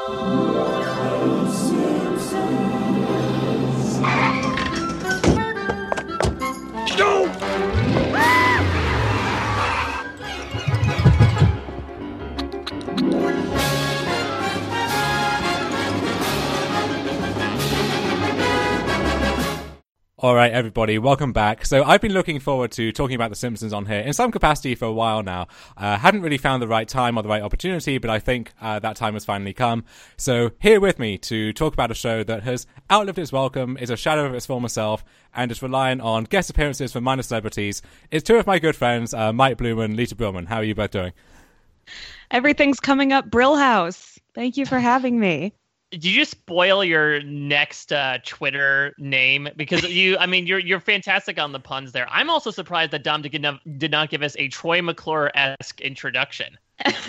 All right, everybody, welcome back. So I've been looking forward to talking about The Simpsons on here in some capacity for a while now. Hadn't really found the right time or the right opportunity, but I think that time has finally come. So here with me to talk about a show that has outlived its welcome, is a shadow of its former self, and is relying on guest appearances from minor celebrities, is two of my good friends, Mike Bloom and Lisa Brillman. How are you both doing? Everything's coming up Brill House. Thank you for having me. Did you just spoil your next Twitter name? Because you're fantastic on the puns there. I'm also surprised that Dom did not give us a Troy McClure-esque introduction.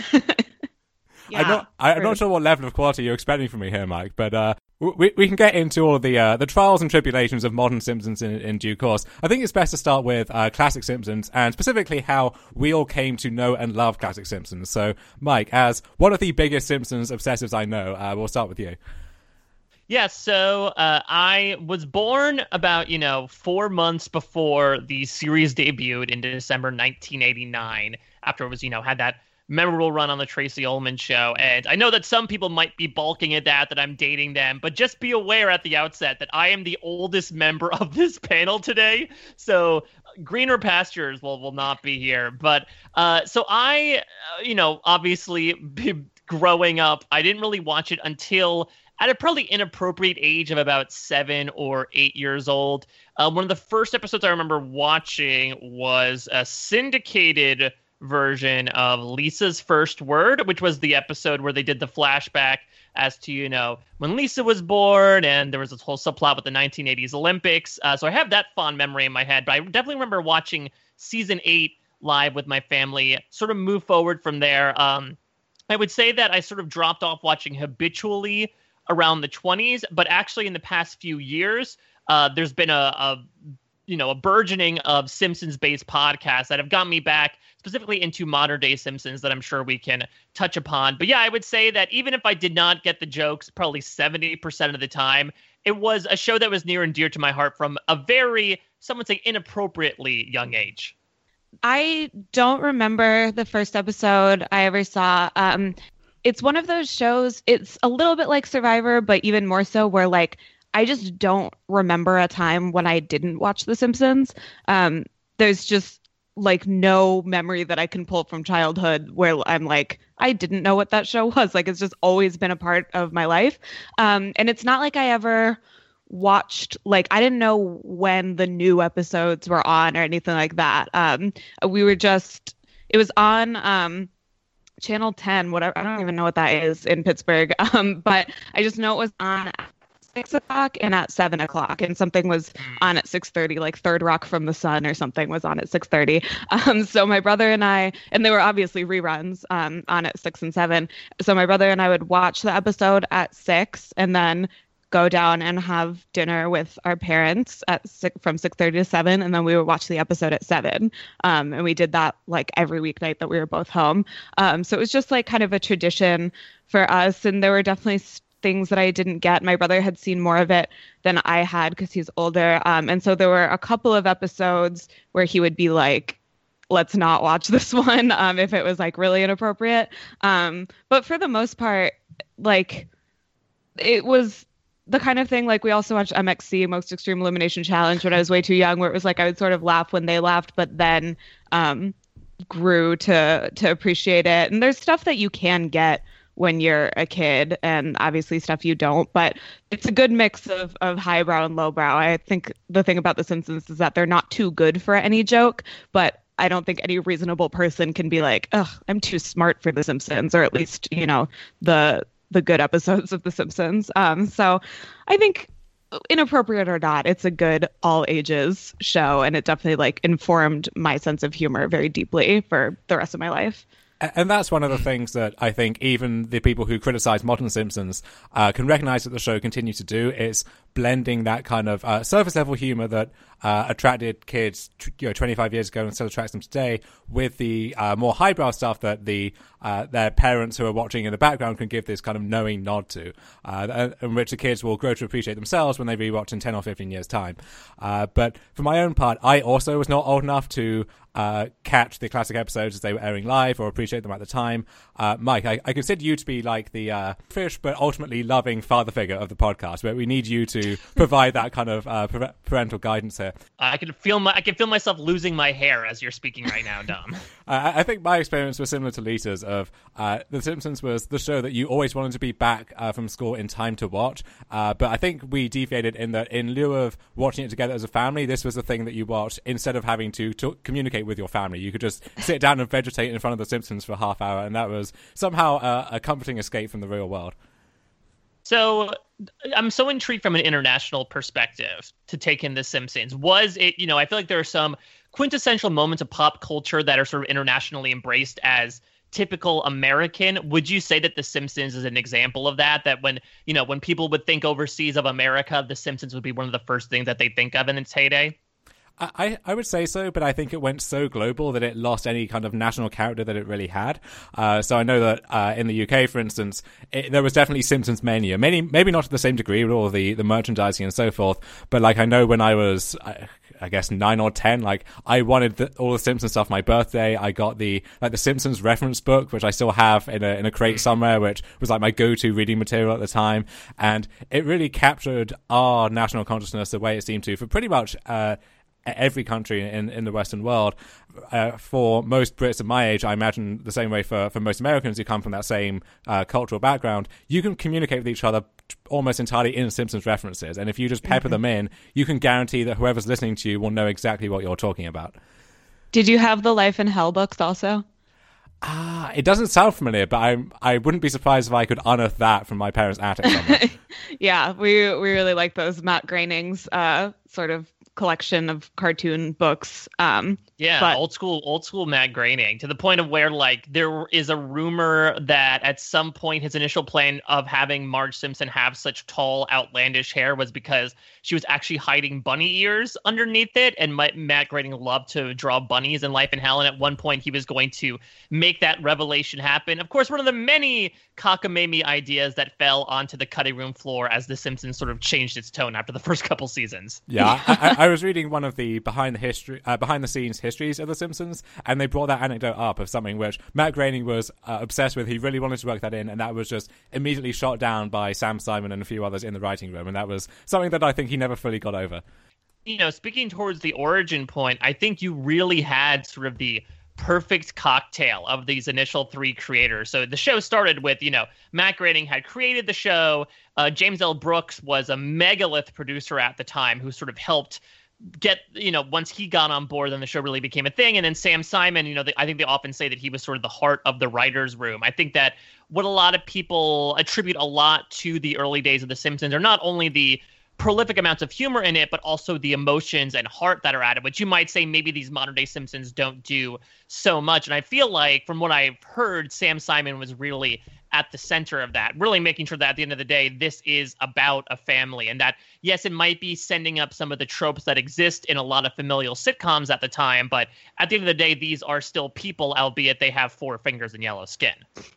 Yeah, I'm not sure what level of quality you're expecting from me here, Mike, but we can get into all of the trials and tribulations of modern Simpsons in due course. I think it's best to start with classic Simpsons, and specifically how we all came to know and love classic Simpsons. So, Mike, as one of the biggest Simpsons obsessives I know, we'll start with you. Yeah, so I was born about, 4 months before the series debuted in December 1989, after it was, had that memorable run on the Tracy Ullman show. And I know that some people might be balking at that I'm dating them, but just be aware at the outset that I am the oldest member of this panel today. So greener pastures will not be here. But so I, obviously growing up, I didn't really watch it until at a probably inappropriate age of about 7 or 8 years old. One of the first episodes I remember watching was a syndicated version of Lisa's First Word, which was the episode where they did the flashback as to, when Lisa was born, and there was this whole subplot with the 1980s Olympics. So I have that fond memory in my head, but I definitely remember watching season 8 live with my family, sort of move forward from there. I would say that I sort of dropped off watching habitually around the 20s, but actually in the past few years, there's been a burgeoning of Simpsons-based podcasts that have gotten me back specifically into modern-day Simpsons that I'm sure we can touch upon. But yeah, I would say that even if I did not get the jokes probably 70% of the time, it was a show that was near and dear to my heart from a very, some would say, inappropriately young age. I don't remember the first episode I ever saw. It's one of those shows, it's a little bit like Survivor, but even more so where, I just don't remember a time when I didn't watch The Simpsons. There's just no memory that I can pull from childhood where I'm I didn't know what that show was. It's just always been a part of my life. And it's not like I ever watched, I didn't know when the new episodes were on or anything like that. It was on Channel 10, whatever. I don't even know what that is in Pittsburgh. But I just know it was on 6 o'clock and at 7 o'clock, and something was on at 6:30, like Third Rock from the Sun or something was on at 6:30. So my brother and I, and they were obviously reruns on at 6 and 7. So my brother and I would watch the episode at 6 and then go down and have dinner with our parents at from 6:30 to 7, and then we would watch the episode at 7. And we did that every weeknight that we were both home. So it was just kind of a tradition for us, and there were definitely things that I didn't get. My brother had seen more of it than I had because he's older. And so there were a couple of episodes where he would be let's not watch this one if it was really inappropriate. But for the most part, it was the kind of thing, we also watched MXC, Most Extreme Elimination Challenge, when I was way too young, where it was I would sort of laugh when they laughed, but then grew to appreciate it. And there's stuff that you can get when you're a kid, and obviously stuff you don't, but it's a good mix of highbrow and lowbrow. I think the thing about The Simpsons is that they're not too good for any joke, but I don't think any reasonable person can be ugh, I'm too smart for The Simpsons, or at least, the good episodes of The Simpsons. So I think, inappropriate or not, it's a good all ages show, and it definitely informed my sense of humor very deeply for the rest of my life. And that's one of the things that I think even the people who criticize modern Simpsons can recognize that the show continues to do. It's blending that kind of surface level humor that attracted kids 25 years ago and still attracts them today with the more highbrow stuff that their parents who are watching in the background can give this kind of knowing nod to, in which the kids will grow to appreciate themselves when they rewatch in 10 or 15 years' time. But for my own part, I also was not old enough to catch the classic episodes as they were airing live or appreciate them at the time. Mike, I consider you to be like the fish but ultimately loving father figure of the podcast, but we need you to provide that kind of parental guidance here. I can feel myself losing my hair as you're speaking right now, Dom. I think my experience was similar to Lisa's of The Simpsons was the show that you always wanted to be back from school in time to watch, but I think we deviated in that in lieu of watching it together as a family, this was the thing that you watched instead of having to communicate with your family. You could just sit down and vegetate in front of The Simpsons for a half hour, and that was somehow a comforting escape from the real world. So I'm so intrigued from an international perspective to take in The Simpsons. Was it, I feel like there are some quintessential moments of pop culture that are sort of internationally embraced as typical American. Would you say that The Simpsons is an example of that? That when people would think overseas of America, The Simpsons would be one of the first things that they think of in its heyday? I would say so, but I think it went so global that it lost any kind of national character that it really had. So I know that in the UK, for instance, there was definitely Simpsons mania. Maybe not to the same degree with all the merchandising and so forth, but like I know when I was, I guess 9 or 10, like I wanted all the Simpsons stuff. My birthday, I got the Simpsons reference book, which I still have in a crate somewhere, which was like my go-to reading material at the time, and it really captured our national consciousness the way it seemed to for pretty much every country in the Western world. For most Brits of my age, I imagine the same way for most Americans who come from that same cultural background, you can communicate with each other almost entirely in Simpsons references. And if you just pepper them in, you can guarantee that whoever's listening to you will know exactly what you're talking about. Did you have the Life in Hell books also? It doesn't sound familiar, but I wouldn't be surprised if I could unearth that from my parents' attic somewhere. Yeah, we really like those Matt Groening's sort of collection of cartoon books. Old school Matt Groening, to the point of where like there is a rumor that at some point his initial plan of having Marge Simpson have such tall, outlandish hair was because she was actually hiding bunny ears underneath it, and Matt Groening loved to draw bunnies in Life in Hell, and at one point he was going to make that revelation happen. Of course, one of the many cockamamie ideas that fell onto the cutting room floor as The Simpsons sort of changed its tone after the first couple seasons. Yeah, I was reading one of the behind the scenes histories of The Simpsons, and they brought that anecdote up of something which Matt Groening was obsessed with. He really wanted to work that in, and that was just immediately shot down by Sam Simon and a few others in the writing room, and that was something that I think he never fully got over. Speaking towards the origin point, I think you really had sort of the perfect cocktail of these initial three creators. So the show started with, Matt Groening had created the show. James L. Brooks was a megalith producer at the time who sort of helped get, once he got on board, then the show really became a thing. And then Sam Simon, I think they often say that he was sort of the heart of the writer's room. I think that what a lot of people attribute a lot to the early days of The Simpsons are not only the prolific amounts of humor in it, but also the emotions and heart that are added, which you might say maybe these modern day Simpsons don't do so much. And I feel like from what I've heard, Sam Simon was really at the center of that, really making sure that at the end of the day, this is about a family, and that, yes, it might be sending up some of the tropes that exist in a lot of familial sitcoms at the time, but at the end of the day, these are still people, albeit they have 4 fingers and yellow skin.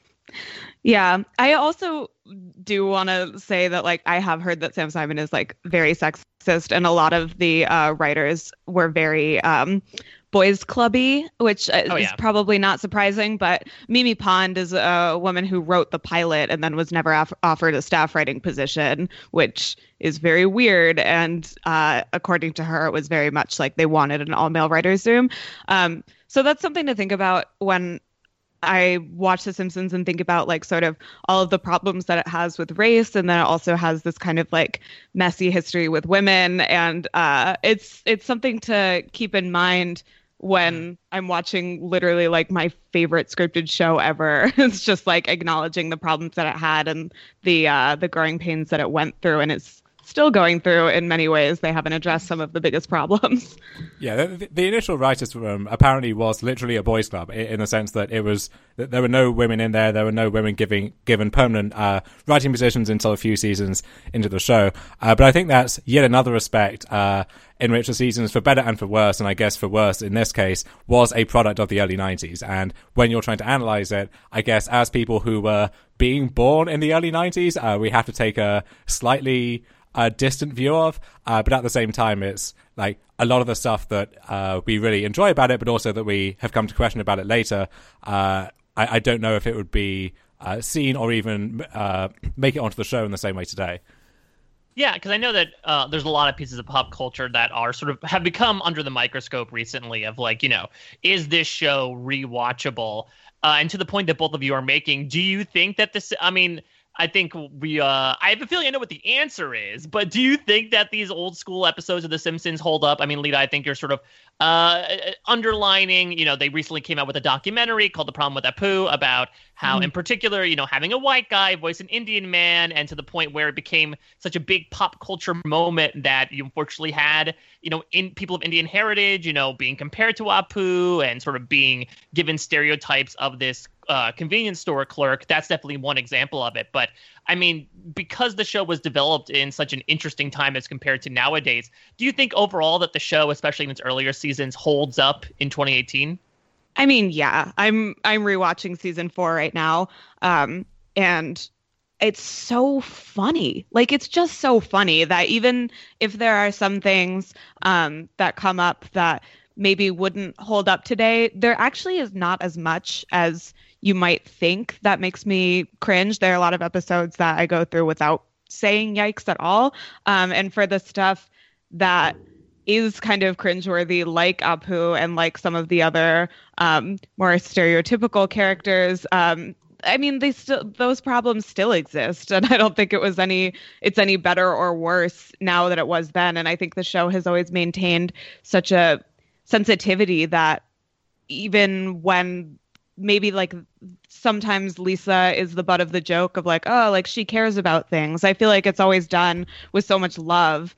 Yeah, I also do want to say that, like, I have heard that Sam Simon is, like, very sexist, and a lot of the writers were very boys clubby, which is probably not surprising. But Mimi Pond is a woman who wrote the pilot and then was never offered a staff writing position, which is very weird. And according to her, it was very much like they wanted an all-male writer's room. So that's something to think about when I watch The Simpsons and think about, like, sort of all of the problems that it has with race, and then it also has this kind of, like, messy history with women, and it's something to keep in mind when I'm watching literally, like, my favorite scripted show ever. It's just, like, acknowledging the problems that it had and the growing pains that it went through, and it's still going through in many ways. They haven't addressed some of the biggest problems. Yeah, the initial writers' room apparently was literally a boys' club in the sense that there were no women in there. There were no women given permanent writing positions until a few seasons into the show. But I think that's yet another aspect in which the seasons, for better and for worse, and I guess for worse in this case, was a product of the early 90s. And when you're trying to analyze it, I guess as people who were being born in the early 90s, we have to take a slightly distant view of, but at the same time, it's like a lot of the stuff that we really enjoy about it, but also that we have come to question about it later. I don't know if it would be seen or even make it onto the show in the same way today. Yeah, because I know that there's a lot of pieces of pop culture that are sort of have become under the microscope recently of like, is this show rewatchable? And to the point that both of you are making, do you think that this, I think I have a feeling I know what the answer is, but do you think that these old school episodes of The Simpsons hold up? I mean, Lita, I think you're sort of underlining, they recently came out with a documentary called The Problem with Apu about how, in particular, having a white guy voice an Indian man, and to the point where it became such a big pop culture moment that you unfortunately had, in people of Indian heritage, being compared to Apu and sort of being given stereotypes of this convenience store clerk. That's definitely one example of it. But I mean, because the show was developed in such an interesting time as compared to nowadays, do you think overall that the show, especially in its earlier seasons, holds up in 2018? I mean, yeah, I'm rewatching season 4 right now. And it's so funny. Like, it's just so funny that even if there are some things that come up that maybe wouldn't hold up today, there actually is not as much as you might think that makes me cringe. There are a lot of episodes that I go through without saying yikes at all. And for the stuff that is kind of cringeworthy, like Apu and like some of the other more stereotypical characters, I mean, those problems still exist, and I don't think it's any better or worse now than it was then. And I think the show has always maintained such a sensitivity that even when maybe like sometimes Lisa is the butt of the joke of like, oh, like she cares about things, I feel like it's always done with so much love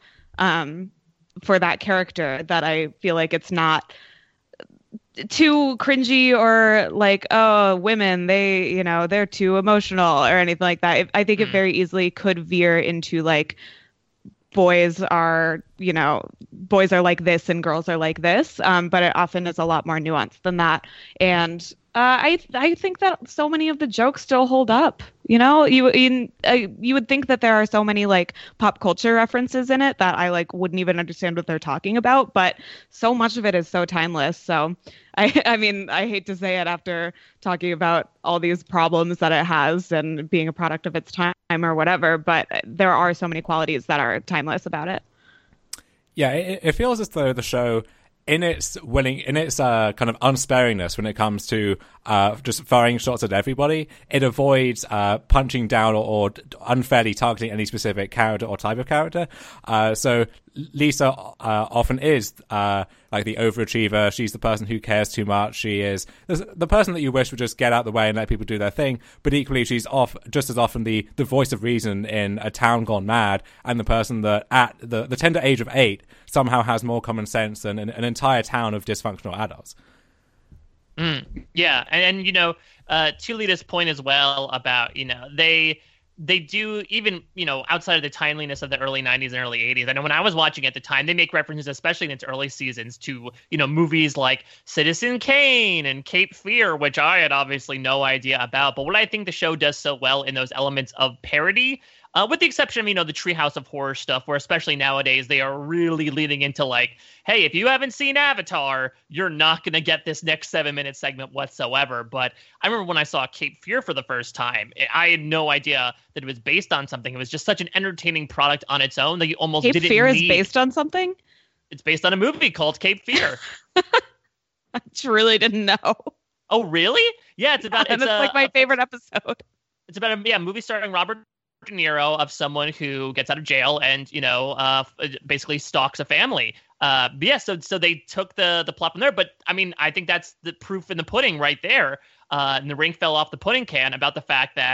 for that character that I feel like it's not too cringy or like, oh, women, they're too emotional or anything like that. I think it very easily could veer into like boys are like this and girls are like this, but it often is a lot more nuanced than that. And I think that so many of the jokes still hold up. You would think that there are so many like pop culture references in it that I like wouldn't even understand what they're talking about, but so much of it is so timeless. So I mean, I hate to say it after talking about all these problems that it has and being a product of its time or whatever, but there are so many qualities that are timeless about it. Yeah, it feels as though the show, in its kind of unsparingness when it comes to just firing shots at everybody, it avoids punching down or unfairly targeting any specific character or type of character. So Lisa often is like the overachiever. She's the person who cares too much. She is the person that you wish would just get out the way and let people do their thing. But equally, she's just as often the voice of reason in a town gone mad, and the person that at the tender age of 8 somehow has more common sense than an entire town of dysfunctional adults. Yeah, and to Lita's point as well about they do, even outside of the timeliness of the early 90s and early 80s. I know when I was watching at the time, they make references, especially in its early seasons, to movies like Citizen Kane and Cape Fear, which I had obviously no idea about. But what I think the show does so well in those elements of parody, with the exception of, the Treehouse of Horror stuff, where especially nowadays they are really leaning into like, hey, if you haven't seen Avatar, you're not going to get this next 7-minute segment whatsoever. But I remember when I saw Cape Fear for the first time, I had no idea that it was based on something. It was just such an entertaining product on its own that you almost didn't need. Cape Fear is based on something? It's based on a movie called Cape Fear. I truly didn't know. Oh, really? Yeah, it's about... It's like my favorite episode. It's about a movie starring Robert De Niro of someone who gets out of jail and basically stalks a family. So they took the plot from there. But I mean, I think that's the proof in the pudding right there. And the ring fell off the pudding can about the fact that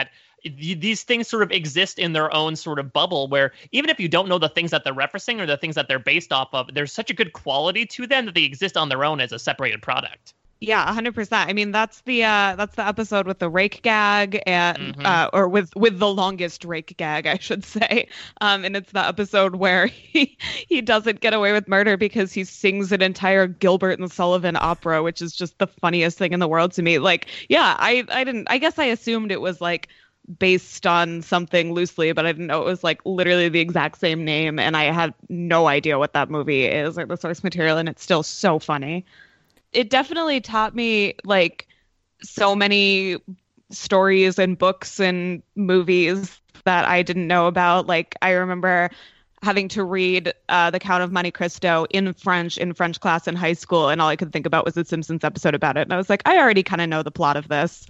these things sort of exist in their own sort of bubble where even if you don't know the things that they're referencing or the things that they're based off of, there's such a good quality to them that they exist on their own as a separated product. Yeah, 100%. I mean, that's the episode with the rake gag and or with the longest rake gag, I should say. And it's the episode where he doesn't get away with murder because he sings an entire Gilbert and Sullivan opera, which is just the funniest thing in the world to me. Like, yeah, I guess I assumed it was like based on something loosely, but I didn't know it was like literally the exact same name, and I had no idea what that movie is or the source material, and it's still so funny. It definitely taught me like so many stories and books and movies that I didn't know about. Like I remember having to read The Count of Monte Cristo in French class in high school, and all I could think about was the Simpsons episode about it. And I was like, I already kind of know the plot of this.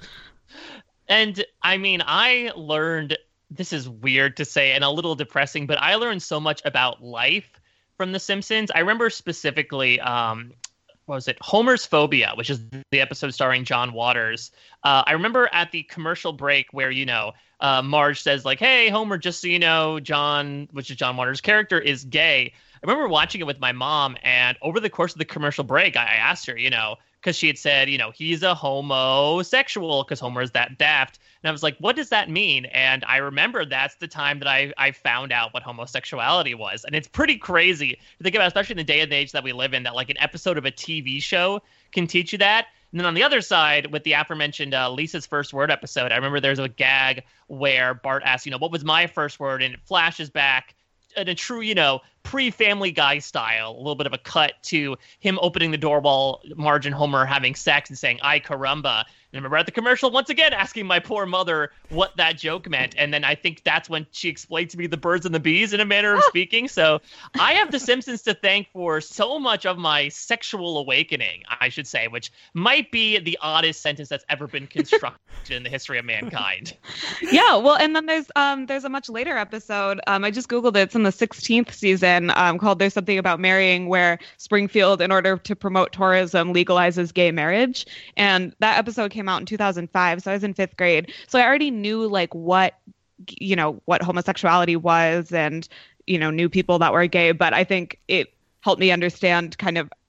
And I mean, I learned, this is weird to say and a little depressing, but I learned so much about life from The Simpsons. I remember specifically, what was it? Homer's Phobia, which is the episode starring John Waters. I remember at the commercial break where, Marge says like, hey, Homer, just so you know, John, which is John Waters' character, is gay. I remember watching it with my mom, and over the course of the commercial break, I asked her, because she had said, he's a homosexual because Homer is that daft. And I was like, what does that mean? And I remember that's the time that I found out what homosexuality was. And it's pretty crazy to think about, especially in the day and age that we live in, that like an episode of a TV show can teach you that. And then on the other side, with the aforementioned Lisa's first word episode, I remember there's a gag where Bart asks, what was my first word? And it flashes back in a true, pre-Family Guy style, a little bit of a cut to him opening the door while Marge and Homer are having sex and saying, "Ay caramba." And I remember at the commercial, once again, asking my poor mother what that joke meant. And then I think that's when she explained to me the birds and the bees in a manner of speaking. So I have The Simpsons to thank for so much of my sexual awakening, I should say, which might be the oddest sentence that's ever been constructed in the history of mankind. Yeah, well, and then there's a much later episode. I just Googled it. It's in the 16th season called There's Something About Marrying, where Springfield, in order to promote tourism, legalizes gay marriage. And that episode came out in 2005, so I was in 5th grade. So I already knew like what homosexuality was and, knew people that were gay. But I think it helped me understand kind of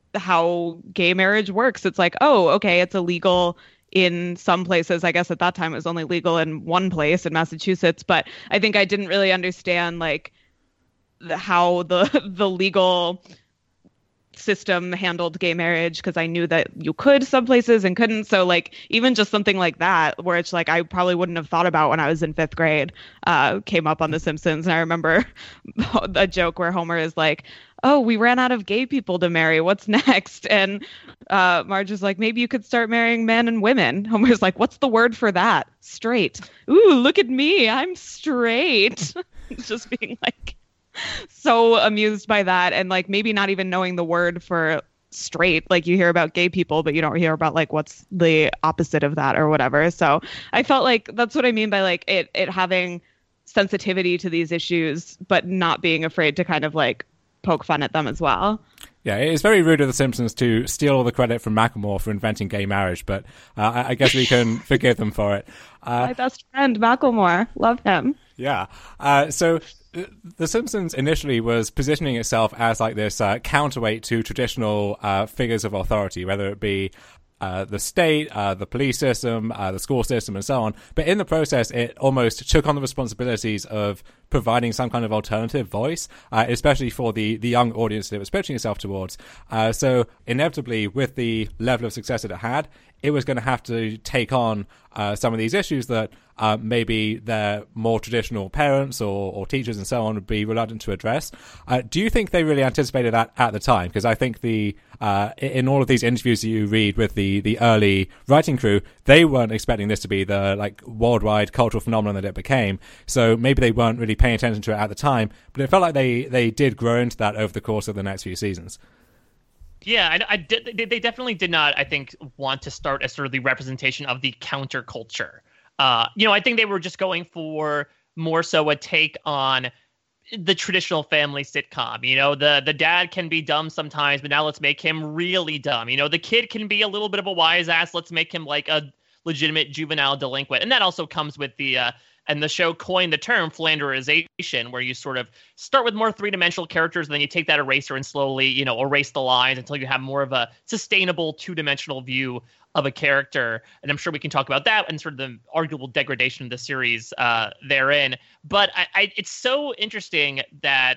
how gay marriage works. It's like, oh, okay, it's illegal in some places. I guess at that time it was only legal in one place in Massachusetts. But I think I didn't really understand like how the legal system handled gay marriage, because I knew that you could some places and couldn't. So like even just something like that, where it's like I probably wouldn't have thought about when I was in 5th grade, came up on The Simpsons. And I remember a joke where Homer is like, "Oh, we ran out of gay people to marry. What's next?" And Marge is like, "Maybe you could start marrying men and women." Homer's like, "What's the word for that?" "Straight." "Ooh, look at me. I'm straight." Just being like so amused by that, and like maybe not even knowing the word for straight. Like you hear about gay people, but you don't hear about like what's the opposite of that or whatever. So I felt like that's what I mean by like it having sensitivity to these issues, but not being afraid to kind of like poke fun at them as well. Yeah, it's very rude of The Simpsons to steal all the credit from Macklemore for inventing gay marriage, but I guess we can forgive them for it. My best friend, Macklemore. Love him. Yeah. So The Simpsons initially was positioning itself as like this counterweight to traditional figures of authority, whether it be the state, the police system, the school system, and so on. But in the process, it almost took on the responsibilities of providing some kind of alternative voice, especially for the young audience that it was pitching itself towards. So inevitably, with the level of success that it had, it was going to have to take on some of these issues that maybe their more traditional parents or teachers and so on would be reluctant to address. Do you think they really anticipated that at the time? Because I think in all of these interviews that you read with the early writing crew, they weren't expecting this to be the like worldwide cultural phenomenon that it became. So maybe they weren't really paying attention to it at the time, but it felt like they did grow into that over the course of the next few seasons. Yeah, they definitely did not, I think, want to start as sort of the representation of the counterculture. I think they were just going for more so a take on the traditional family sitcom. The dad can be dumb sometimes, but now let's make him really dumb. The kid can be a little bit of a wise ass. Let's make him like legitimate juvenile delinquent. And that also comes with and the show coined the term Flanderization, where you sort of start with more three-dimensional characters, and then you take that eraser and slowly, erase the lines until you have more of a sustainable two-dimensional view of a character. And I'm sure we can talk about that and sort of the arguable degradation of the series therein. But it's so interesting that,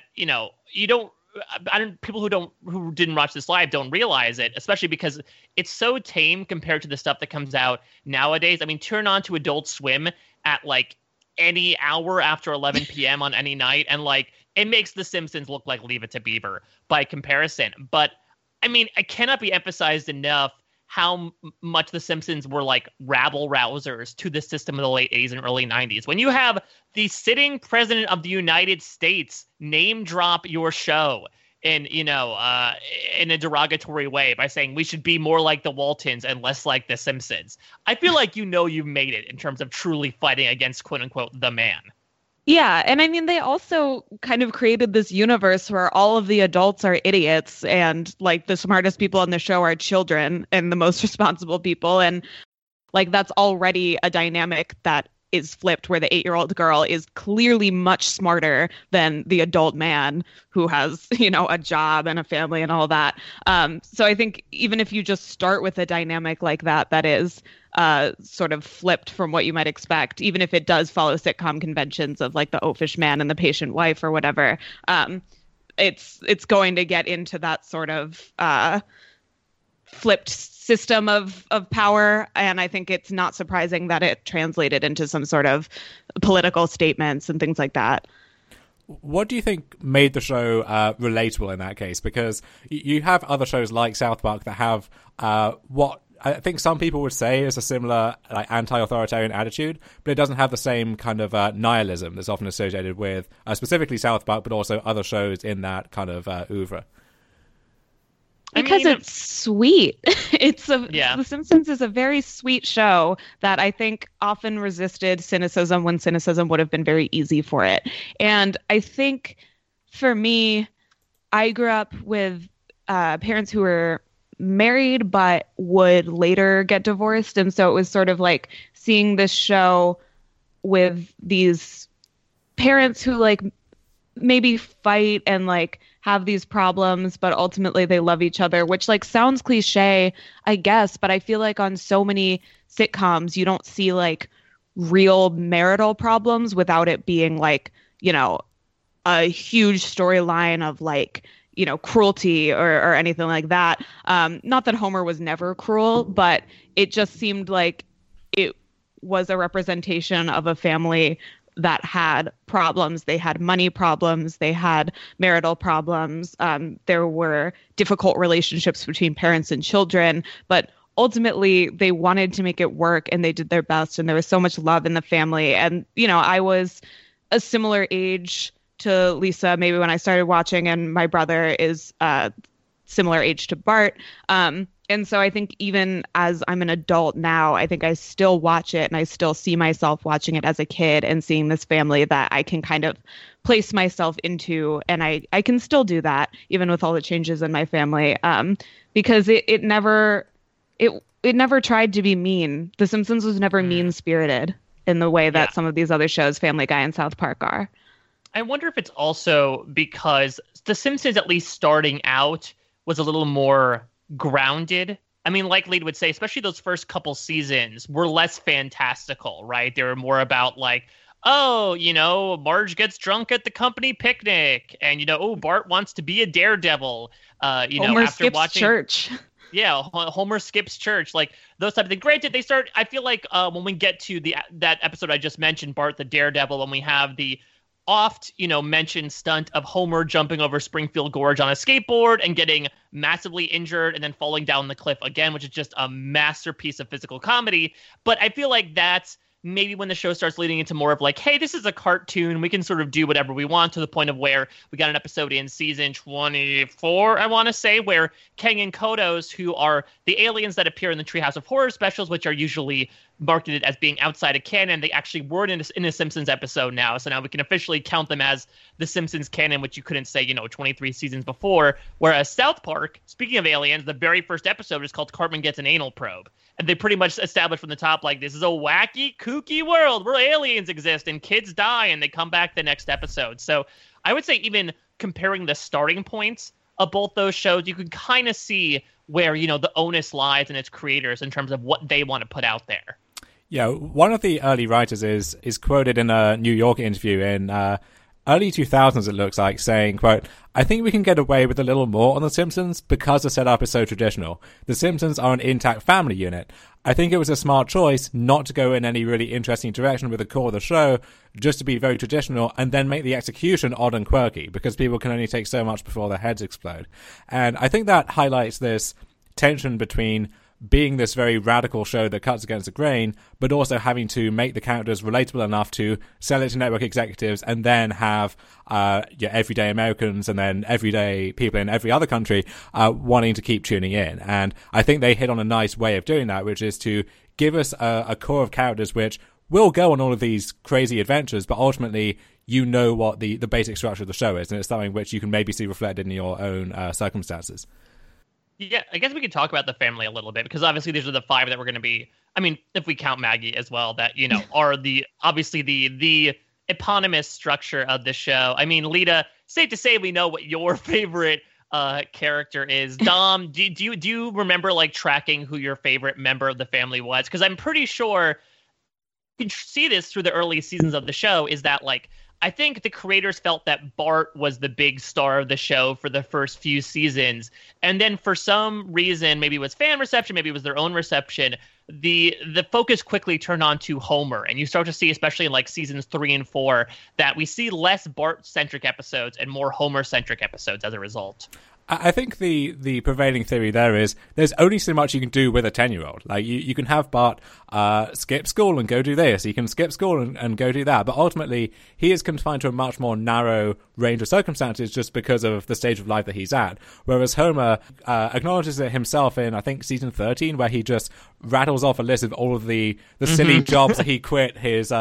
people who didn't watch this live don't realize it, especially because it's so tame compared to the stuff that comes out nowadays. I mean, turn on to Adult Swim at like any hour after 11 p.m. on any night, and like it makes The Simpsons look like Leave It to Beaver by comparison. But I mean, it cannot be emphasized enough how much The Simpsons were like rabble rousers to the system of the late 80s and early 90s. When you have the sitting president of the United States name drop your show in a derogatory way by saying we should be more like the Waltons and less like the Simpsons, I feel like you've made it in terms of truly fighting against quote unquote the man. Yeah, and I mean, they also kind of created this universe where all of the adults are idiots and like the smartest people on the show are children and the most responsible people, and like that's already a dynamic that is flipped, where the 8-year-old girl is clearly much smarter than the adult man who has, a job and a family and all that. So I think even if you just start with a dynamic like that, that is sort of flipped from what you might expect, even if it does follow sitcom conventions of like the oafish man and the patient wife or whatever, it's going to get into that sort of flipped system of power. And I think it's not surprising that it translated into some sort of political statements and things like that. What do you think made the show relatable in that case? Because you have other shows like South Park that have what I think some people would say is a similar like anti-authoritarian attitude, but it doesn't have the same kind of nihilism that's often associated with specifically South Park, but also other shows in that kind of oeuvre. Because it's sweet. The Simpsons is a very sweet show that I think often resisted cynicism when cynicism would have been very easy for it. And I think for me, I grew up with parents who were married but would later get divorced. And so it was sort of like seeing this show with these parents who like maybe fight and like have these problems, but ultimately they love each other, which like sounds cliche, I guess, but I feel like on so many sitcoms, you don't see like real marital problems without it being like, a huge storyline of like, cruelty or anything like that. Not that Homer was never cruel, but it just seemed like it was a representation of a family that had problems. They had money problems. They had marital problems. There were difficult relationships between parents and children, but ultimately they wanted to make it work and they did their best. And there was so much love in the family. And, I was a similar age to Lisa, maybe when I started watching, and my brother is similar age to Bart. And so I think even as I'm an adult now, I think I still watch it and I still see myself watching it as a kid and seeing this family that I can kind of place myself into. And I can still do that even with all the changes in my family, because it never tried to be mean. The Simpsons was never mean-spirited in the way that some of these other shows, Family Guy and South Park, are. I wonder if it's also because The Simpsons, at least starting out, was a little more grounded. I mean, like Lead would say, especially those first couple seasons were less fantastical, right? They were more about like, Marge gets drunk at the company picnic, and Bart wants to be a daredevil. Homer after skips watching church. Yeah, Homer skips church, like those type of things. Granted, they start. I feel like when we get to that episode I just mentioned, Bart the Daredevil, when we have the oft, mentioned stunt of Homer jumping over Springfield Gorge on a skateboard and getting massively injured and then falling down the cliff again, which is just a masterpiece of physical comedy. But I feel like that's maybe when the show starts leading into more of like, hey, this is a cartoon. We can sort of do whatever we want, to the point of where we got an episode in season 24, I want to say, where Kang and Kodos, who are the aliens that appear in the Treehouse of Horror specials, which are usually marketed as being outside of canon, they actually were in a Simpsons episode now. So now we can officially count them as the Simpsons canon, which you couldn't say, 23 seasons before. Whereas South Park, speaking of aliens, the very first episode is called Cartman Gets an Anal Probe. And they pretty much established from the top, like, this is a wacky, kooky world where aliens exist and kids die and they come back the next episode. So I would say even comparing the starting points of both those shows, you can kind of see where, the onus lies in its creators in terms of what they want to put out there. Yeah, one of the early writers is quoted in a New York interview in early 2000s, it looks like, saying, quote, "I think we can get away with a little more on The Simpsons because the setup is so traditional. The Simpsons are an intact family unit. I think it was a smart choice not to go in any really interesting direction with the core of the show, just to be very traditional and then make the execution odd and quirky, because people can only take so much before their heads explode." And I think that highlights this tension between being this very radical show that cuts against the grain, but also having to make the characters relatable enough to sell it to network executives and then have everyday Americans and then everyday people in every other country wanting to keep tuning in. And I think they hit on a nice way of doing that, which is to give us a core of characters which will go on all of these crazy adventures, but ultimately what the basic structure of the show is, and it's something which you can maybe see reflected in your own circumstances. Yeah, I guess we could talk about the family a little bit, because obviously these are the 5 that we're going to be, if we count Maggie as well, that, are the eponymous structure of the show. Lita, safe to say we know what your favorite character is. Dom, do you remember, like, tracking who your favorite member of the family was? Because I'm pretty sure you can see this through the early seasons of the show, is that, like, I think the creators felt that Bart was the big star of the show for the first few seasons. And then for some reason, maybe it was fan reception, maybe it was their own reception, the focus quickly turned on to Homer. And you start to see, especially in like seasons 3 and 4, that we see less Bart-centric episodes and more Homer-centric episodes as a result. I think the prevailing theory there is there's only so much you can do with a 10-year-old. Like, you can have Bart skip school and go do this. He can skip school and go do that. But ultimately, he is confined to a much more narrow range of circumstances just because of the stage of life that he's at. Whereas Homer acknowledges it himself in, I think, season 13, where he just rattles off a list of all of the silly jobs that he quit his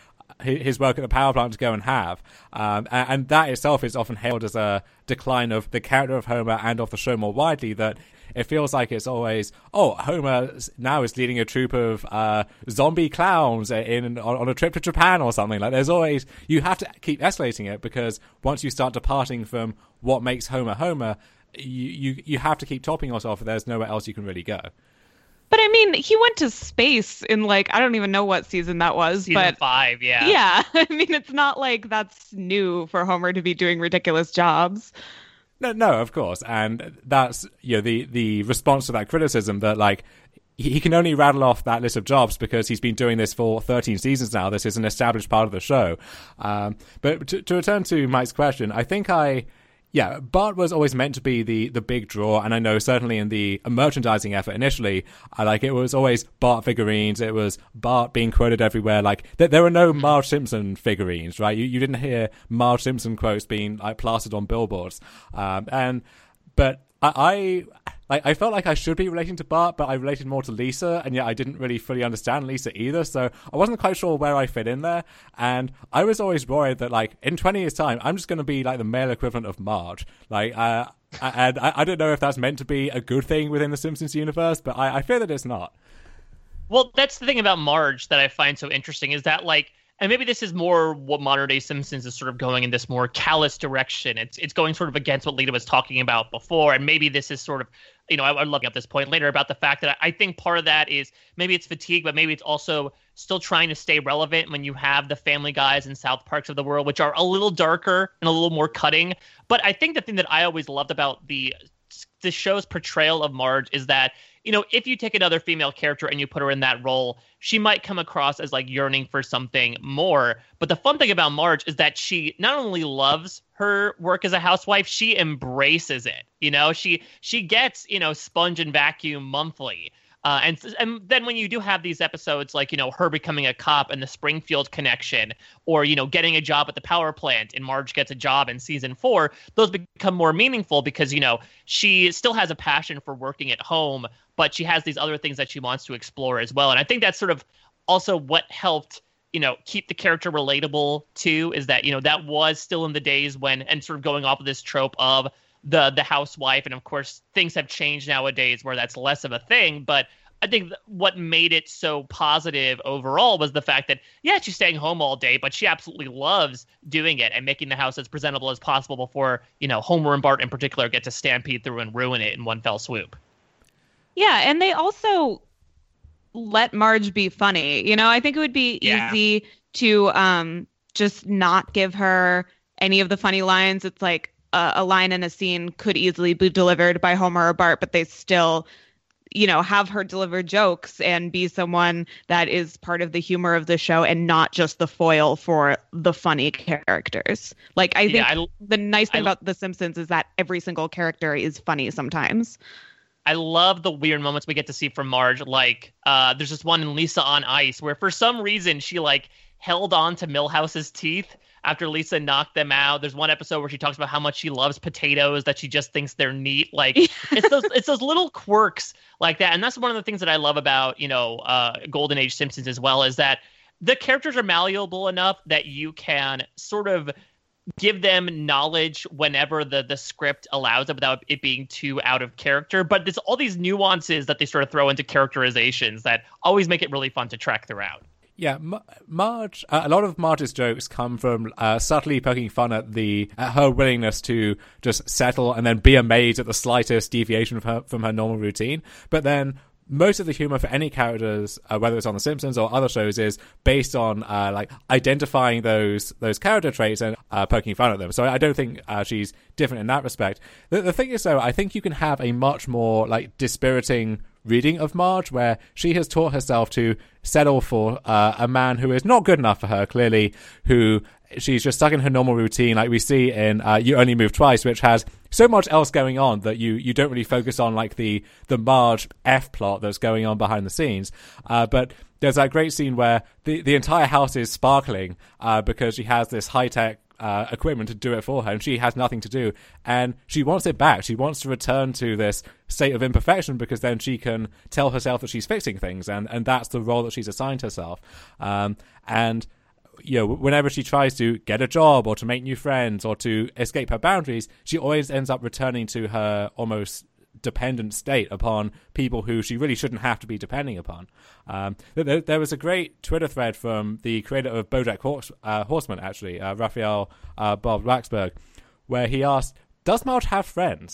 work at the power plant to go and have. And that itself is often hailed as a decline of the character of Homer and of the show more widely, that it feels like it's always, Homer now is leading a troupe of zombie clowns on a trip to Japan or something. Like, there's always, you have to keep escalating it, because once you start departing from what makes Homer Homer, you have to keep topping yourself, there's nowhere else you can really go. But he went to space in, like, I don't even know what season that was. Season 5, yeah. Yeah, it's not like that's new for Homer to be doing ridiculous jobs. No, of course. And that's, the response to that criticism that, like, he can only rattle off that list of jobs because he's been doing this for 13 seasons now. This is an established part of the show. But to return to Mike's question, I think Bart was always meant to be the big draw, and I know certainly in the merchandising effort initially, it was always Bart figurines, it was Bart being quoted everywhere. Like, there were no Marge Simpson figurines, right? You didn't hear Marge Simpson quotes being, like, plastered on billboards. But I felt like I should be relating to Bart, but I related more to Lisa, and yet I didn't really fully understand Lisa either, so I wasn't quite sure where I fit in there. And I was always worried that, like, in 20 years' time, I'm just going to be, like, the male equivalent of Marge. Like, and I don't know if that's meant to be a good thing within the Simpsons universe, but I fear that it's not. Well, that's the thing about Marge that I find so interesting, is that, like, and maybe this is more what modern day Simpsons is sort of going in this more callous direction. It's going sort of against what Lita was talking about before. And maybe this is sort of, I'm looking up this point later about the fact that I think part of that is maybe it's fatigue, but maybe it's also still trying to stay relevant when you have the Family Guys and South Parks of the world, which are a little darker and a little more cutting. But I think the thing that I always loved about the show's portrayal of Marge is that, if you take another female character and you put her in that role, she might come across as, like, yearning for something more. But the fun thing about Marge is that she not only loves her work as a housewife, she embraces it. She gets, sponge and vacuum monthly. And then when you do have these episodes like, her becoming a cop and the Springfield connection, or, getting a job at the power plant and Marge gets a job in season 4, those become more meaningful because, she still has a passion for working at home, but she has these other things that she wants to explore as well. And I think that's sort of also what helped, keep the character relatable too, is that, that was still in the days when, and sort of going off of this trope of the housewife. And of course, things have changed nowadays where that's less of a thing. But I think what made it so positive overall was the fact that, yeah, she's staying home all day, but she absolutely loves doing it and making the house as presentable as possible before, Homer and Bart in particular get to stampede through and ruin it in one fell swoop. Yeah, and they also let Marge be funny. I think it would be easy to just not give her any of the funny lines. It's like a line in a scene could easily be delivered by Homer or Bart, but they still have her deliver jokes and be someone that is part of the humor of the show and not just the foil for the funny characters. Like, I think the nice thing about The Simpsons is that every single character is funny sometimes. I love the weird moments we get to see from Marge. Like, there's this one in Lisa on Ice where for some reason she held on to Milhouse's teeth after Lisa knocked them out. There's one episode where she talks about how much she loves potatoes, that she just thinks they're neat. Like, it's those little quirks like that. And that's one of the things that I love about, Golden Age Simpsons as well, is that the characters are malleable enough that you can sort of give them knowledge whenever the script allows it without it being too out of character. But there's all these nuances that they sort of throw into characterizations that always make it really fun to track throughout. Yeah, Marge. A lot of Marge's jokes come from subtly poking fun at her willingness to just settle and then be amazed at the slightest deviation from her normal routine. But then most of the humor for any characters, whether it's on The Simpsons or other shows, is based on identifying those character traits and poking fun at them. So I don't think she's different in that respect. The thing is, though, I think you can have a much more dispiriting reading of Marge, where she has taught herself to settle for a man who is not good enough for her, clearly, who she's just stuck in her normal routine, like we see in You Only Move Twice, which has so much else going on that you don't really focus on the Marge F plot that's going on behind the scenes. But there's that great scene where the entire house is sparkling because she has this high-tech equipment to do it for her, and she has nothing to do, and she wants it back. She wants to return to this state of imperfection because then she can tell herself that she's fixing things, and that's the role that she's assigned herself. And whenever she tries to get a job or to make new friends or to escape her boundaries, she always ends up returning to her almost dependent state upon people who she really shouldn't have to be depending upon. There was a great Twitter thread from the creator of BoJack Horseman, actually, Raphael Bob Waxberg, where he asked, does Marge have friends?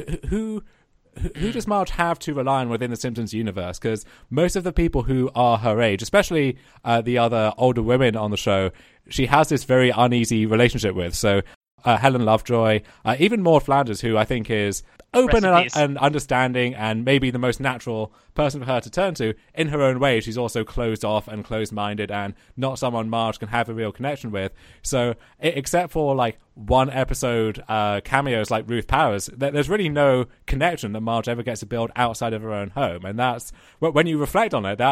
Who does Marge have to rely on within the Simpsons universe? Because most of the people who are her age, especially the other older women on the show, she has this very uneasy relationship with. So Helen Lovejoy, even Maud Flanders, who I think is open and understanding and maybe the most natural person for her to turn to. In her own way, she's also closed off and closed-minded and not someone Marge can have a real connection with. So except for one episode cameos like Ruth Powers, there's really no connection that Marge ever gets to build outside of her own home. And that's, when you reflect on it,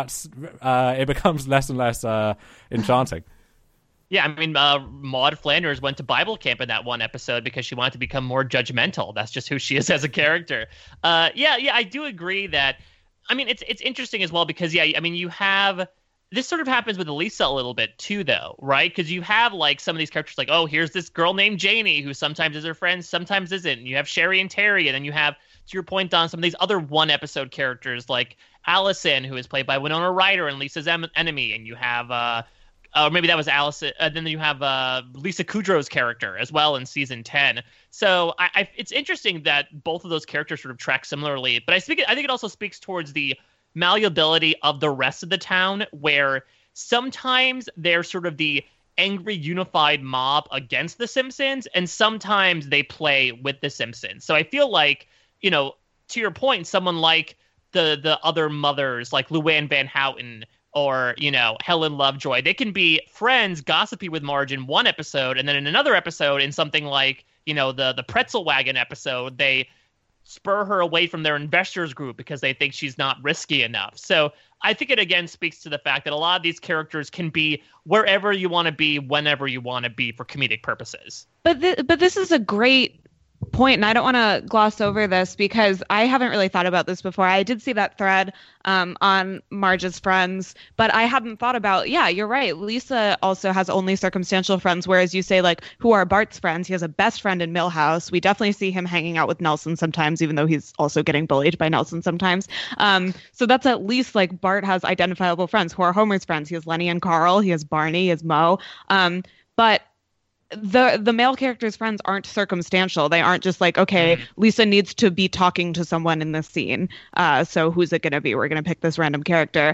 it becomes less and less enchanting. Yeah, I mean, Maud Flanders went to Bible camp in that one episode because she wanted to become more judgmental. That's just who she is as a character. Yeah, I do agree that, I mean, it's interesting as well because, yeah, I mean, you have, this sort of happens with Lisa a little bit too, though, right? Because you have, some of these characters oh, here's this girl named Janie who sometimes is her friend, sometimes isn't. And you have Sherry and Terry, and then you have, to your point, Don, some of these other one-episode characters like Allison, who is played by Winona Ryder and Lisa's enemy, and you have... or maybe that was Allison. Then you have Lisa Kudrow's character as well in season 10. So it's interesting that both of those characters sort of track similarly. But I think it also speaks towards the malleability of the rest of the town, where sometimes they're sort of the angry unified mob against the Simpsons, and sometimes they play with the Simpsons. So I feel like, to your point, someone like the other mothers, like Luann Van Houten, or, Helen Lovejoy, they can be friends, gossipy with Marge in one episode, and then in another episode, in something like, the Pretzel Wagon episode, they spur her away from their investors group because they think she's not risky enough. So I think it, again, speaks to the fact that a lot of these characters can be wherever you want to be, whenever you want to be for comedic purposes. But this is a great point, and I don't want to gloss over this because I haven't really thought about this before. I did see that thread on Marge's friends, but I hadn't thought about, yeah, you're right. Lisa also has only circumstantial friends, whereas you say, like, who are Bart's friends? He has a best friend in Milhouse. We definitely see him hanging out with Nelson sometimes, even though he's also getting bullied by Nelson sometimes. So that's at least, like, Bart has identifiable friends. Who are Homer's friends? He has Lenny and Carl. He has Barney. He has Moe. But the male characters' friends aren't circumstantial. They aren't just like, okay, Lisa needs to be talking to someone in this scene. So who's it going to be? We're going to pick this random character.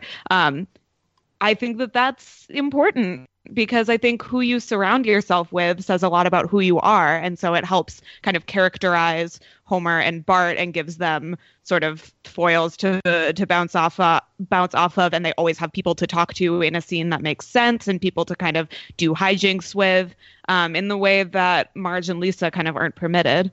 I think that that's important because I think who you surround yourself with says a lot about who you are. And so it helps kind of characterize Homer and Bart and gives them sort of foils to bounce off of. And they always have people to talk to in a scene that makes sense and people to kind of do hijinks with in the way that Marge and Lisa kind of aren't permitted.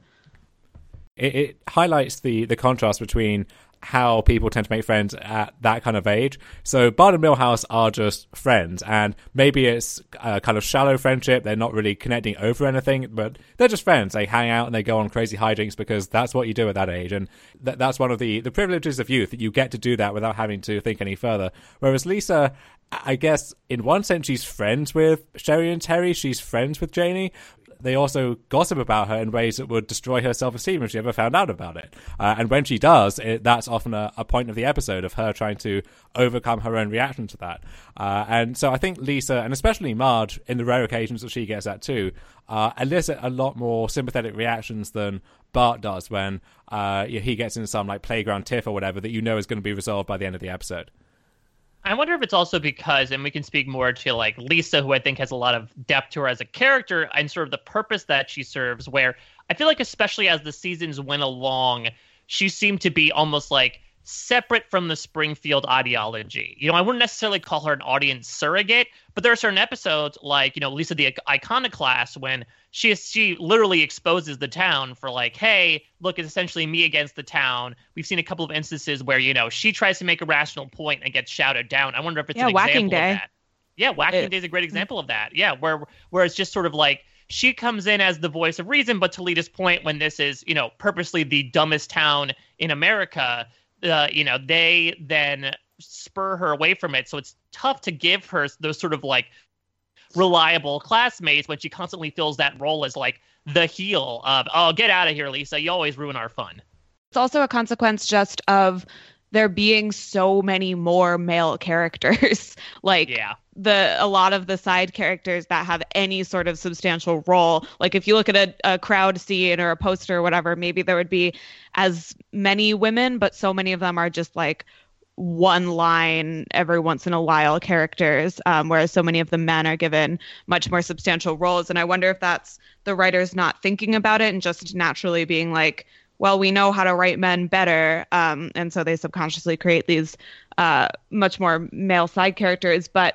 It highlights the contrast between how people tend to make friends at that kind of age. So Bart and Milhouse are just friends, and maybe it's a kind of shallow friendship. They're not really connecting over anything, but they're just friends. They hang out and they go on crazy hijinks because that's what you do at that age, and that's one of the privileges of youth, that you get to do that without having to think any further. Whereas Lisa, I guess in one sense she's friends with Sherry and Terry, she's friends with Janie. They also gossip about her in ways that would destroy her self-esteem if she ever found out about it. And when she does, that's often a point of the episode of her trying to overcome her own reaction to that. And so I think Lisa, and especially Marge, in the rare occasions that she gets at too, elicit a lot more sympathetic reactions than Bart does when he gets in some like playground tiff or whatever that you know is going to be resolved by the end of the episode. I wonder if it's also because, and we can speak more to like Lisa, who I think has a lot of depth to her as a character and sort of the purpose that she serves, where I feel like especially as the seasons went along, she seemed to be almost like separate from the Springfield ideology. You know, I wouldn't necessarily call her an audience surrogate, but there are certain episodes like, you know, Lisa the Iconoclast, when she literally exposes the town for like, hey, look, it's essentially me against the town. We've seen a couple of instances where, you know, she tries to make a rational point and gets shouted down. I wonder if it's an example of that. Yeah, Whacking Day is a great example of that. Yeah, where it's just sort of like she comes in as the voice of reason, but to Lita's point, when this is, you know, purposely the dumbest town in America, you know, they then spur her away from it. So it's tough to give her those sort of like reliable classmates when she constantly fills that role as like the heel of, oh, get out of here, Lisa. You always ruin our fun. It's also a consequence just of there being so many more male characters. Like, yeah. A lot of the side characters that have any sort of substantial role, like if you look at a crowd scene or a poster or whatever, maybe there would be as many women, but so many of them are just like one line every once in a while characters, whereas so many of the men are given much more substantial roles. And I wonder if that's the writers not thinking about it and just naturally being like, well, we know how to write men better, and so they subconsciously create these much more male side characters. But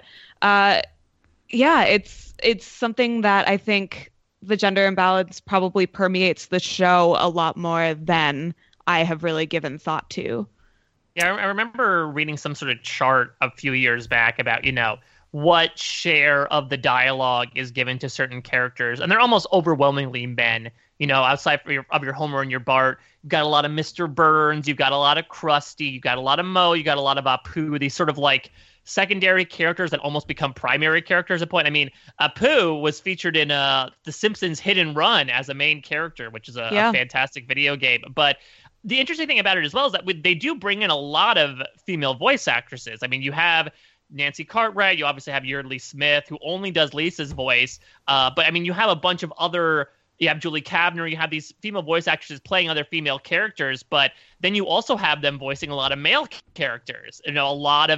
yeah, it's something that I think the gender imbalance probably permeates the show a lot more than I have really given thought to. Yeah, I remember reading some sort of chart a few years back about, you know, what share of the dialogue is given to certain characters, and they're almost overwhelmingly men. You know, outside of your Homer and your Bart, you've got a lot of Mr. Burns, you've got a lot of Krusty, you've got a lot of Moe, you got a lot of Apu, these sort of like secondary characters that almost become primary characters at a point. I mean, Apu was featured in The Simpsons Hit and Run as a main character, which is a fantastic video game. But the interesting thing about it as well is that they do bring in a lot of female voice actresses. I mean, you have Nancy Cartwright, you obviously have Yeardley Smith, who only does Lisa's voice. But I mean, you have a bunch of other, you have Julie Kavner, you have these female voice actresses playing other female characters, but then you also have them voicing a lot of male characters. You know,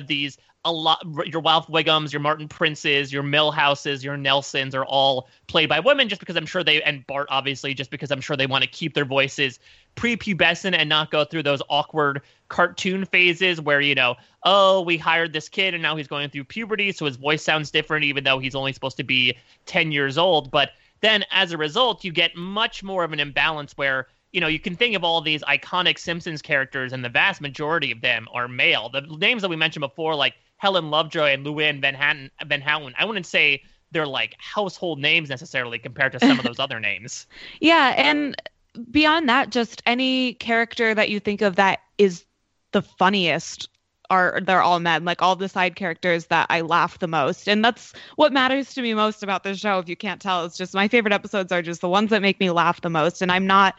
your Ralph Wiggums, your Martin Princes, your Milhouses, your Nelsons are all played by women, just because I'm sure and Bart obviously, just because I'm sure they want to keep their voices prepubescent and not go through those awkward cartoon phases where, you know, oh, we hired this kid and now he's going through puberty, so his voice sounds different even though he's only supposed to be 10 years old. But then as a result, you get much more of an imbalance where, you know, you can think of all these iconic Simpsons characters and the vast majority of them are male. The names that we mentioned before, like Helen Lovejoy and Luann Van Houten, I wouldn't say they're like household names necessarily compared to some of those other names. Yeah, and beyond that, just any character that you think of that is the funniest they're all men. Like all the side characters that I laugh the most. And that's what matters to me most about the show. If you can't tell, it's just my favorite episodes are just the ones that make me laugh the most. And I'm not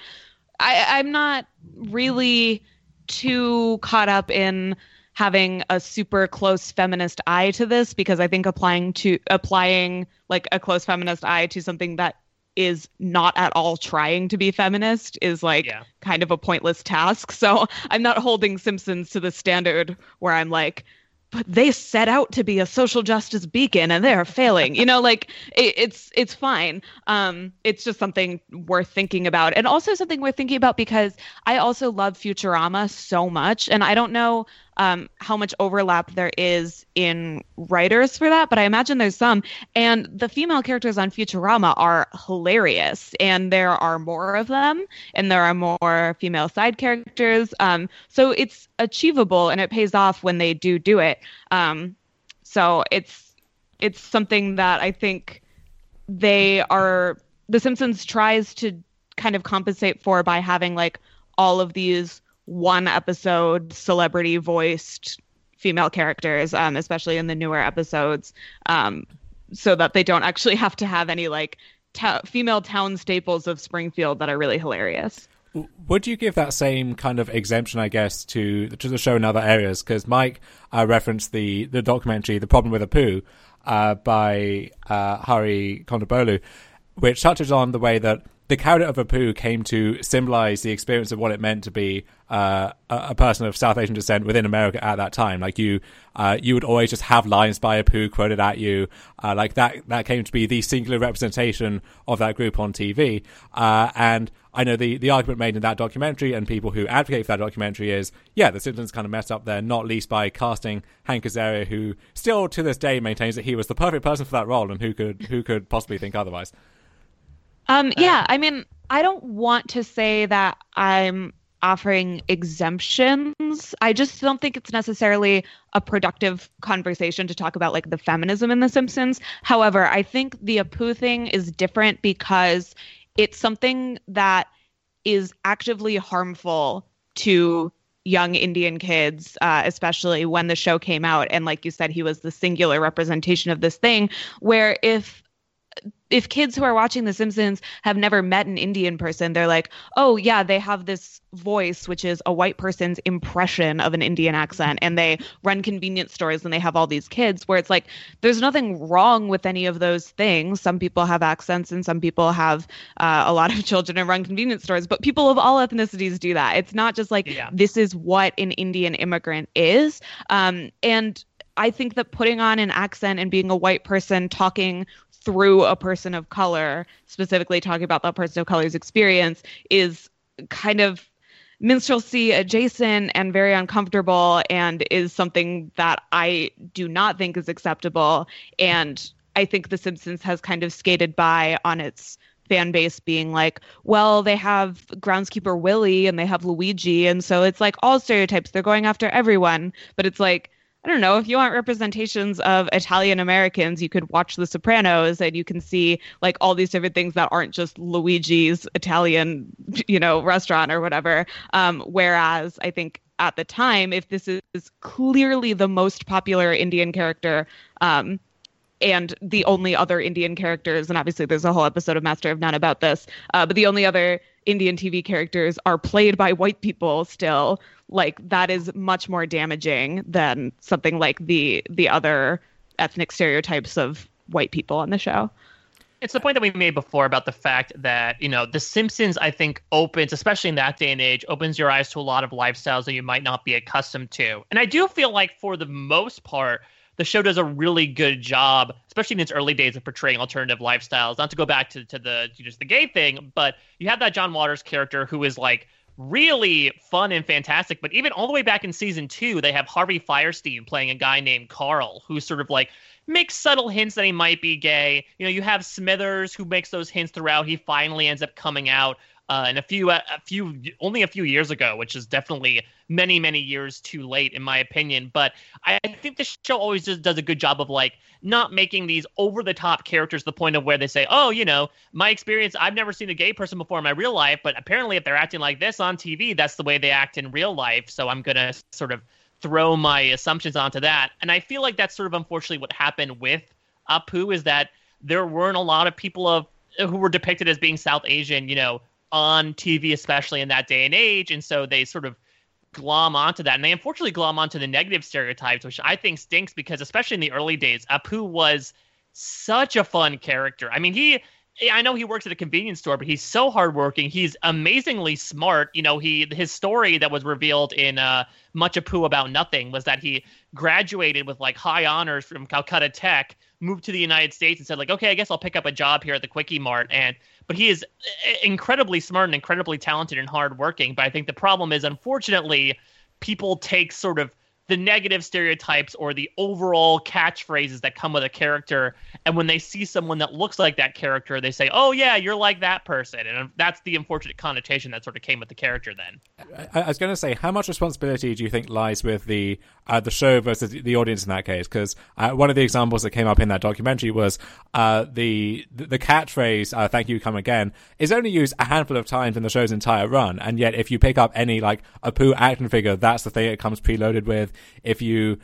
really too caught up in having a super close feminist eye to this, because I think applying like a close feminist eye to something that is not at all trying to be feminist is kind of a pointless task. So I'm not holding Simpsons to the standard where I'm like, but they set out to be a social justice beacon and they're failing. It's fine. It's just something worth thinking about, and also something worth thinking about because I also love Futurama so much, and I don't know how much overlap there is in writers for that, but I imagine there's some. And the female characters on Futurama are hilarious, and there are more of them, and there are more female side characters. So it's achievable, and it pays off when they do it. So it's something that I think The Simpsons tries to kind of compensate for by having like all of these one episode celebrity voiced female characters, especially in the newer episodes, so that they don't actually have to have any like female town staples of Springfield that are really hilarious. Would you give that same kind of exemption, I guess, to the show in other areas? Because Mike referenced the documentary The Problem with Apu by Hari Kondabolu, which touches on the way that the character of Apu came to symbolize the experience of what it meant to be a person of South Asian descent within America at that time. Like you would always just have lines by Apu quoted at you. Like that came to be the singular representation of that group on TV. And I know the argument made in that documentary and people who advocate for that documentary is, The Simpsons kind of messed up there, not least by casting Hank Azaria, who still to this day maintains that he was the perfect person for that role, and who could possibly think otherwise. I mean, I don't want to say that I'm offering exemptions. I just don't think it's necessarily a productive conversation to talk about like the feminism in The Simpsons. However, I think the Apu thing is different because it's something that is actively harmful to young Indian kids, especially when the show came out. And like you said, he was the singular representation of this thing, where if kids who are watching The Simpsons have never met an Indian person, they're like, oh yeah, they have this voice, which is a white person's impression of an Indian accent, and they run convenience stores and they have all these kids, where it's like, there's nothing wrong with any of those things. Some people have accents and some people have a lot of children and run convenience stores, but people of all ethnicities do that. It's not just like, this is what an Indian immigrant is. And I think that putting on an accent and being a white person talking through a person of color, specifically talking about that person of color's experience, is kind of minstrelsy adjacent and very uncomfortable, and is something that I do not think is acceptable. And I think The Simpsons has kind of skated by on its fan base being like, well, they have groundskeeper Willie and they have Luigi, and so it's like all stereotypes, they're going after everyone. But it's like, I don't know, if you want representations of Italian Americans, you could watch The Sopranos and you can see like all these different things that aren't just Luigi's Italian, restaurant or whatever. Whereas I think at the time, if this is clearly the most popular Indian character, and the only other Indian characters, and obviously there's a whole episode of Master of None about this, but the only other Indian TV characters are played by white people still, like that is much more damaging than something like the other ethnic stereotypes of white people on the show. It's the point that we made before about the fact that, The Simpsons, I think, opens, especially in that day and age, opens your eyes to a lot of lifestyles that you might not be accustomed to. And I do feel like for the most part, the show does a really good job, especially in its early days, of portraying alternative lifestyles. Not to go back to just the gay thing, but you have that John Waters character who is like really fun and fantastic. But even all the way back in season 2, they have Harvey Fierstein playing a guy named Carl, who sort of like makes subtle hints that he might be gay. You have Smithers, who makes those hints throughout. He finally ends up coming out. and only a few years ago, which is definitely many, many years too late, in my opinion. But I think the show always just does a good job of like not making these over the top characters to the point of where they say, oh, my experience, I've never seen a gay person before in my real life, but apparently if they're acting like this on TV, that's the way they act in real life. So I'm going to sort of throw my assumptions onto that. And I feel like that's sort of unfortunately what happened with Apu, is that there weren't a lot of people who were depicted as being South Asian, on TV, especially in that day and age. And so they sort of glom onto that. And they unfortunately glom onto the negative stereotypes, which I think stinks because especially in the early days, Apu was such a fun character. I mean, I know he works at a convenience store, but he's so hardworking. He's amazingly smart. His story that was revealed in Much Apu About Nothing was that he graduated with like high honors from Calcutta Tech, moved to the United States and said like, okay, I guess I'll pick up a job here at the Quickie Mart. But he is incredibly smart and incredibly talented and hardworking. But I think the problem is, unfortunately, people take sort of the negative stereotypes or the overall catchphrases that come with a character, and when they see someone that looks like that character, they say, oh yeah, you're like that person. And that's the unfortunate connotation that sort of came with the character then. I was going to say, how much responsibility do you think lies with the show versus the audience in that case? Because one of the examples that came up in that documentary was the catchphrase, thank you, come again, is only used a handful of times in the show's entire run, and yet if you pick up any like Apu action figure, that's the thing it comes preloaded with. If you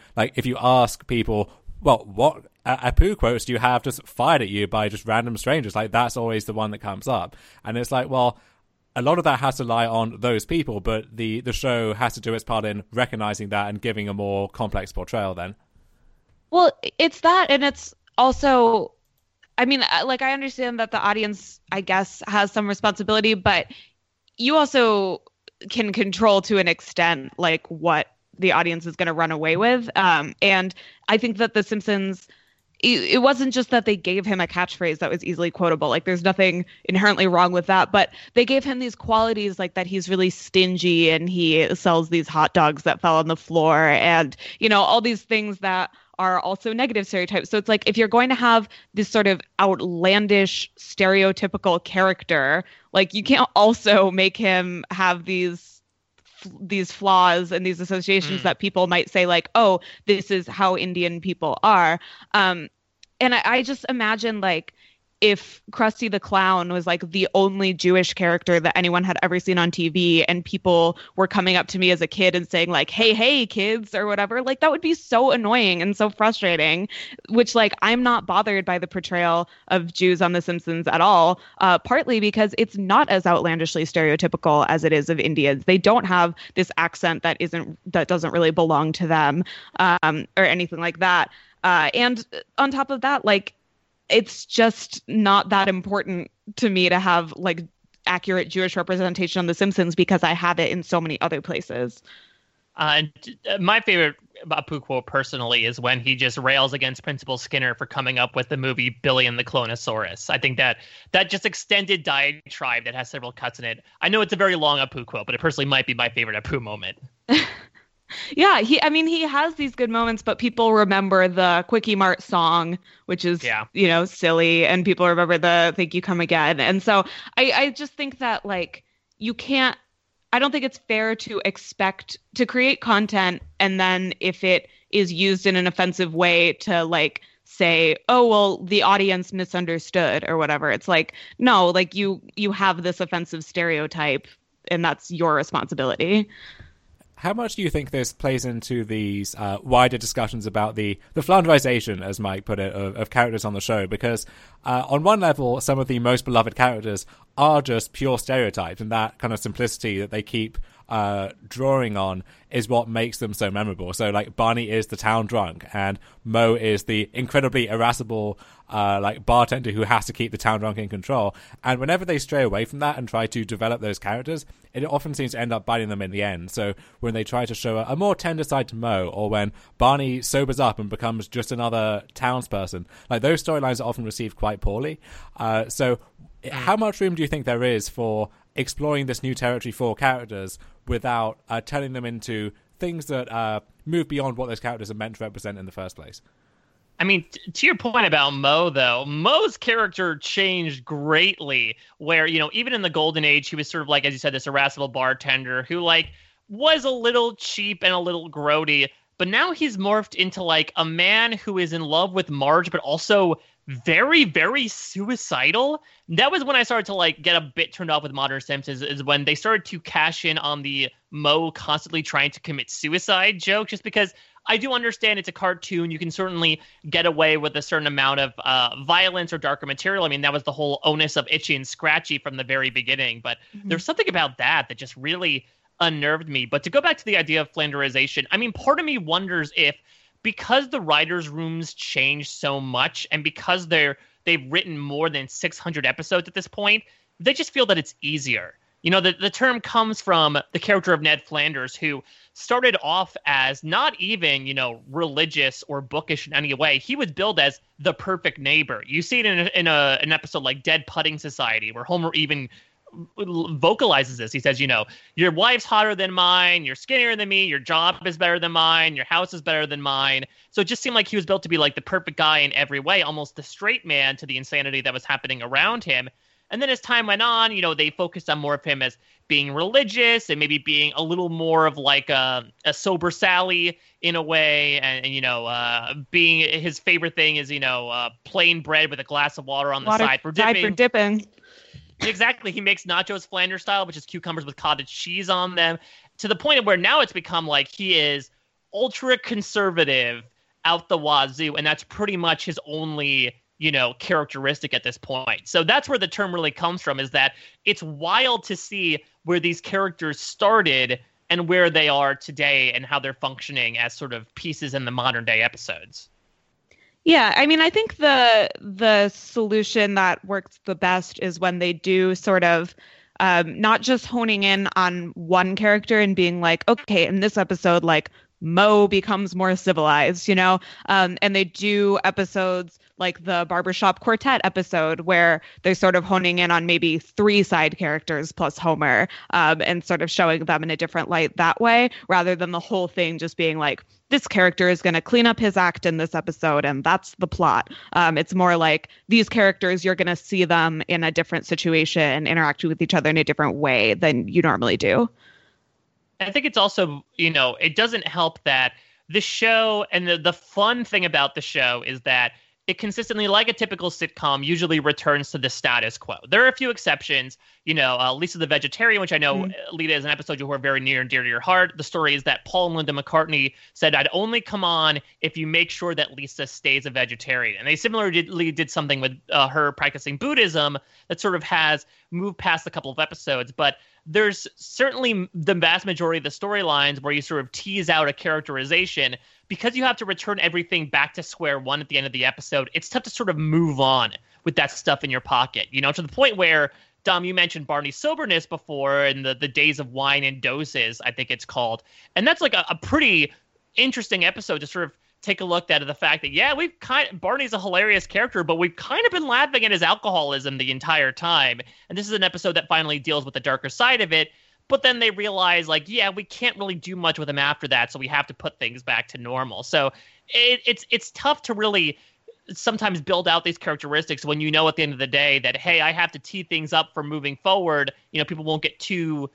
ask people, well, what Apu quotes do you have just fired at you by just random strangers, like that's always the one that comes up. And it's like, well, a lot of that has to lie on those people, but the show has to do its part in recognizing that and giving a more complex portrayal then. Well, it's that, and it's also, I mean, like, I understand that the audience, I guess, has some responsibility, but you also can control to an extent like what the audience is going to run away with. And I think that The Simpsons, it wasn't just that they gave him a catchphrase that was easily quotable. Like, there's nothing inherently wrong with that, but they gave him these qualities, like that he's really stingy and he sells these hot dogs that fell on the floor, and all these things that are also negative stereotypes. So it's like, if you're going to have this sort of outlandish stereotypical character, like, you can't also make him have these flaws and these associations that people might say like, oh, this is how Indian people are. And I just imagine like if Krusty the Clown was like the only Jewish character that anyone had ever seen on TV, and people were coming up to me as a kid and saying like, hey kids, or whatever, like that would be so annoying and so frustrating, which like I'm not bothered by the portrayal of Jews on The Simpsons at all, partly because it's not as outlandishly stereotypical as it is of Indians. They don't have this accent that doesn't really belong to them, or anything like that. And on top of that, like, it's just not that important to me to have like accurate Jewish representation on The Simpsons because I have it in so many other places. My favorite Apu quote personally is when he just rails against Principal Skinner for coming up with the movie Billy and the Clonosaurus. I think that just extended diatribe that has several cuts in it. I know it's a very long Apu quote, but it personally might be my favorite Apu moment. Yeah, he has these good moments, but people remember the Quickie Mart song, which is, silly, and people remember the Thank You Come Again. And so I just think that, like, I don't think it's fair to expect to create content and then if it is used in an offensive way to, like, say, oh, well, the audience misunderstood or whatever. It's like, no, like, you have this offensive stereotype and that's your responsibility. How much do you think this plays into these wider discussions about the Flanderization, as Mike put it, of characters on the show? Because on one level, some of the most beloved characters are just pure stereotypes, and that kind of simplicity that they keep drawing on is what makes them so memorable. So, like, Barney is the town drunk, and Moe is the incredibly irascible bartender who has to keep the town drunk in control. And whenever they stray away from that and try to develop those characters, it often seems to end up biting them in the end. So when they try to show a more tender side to Moe, or when Barney sobers up and becomes just another townsperson, like, those storylines are often received quite poorly. So how much room do you think there is for exploring this new territory for characters without turning them into things that move beyond what those characters are meant to represent in the first place? I mean, to your point about Mo, though, Mo's character changed greatly. Where, even in the Golden Age, he was sort of like, as you said, this irascible bartender who, like, was a little cheap and a little grody. But now he's morphed into, like, a man who is in love with Marge, but also very, very suicidal. That was when I started to, like, get a bit turned off with Modern Simpsons, is when they started to cash in on the Mo constantly trying to commit suicide joke, just because I do understand it's a cartoon. You can certainly get away with a certain amount of violence or darker material. I mean, that was the whole onus of Itchy and Scratchy from the very beginning. But there's something about that just really unnerved me. But to go back to the idea of Flanderization, I mean, part of me wonders if, because the writers' rooms changed so much and because they've written more than 600 episodes at this point, they just feel that it's easier. The term comes from the character of Ned Flanders, who started off as not even, religious or bookish in any way. He was billed as the perfect neighbor. You see it in an episode like Dead Pudding Society, where Homer even vocalizes this. He says, your wife's hotter than mine, you're skinnier than me, your job is better than mine, your house is better than mine. So it just seemed like he was built to be like the perfect guy in every way, almost the straight man to the insanity that was happening around him. And then as time went on, they focused on more of him as being religious and maybe being a little more of like a sober Sally in a way. And being his favorite thing is, plain bread with a glass of water on the side for dipping. Exactly. He makes nachos Flanders style, which is cucumbers with cottage cheese on them, to the point of where now it's become like he is ultra conservative out the wazoo. And that's pretty much his only characteristic at this point. So that's where the term really comes from, is that it's wild to see where these characters started and where they are today and how they're functioning as sort of pieces in the modern day episodes. Yeah, I mean, I think the solution that works the best is when they do sort of not just honing in on one character and being like, okay, in this episode, like, Mo becomes more civilized, and they do episodes like the Barbershop Quartet episode where they're sort of honing in on maybe 3 side characters plus Homer, and sort of showing them in a different light that way, rather than the whole thing just being like, this character is going to clean up his act in this episode and that's the plot. It's more like these characters, you're going to see them in a different situation, interacting with each other in a different way than you normally do. I think it's also, it doesn't help that the show, and the fun thing about the show is that it consistently, like a typical sitcom, usually returns to the status quo. There are a few exceptions. Lisa the Vegetarian, which I know, Lita, is an episode you are very near and dear to your heart. The story is that Paul and Linda McCartney said, I'd only come on if you make sure that Lisa stays a vegetarian. And they similarly did something with her practicing Buddhism that sort of has moved past a couple of episodes. But there's certainly the vast majority of the storylines where you sort of tease out a characterization. Because you have to return everything back to square one at the end of the episode, it's tough to sort of move on with that stuff in your pocket, to the point where, Dom, you mentioned Barney's soberness before, and the Days of Wine and Doses, I think it's called. And that's like a pretty interesting episode to sort of take a look at the fact that, Barney's a hilarious character, but we've kind of been laughing at his alcoholism the entire time. And this is an episode that finally deals with the darker side of it. But then they realize, we can't really do much with him after that, so we have to put things back to normal. So it's tough to really sometimes build out these characteristics when at the end of the day that, hey, I have to tee things up for moving forward. People won't get too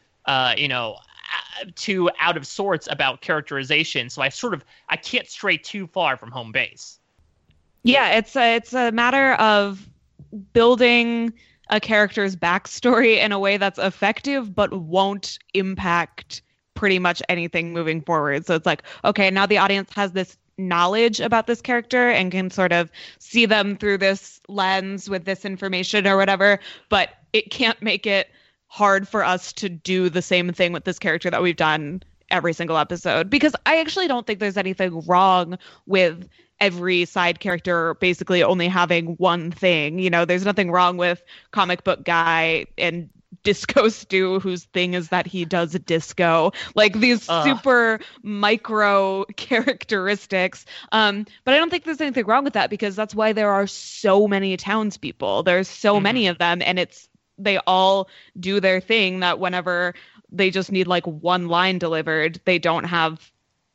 out of sorts about characterization. So I can't stray too far from home base. Yeah, it's a matter of building a character's backstory in a way that's effective but won't impact pretty much anything moving forward. So it's like, okay, now the audience has this knowledge about this character and can sort of see them through this lens with this information or whatever, but it can't make it hard for us to do the same thing with this character that we've done every single episode. Because I actually don't think there's anything wrong with every side character basically only having one thing. There's nothing wrong with Comic Book Guy and Disco Stew, whose thing is that he does disco, like these super micro characteristics. But I don't think there's anything wrong with that, because that's why there are so many townspeople. There's so many of them, and they all do their thing, that whenever they just need like one line delivered, they don't have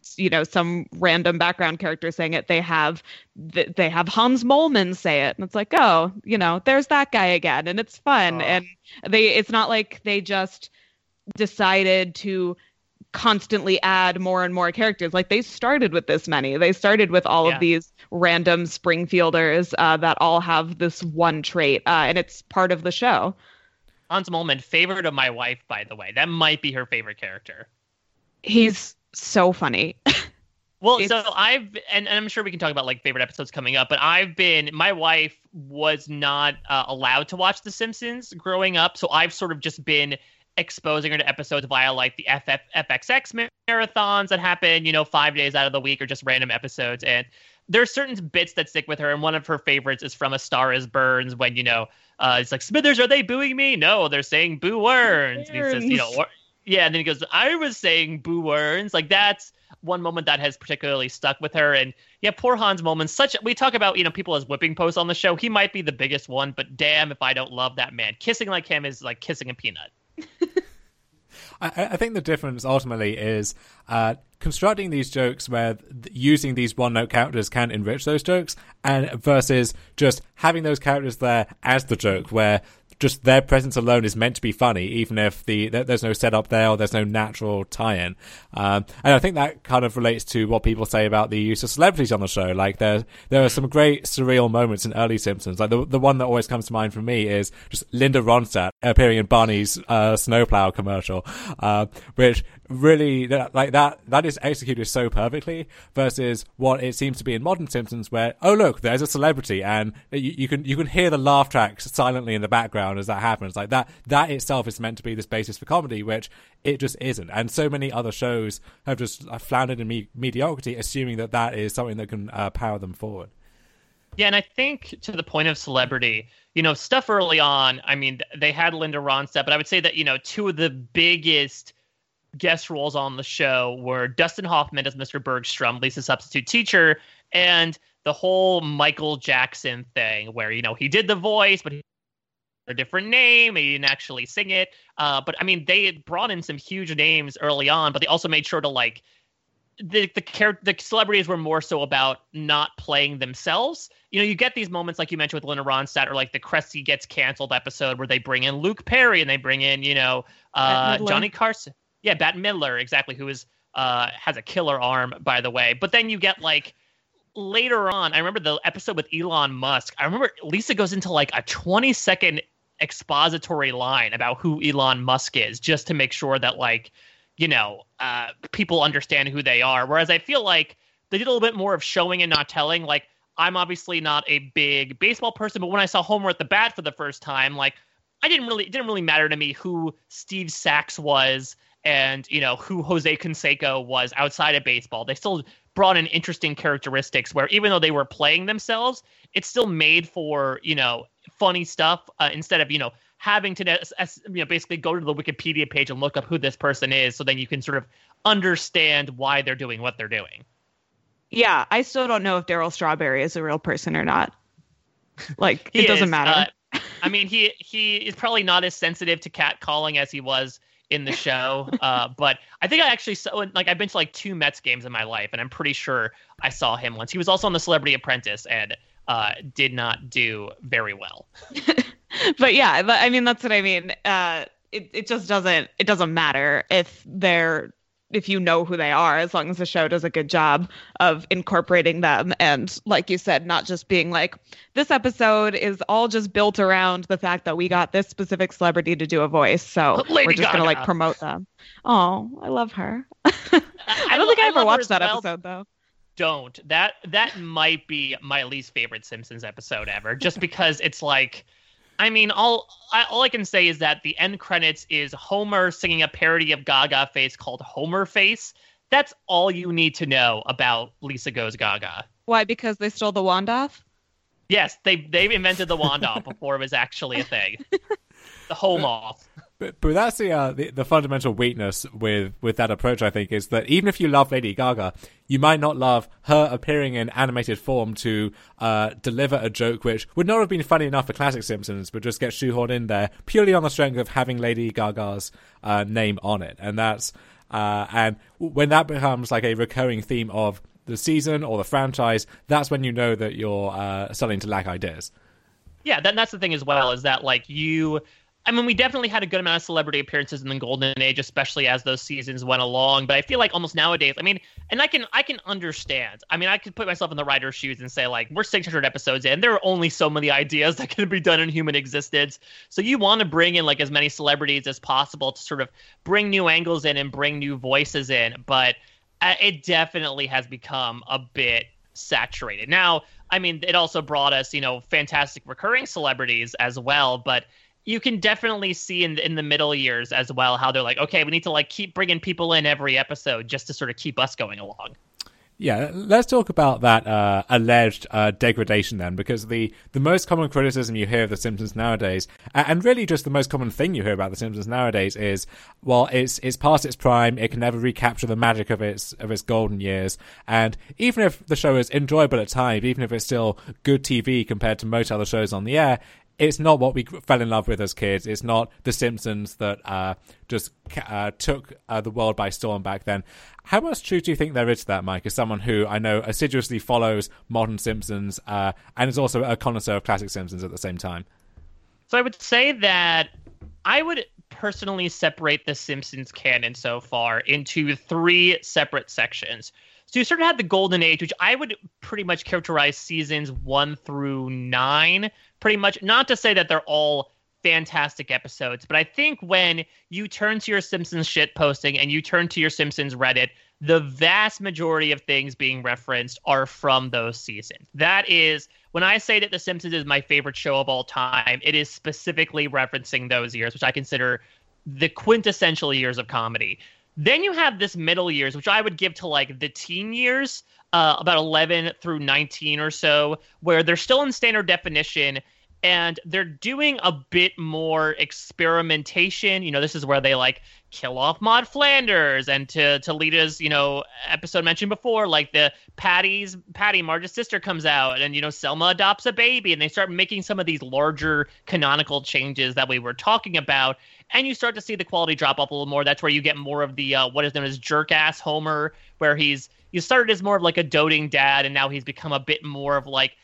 some random background character saying it. They have Hans Moleman say it, and it's like, oh, there's that guy again, and it's fun. And it's not like they just decided to constantly add more and more characters. Like, they started with this many. They started with all of these random Springfielders that all have this one trait, and it's part of the show. Hans Moleman, favorite of my wife, by the way. That might be her favorite character. He's so funny. Well, so and I'm sure we can talk about like favorite episodes coming up, but my wife was not allowed to watch The Simpsons growing up, so I've sort of just been exposing her to episodes via like the FXX marathons that happen, 5 days out of the week, or just random episodes. And there are certain bits that stick with her, and one of her favorites is from A Star Is Burns, when it's like, Smithers, are they booing me? No, they're saying boo Werns. And he says, and then he goes, I was saying boo Werns. Like, that's one moment that has particularly stuck with her. And yeah, poor Hans Moleman. We talk about, people as whipping posts on the show. He might be the biggest one, but damn if I don't love that man. Kissing like him is like kissing a peanut. I think the difference ultimately is constructing these jokes where using these one-note characters can enrich those jokes, and versus just having those characters there as the joke, where just their presence alone is meant to be funny, even if there's no setup there or there's no natural tie-in. And I think that kind of relates to what people say about the use of celebrities on the show. Like, there are some great surreal moments in early Simpsons. Like, the one that always comes to mind for me is just Linda Ronstadt appearing in Barney's snowplow commercial, which really, that is executed so perfectly, versus what it seems to be in modern Simpsons, where, oh look, there's a celebrity, and you can hear the laugh tracks silently in the background as that happens. Like, that itself is meant to be this basis for comedy, which it just isn't. And so many other shows have just floundered in mediocrity, assuming that is something that can power them forward. Yeah, and I think to the point of celebrity, stuff early on, I mean, they had Linda Ronstadt, but I would say that, two of the biggest guest roles on the show were Dustin Hoffman as Mr. Bergstrom, Lisa's substitute teacher, and the whole Michael Jackson thing where, he did the voice, but he had a different name, he didn't actually sing it. But I mean, they had brought in some huge names early on, but they also made sure to like, the celebrities were more so about not playing themselves. You get these moments like you mentioned with Linda Ronstadt, or like the Cressy Gets Canceled episode where they bring in Luke Perry and they bring in, Johnny Carson. Yeah, Bette Midler, exactly, who is has a killer arm, by the way. But then you get like later on, I remember the episode with Elon Musk. I remember Lisa goes into like a 20-second expository line about who Elon Musk is, just to make sure that like, people understand who they are. Whereas I feel like they did a little bit more of showing and not telling. Like, I'm obviously not a big baseball person, but when I saw Homer at the bat for the first time, like, it didn't really matter to me who Steve Sachs was and, who Jose Canseco was outside of baseball. They still brought in interesting characteristics where, even though they were playing themselves, it's still made for, funny stuff instead of, having to basically go to the Wikipedia page and look up who this person is, so then you can sort of understand why they're doing what they're doing. Yeah, I still don't know if Daryl Strawberry is a real person or not. Like, it doesn't matter. I mean, he is probably not as sensitive to catcalling as he was in the show. But I think I actually saw, like, I've been to like 2 Mets games in my life, and I'm pretty sure I saw him once. He was also on The Celebrity Apprentice and did not do very well. But yeah, I mean, that's what I mean. It just doesn't matter if you know who they are, as long as the show does a good job of incorporating them. And like you said, not just being like, this episode is all just built around the fact that we got this specific celebrity to do a voice, so we're just going to like promote them. Oh, I love her. I don't think I ever watched that episode though. Don't. That might be my least favorite Simpsons episode ever, just because it's like, I mean, all I can say is that the end credits is Homer singing a parody of Gaga Face called Homer Face. That's all you need to know about Lisa Goes Gaga. Why? Because they stole the wand off? Yes, they invented the wand off before it was actually a thing. The home off. But that's the fundamental weakness with that approach, I think, is that even if you love Lady Gaga, you might not love her appearing in animated form to deliver a joke which would not have been funny enough for classic Simpsons, but just get shoehorned in there purely on the strength of having Lady Gaga's name on it. And that's And when that becomes like a recurring theme of the season or the franchise, that's when you know that you're starting to lack ideas. Yeah, that's the thing as well, is that like I mean, we definitely had a good amount of celebrity appearances in the Golden Age, especially as those seasons went along. But I feel like almost nowadays, I mean, and I can understand. I mean, I could put myself in the writer's shoes and say, like, we're 600 episodes in. There are only so many ideas that can be done in human existence. So you want to bring in, like, as many celebrities as possible to sort of bring new angles in and bring new voices in. But it definitely has become a bit saturated. Now, I mean, it also brought us, fantastic recurring celebrities as well. But you can definitely see in the middle years as well how they're like, okay, we need to like keep bringing people in every episode just to sort of keep us going along. Yeah, let's talk about that alleged degradation then, because the most common criticism you hear of The Simpsons nowadays, and really just the most common thing you hear about The Simpsons nowadays is, well, it's past its prime, it can never recapture the magic of its golden years, and even if the show is enjoyable at times, even if it's still good TV compared to most other shows on the air, it's not what we fell in love with as kids. It's not The Simpsons that just took the world by storm back then. How much truth do you think there is to that, Mike, as someone who I know assiduously follows modern Simpsons and is also a connoisseur of classic Simpsons at the same time? So I would say that I would personally separate the Simpsons canon so far into 3 separate sections. So you sort of had the Golden Age, which I would pretty much characterize seasons 1 through 9, pretty much. Not to say that they're all fantastic episodes, but I think when you turn to your Simpsons shit posting and you turn to your Simpsons Reddit, the vast majority of things being referenced are from those seasons. That is, when I say that The Simpsons is my favorite show of all time, it is specifically referencing those years, which I consider the quintessential years of comedy. Then you have this middle years, which I would give to like the teen years, about 11 through 19 or so, where they're still in standard definition and they're doing a bit more experimentation. This is where they like kill off Maude Flanders, and to Lita's, episode mentioned before, like the Patty, Marge's sister, comes out, and Selma adopts a baby, and they start making some of these larger canonical changes that we were talking about, and you start to see the quality drop off a little more. That's where you get more of the what is known as jerk-ass Homer, where you started as more of like a doting dad, and now he's become a bit more of like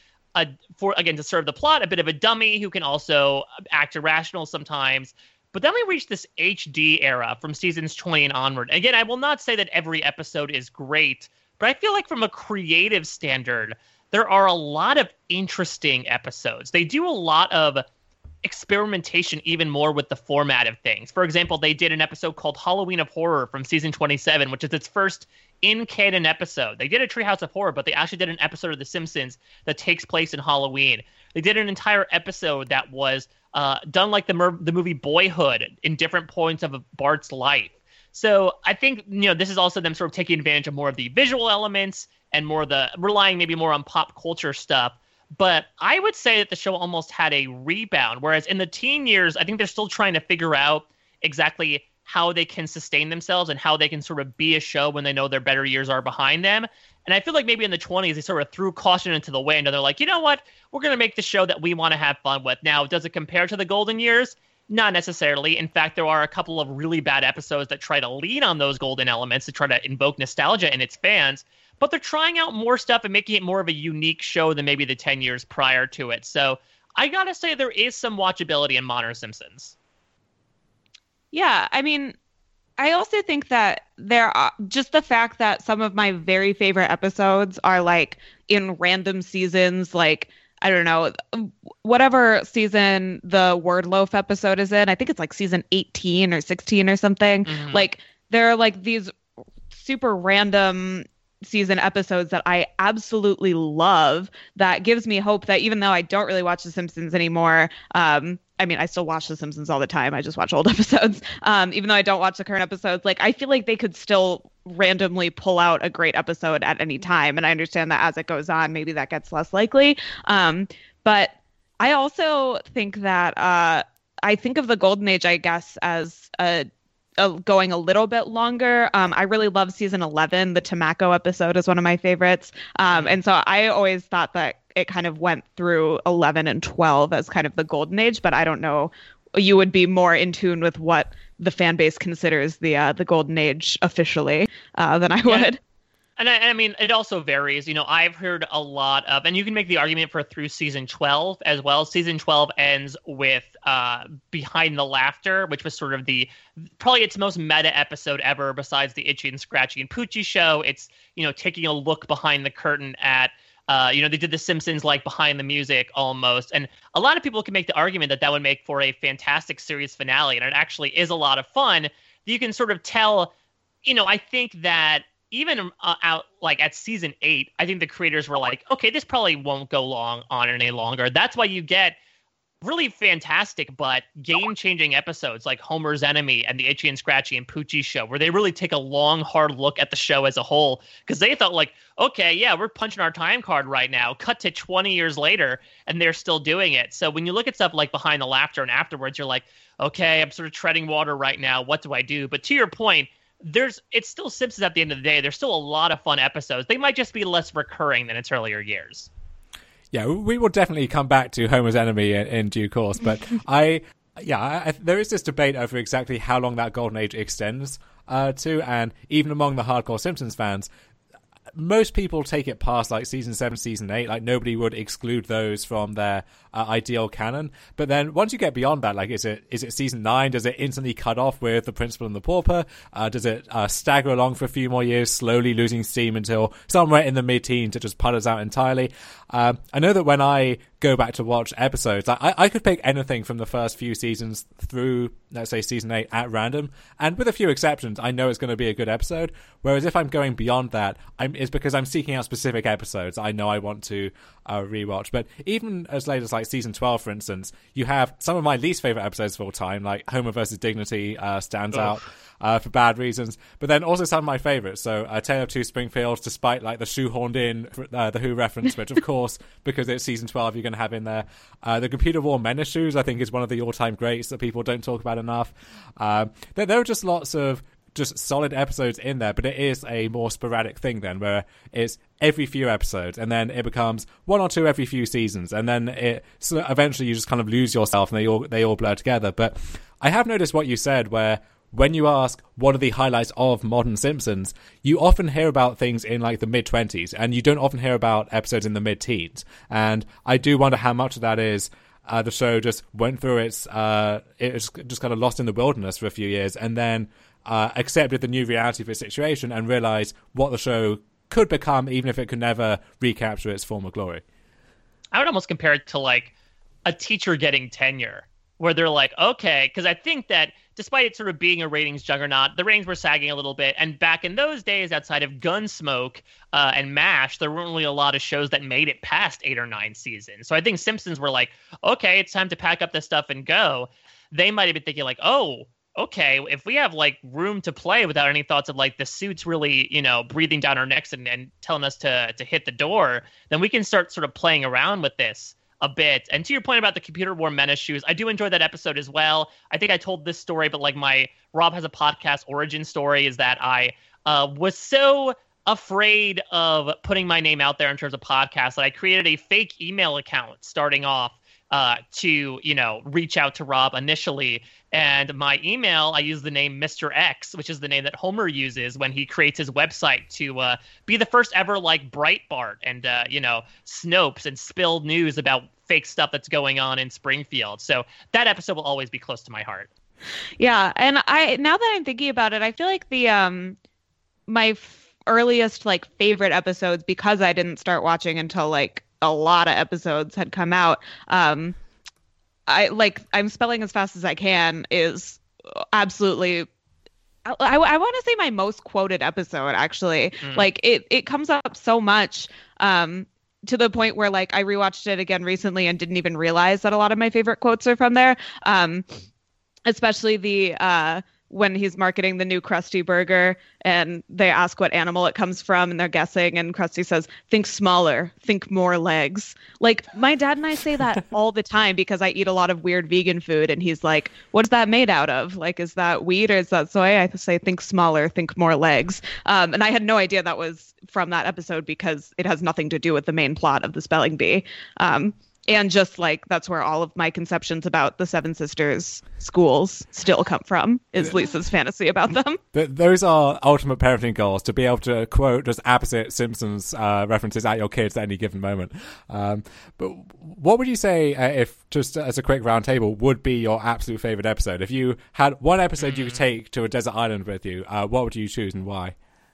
to serve the plot, a bit of a dummy who can also act irrational sometimes. But then we reach this HD era from seasons 20 and onward. Again, I will not say that every episode is great, but I feel like from a creative standard, there are a lot of interesting episodes. They do a lot of experimentation even more with the format of things. For example, they did an episode called Halloween of Horror from season 27, which is its first in-canon episode. They did a Treehouse of Horror, but they actually did an episode of The Simpsons that takes place in Halloween. They did an entire episode that was done like the movie Boyhood in different points of Bart's life. So I think, this is also them sort of taking advantage of more of the visual elements and more relying maybe more on pop culture stuff. But I would say that the show almost had a rebound, whereas in the teen years, I think they're still trying to figure out exactly how they can sustain themselves and how they can sort of be a show when they know their better years are behind them. And I feel like maybe in the 20s, they sort of threw caution into the wind, and they're like, you know what? We're going to make the show that we want to have fun with. Now, does it compare to the golden years? Not necessarily. In fact, there are a couple of really bad episodes that try to lean on those golden elements to try to invoke nostalgia in its fans. But they're trying out more stuff and making it more of a unique show than maybe the 10 years prior to it. So I got to say there is some watchability in modern Simpsons. Yeah, I mean, I also think that there are just the fact that some of my very favorite episodes are like in random seasons, like, I don't know, whatever season the Word Loaf episode is in. I think it's like season 18 or 16 or something. Mm-hmm. Like, there are like these super random season episodes that I absolutely love, that gives me hope that even though I don't really watch The Simpsons anymore, I mean, I still watch The Simpsons all the time. I just watch old episodes. Even though I don't watch the current episodes, like, I feel like they could still randomly pull out a great episode at any time. And I understand that as it goes on, maybe that gets less likely. But I also think that I think of the Golden Age, I guess, as going a little bit longer. I really love season 11. The Tamako episode is one of my favorites. And so I always thought that it kind of went through 11 and 12 as kind of the Golden Age, but I don't know. You would be more in tune with what the fan base considers the golden age officially than I would. And I mean, it also varies. You know, I've heard a lot of, and you can make the argument for through season 12 as well. Season 12 ends with Behind the Laughter, which was sort of probably its most meta episode ever besides the Itchy and Scratchy and Poochie show. It's, you know, taking a look behind the curtain at, you know, they did The Simpsons like behind the music almost. And a lot of people can make the argument that would make for a fantastic series finale. And it actually is a lot of fun. You can sort of tell, you know, I think that even out like at season 8, I think the creators were like, okay, this probably won't go on any longer. That's why you get really fantastic but game-changing episodes like Homer's Enemy and the Itchy and Scratchy and Poochie show, where they really take a long, hard look at the show as a whole, because they thought like, okay, yeah, we're punching our time card right now. Cut to 20 years later, and they're still doing it. So when you look at stuff like Behind the Laughter and afterwards, you're like, okay, I'm sort of treading water right now. What do I do? But to your point, it's still Simpsons at the end of the day. There's still a lot of fun episodes. They might just be less recurring than its earlier years. Yeah, we will definitely come back to Homer's Enemy in due course, but there is this debate over exactly how long that golden age extends to, and even among the hardcore Simpsons fans, most people take it past like season 7, season 8. Like nobody would exclude those from their ideal canon. But then once you get beyond that, like is it season 9? Does it instantly cut off with The Principal and the Pauper? Does it stagger along for a few more years, slowly losing steam until somewhere in the mid-teens it just putters out entirely? I know that when I go back to watch episodes, I could pick anything from the first few seasons through, let's say, season 8 at random, and with a few exceptions, I know it's going to be a good episode. Whereas if I'm going beyond that, it's because I'm seeking out specific episodes I know I want to rewatch. But even as late as like season 12, for instance, you have some of my least favorite episodes of all time, like Homer versus Dignity stands out for bad reasons, but then also some of my favorites. So Tale of Two Springfields, despite like the shoehorned in the Who reference, which of course, because it's season 12, you're going to have in there. The Computer Wore Menace Shoes, I think, is one of the all-time greats that people don't talk about enough. There are just lots of just solid episodes in there, but it is a more sporadic thing then, where it's every few episodes, and then it becomes one or two every few seasons, and then eventually you just kind of lose yourself, and they all blur together. But I have noticed what you said, where when you ask what are the highlights of modern Simpsons, you often hear about things in like the mid-20s, and you don't often hear about episodes in the mid-teens. And I do wonder how much of that is the show just went through it was just kind of lost in the wilderness for a few years, and then accepted the new reality of its situation and realized what the show could become, even if it could never recapture its former glory. I would almost compare it to like a teacher getting tenure, where they're like, okay, because I think that despite it sort of being a ratings juggernaut, the ratings were sagging a little bit. And back in those days, outside of Gunsmoke and MASH, there weren't really a lot of shows that made it past 8 or 9 seasons. So I think Simpsons were like, okay, it's time to pack up this stuff and go. They might have been thinking like, oh, okay, if we have like room to play without any thoughts of like the suits really, you know, breathing down our necks and telling us to hit the door, then we can start sort of playing around with this a bit. And to your point about the Computer Wore Menace Shoes, I do enjoy that episode as well. I think I told this story, but like my Rob Has a Podcast origin story is that I was so afraid of putting my name out there in terms of podcasts that I created a fake email account starting off to, you know, reach out to Rob initially. And my email, I use the name Mr. X, which is the name that Homer uses when he creates his website to be the first ever like Breitbart and, you know, Snopes and spilled news about fake stuff that's going on in Springfield. So that episode will always be close to my heart. Yeah. And now that I'm thinking about it, I feel like my earliest like favorite episodes, because I didn't start watching until like a lot of episodes had come out. I'm spelling as fast as I can is absolutely, I want to say my most quoted episode, actually. Like it comes up so much to the point where like I rewatched it again recently and didn't even realize that a lot of my favorite quotes are from there. Especially the when he's marketing the new Krusty Burger and they ask what animal it comes from and they're guessing, and Krusty says, think smaller, think more legs. Like my dad and I say that all the time because I eat a lot of weird vegan food, and he's like, what's that made out of? Like, is that wheat or is that soy? I say, think smaller, think more legs. And I had no idea that was from that episode because it has nothing to do with the main plot of the spelling bee. And just like that's where all of my conceptions about the Seven Sisters schools still come from, is Lisa's fantasy about them. Those are ultimate parenting goals, to be able to quote just opposite Simpsons references at your kids at any given moment. But what would you say, if just as a quick round table, would be your absolute favorite episode? If you had one episode you could take to a desert island with you, what would you choose and why?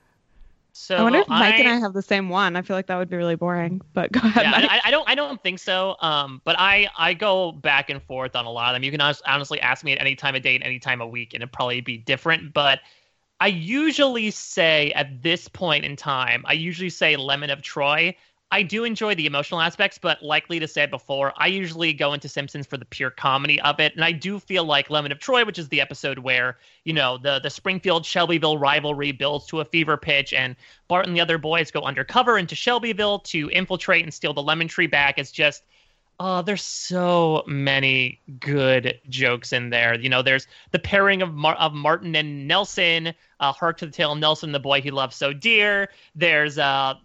So I wonder if Mike and I have the same one. I feel like that would be really boring, but go ahead. Yeah, Mike. I don't think so. But I go back and forth on a lot of them. You can honestly ask me at any time of day, and any time of week, and it'd probably be different. But I usually say at this point in time, I usually say Lemon of Troy. I do enjoy the emotional aspects, but like Lita said before, I usually go into Simpsons for the pure comedy of it. And I do feel like Lemon of Troy, which is the episode where, you know, the Springfield-Shelbyville rivalry builds to a fever pitch, and Bart and the other boys go undercover into Shelbyville to infiltrate and steal the lemon tree back. It's just, there's so many good jokes in there. You know, there's the pairing of Martin and Nelson, hark to the tale of Nelson, the boy he loves so dear. There's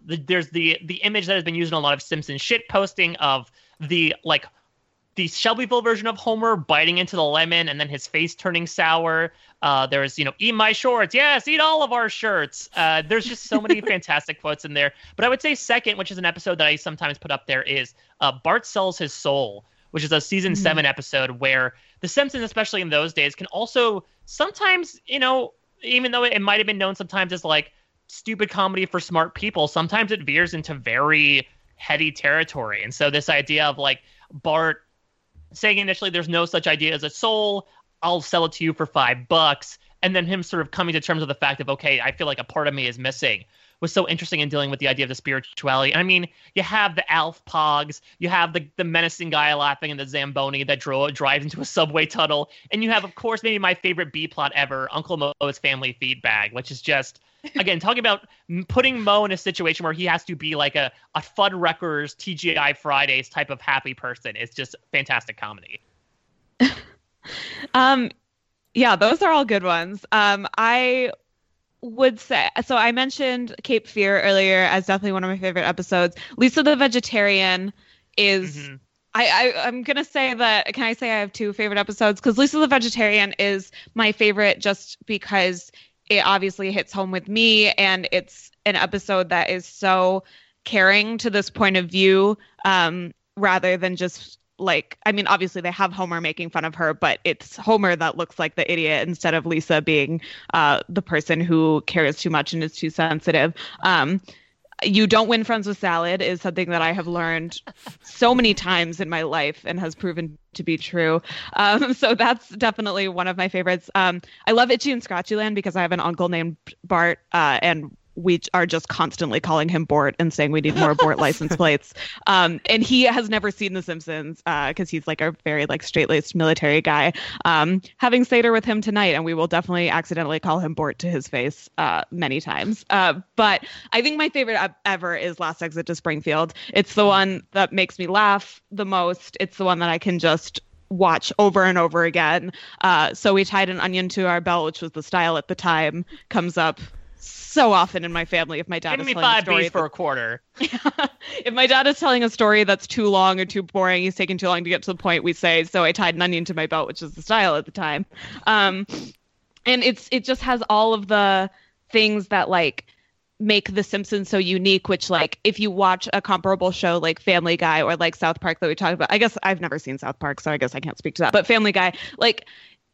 the image that has been used in a lot of Simpsons shit posting of the Shelbyville version of Homer biting into the lemon and then his face turning sour. There's, you know, eat my shorts. Yes, eat all of our shirts. There's just so many fantastic quotes in there. But I would say second, which is an episode that I sometimes put up there, is Bart Sells His Soul, which is a season 7 episode where The Simpsons, especially in those days, can also sometimes, you know, even though it might have been known sometimes as like stupid comedy for smart people, sometimes it veers into very heady territory. And so this idea of like Bart saying initially there's no such idea as a soul, I'll sell it to you for $5, and then him sort of coming to terms with the fact of, okay, I feel like a part of me is missing, was so interesting in dealing with the idea of the spirituality. I mean, you have the Alf Pogs, you have the menacing guy laughing in the Zamboni that drives into a subway tunnel, and you have, of course, maybe my favorite B-plot ever, Uncle Moe's family feed bag, which is just, again, talking about putting Moe in a situation where he has to be like a Fuddruckers, TGI Fridays type of happy person. It's just fantastic comedy. Yeah, those are all good ones. I would say, so I mentioned Cape Fear earlier as definitely one of my favorite episodes. Lisa the Vegetarian is, I'm going to say that, can I say I have two favorite episodes? Because Lisa the Vegetarian is my favorite just because it obviously hits home with me, and it's an episode that is so caring to this point of view, rather than just like, I mean, obviously they have Homer making fun of her, but it's Homer that looks like the idiot instead of Lisa being the person who cares too much and is too sensitive. You don't win friends with salad is something that I have learned so many times in my life and has proven to be true. So that's definitely one of my favorites. I love Itchy and Scratchy Land because I have an uncle named Bart, and we are just constantly calling him Bort and saying we need more Bort license plates. And he has never seen The Simpsons because he's like a very like straight-laced military guy. Having Seder with him tonight, and we will definitely accidentally call him Bort to his face many times. But I think my favorite ever is Last Exit to Springfield. It's the one that makes me laugh the most. It's the one that I can just watch over and over again. So We Tied an Onion to Our Belt, which was the style at the time, comes up so often in my family. If my dad Give is me telling a story $5 for a quarter. If my dad is telling a story that's too long or too boring, he's taking too long to get to the point, we say, so I tied an onion to my belt, which is the style at the time. And it just has all of the things that like make The Simpsons so unique, which like if you watch a comparable show like Family Guy or like South Park that we talked about, I guess I've never seen South Park, so I guess I can't speak to that, but Family Guy, like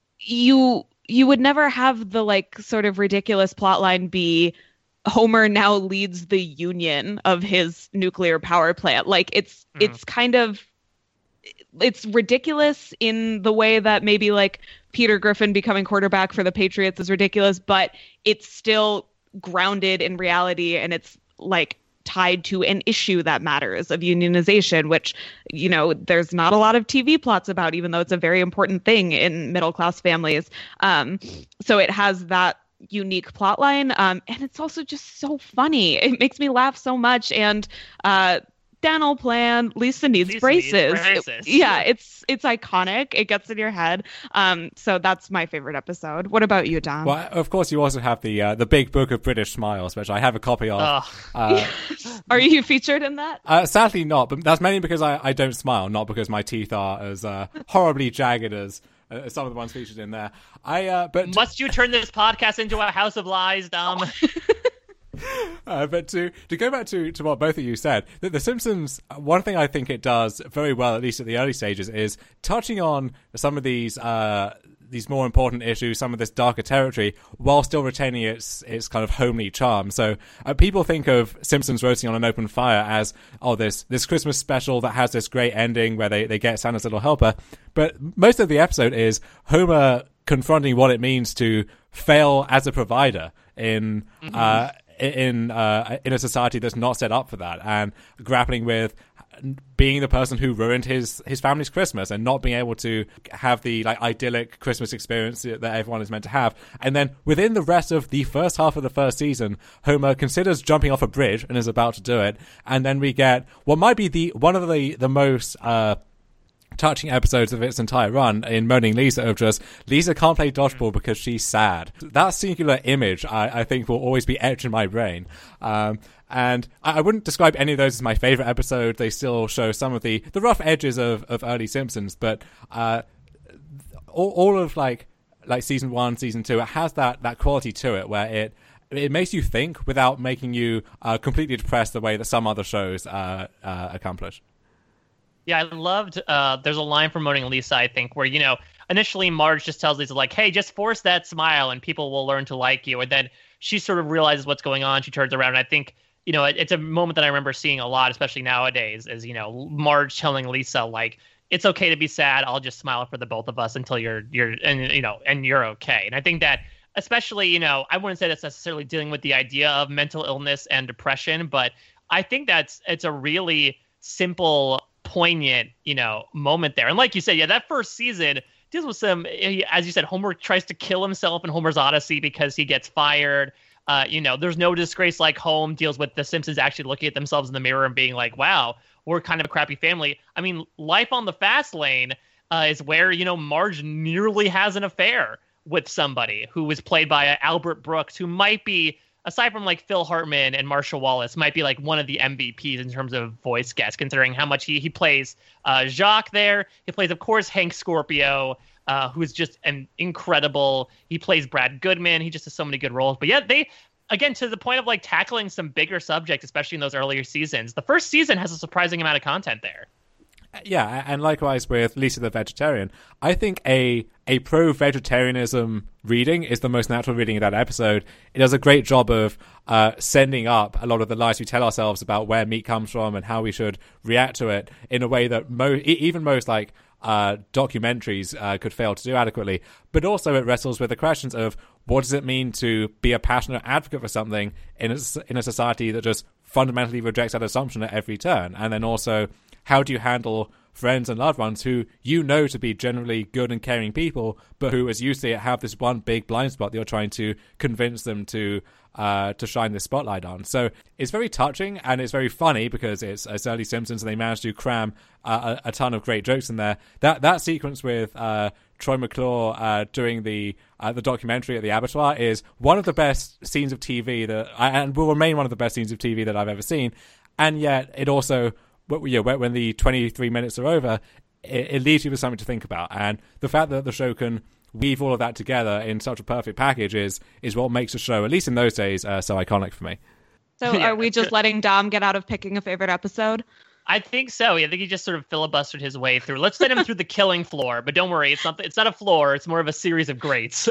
you would never have the like sort of ridiculous plotline be Homer now leads the union of his nuclear power plant. Like it's kind of, it's ridiculous in the way that maybe like Peter Griffin becoming quarterback for the Patriots is ridiculous, but it's still grounded in reality, and it's like tied to an issue that matters of unionization, which, you know, there's not a lot of TV plots about, even though it's a very important thing in middle-class families. So it has that unique plot line. And it's also just so funny. It makes me laugh so much. And Dad dental plan. Lisa needs braces. It's iconic. It gets in your head. So that's my favorite episode. What about you, Dom? Well, of course, you also have the Big Book of British Smiles, which I have a copy of. Are you featured in that? Sadly not, but that's mainly because I don't smile, not because my teeth are as horribly jagged as some of the ones featured in there. But must you turn this podcast into a house of lies, Dom? But to go back to what both of you said, that The Simpsons, one thing I think it does very well, at least at the early stages, is touching on some of these more important issues, some of this darker territory, while still retaining its kind of homely charm. So people think of Simpsons Roasting on an Open Fire as, this Christmas special that has this great ending where they get Santa's Little Helper. But most of the episode is Homer confronting what it means to fail as a provider in a society that's not set up for that, and grappling with being the person who ruined his family's Christmas and not being able to have the idyllic Christmas experience that everyone is meant to have. And then within the rest of the first half of the first season, Homer considers jumping off a bridge and is about to do it. And then we get what might be one of the most touching episodes of its entire run in Moaning Lisa, of just Lisa can't play dodgeball because she's sad. That singular image I think will always be etched in my brain. And I wouldn't describe any of those as my favorite episode. They still show some of the rough edges of early Simpsons, but all of like season 1, season 2, it has that quality to it where it makes you think without making you completely depressed the way that some other shows accomplish. Yeah, I loved, there's a line from Moaning Lisa, I think, where, initially Marge just tells Lisa, hey, just force that smile and people will learn to like you. And then she sort of realizes what's going on. She turns around. And I think, it's a moment that I remember seeing a lot, especially nowadays, is, Marge telling Lisa, it's okay to be sad. I'll just smile for the both of us until you're okay. And I think that, especially, I wouldn't say that's necessarily dealing with the idea of mental illness and depression, but I think it's a really simple, poignant, moment there. And like you said, that first season deals with some, as you said, Homer tries to kill himself in Homer's Odyssey because he gets fired. There's no disgrace like home deals with the Simpsons actually looking at themselves in the mirror and being like, wow, we're kind of a crappy family. I mean, Life on the Fast Lane is where, Marge nearly has an affair with somebody who was played by Albert Brooks, who might be, aside from Phil Hartman and Marcia Wallace, might be one of the MVPs in terms of voice guests, considering how much he plays Jacques there. He plays, of course, Hank Scorpio, who is just an incredible. He plays Brad Goodman. He just has so many good roles. But yeah, they, again, to the point of tackling some bigger subjects, especially in those earlier seasons. The first season has a surprising amount of content there. Yeah, and likewise with Lisa the Vegetarian, I think a pro-vegetarianism reading is the most natural reading of that episode. It does a great job of sending up a lot of the lies we tell ourselves about where meat comes from and how we should react to it in a way that even most documentaries could fail to do adequately. But also it wrestles with the questions of what does it mean to be a passionate advocate for something in a society that just fundamentally rejects that assumption at every turn, and then also how do you handle friends and loved ones who to be generally good and caring people, but who, as you see it, have this one big blind spot that you're trying to convince them to shine this spotlight on. So it's very touching and it's very funny because it's early Simpsons and they managed to cram a ton of great jokes in there. That sequence with Troy McClure doing the documentary at the abattoir is one of the best scenes of TV and will remain one of the best scenes of TV that I've ever seen. And yet it also, when the 23 minutes are over, it leaves you with something to think about. And the fact that the show can weave all of that together in such a perfect package is what makes the show, at least in those days, so iconic for me. So are we just letting Dom get out of picking a favorite episode? I think so. I think he just sort of filibustered his way through. Let's send him through the killing floor, but don't worry, it's not a floor. It's more of a series of greats.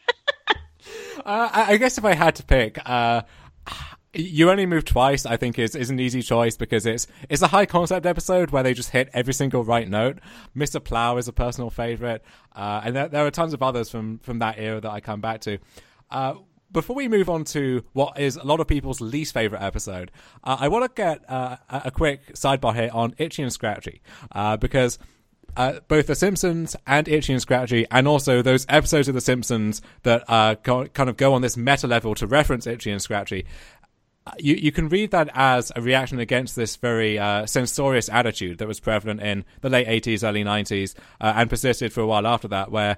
I guess if I had to pick, You Only Move Twice, I think, is an easy choice because it's a high concept episode where they just hit every single right note. Mr. Plow is a personal favorite, and there are tons of others from that era that I come back to. Before we move on to what is a lot of people's least favorite episode, I want to get a quick sidebar here on Itchy and Scratchy, because both The Simpsons and Itchy and Scratchy, and also those episodes of The Simpsons that kind of go on this meta level to reference Itchy and Scratchy, you can read that as a reaction against this very censorious attitude that was prevalent in the late 80s, early 90s, and persisted for a while after that, where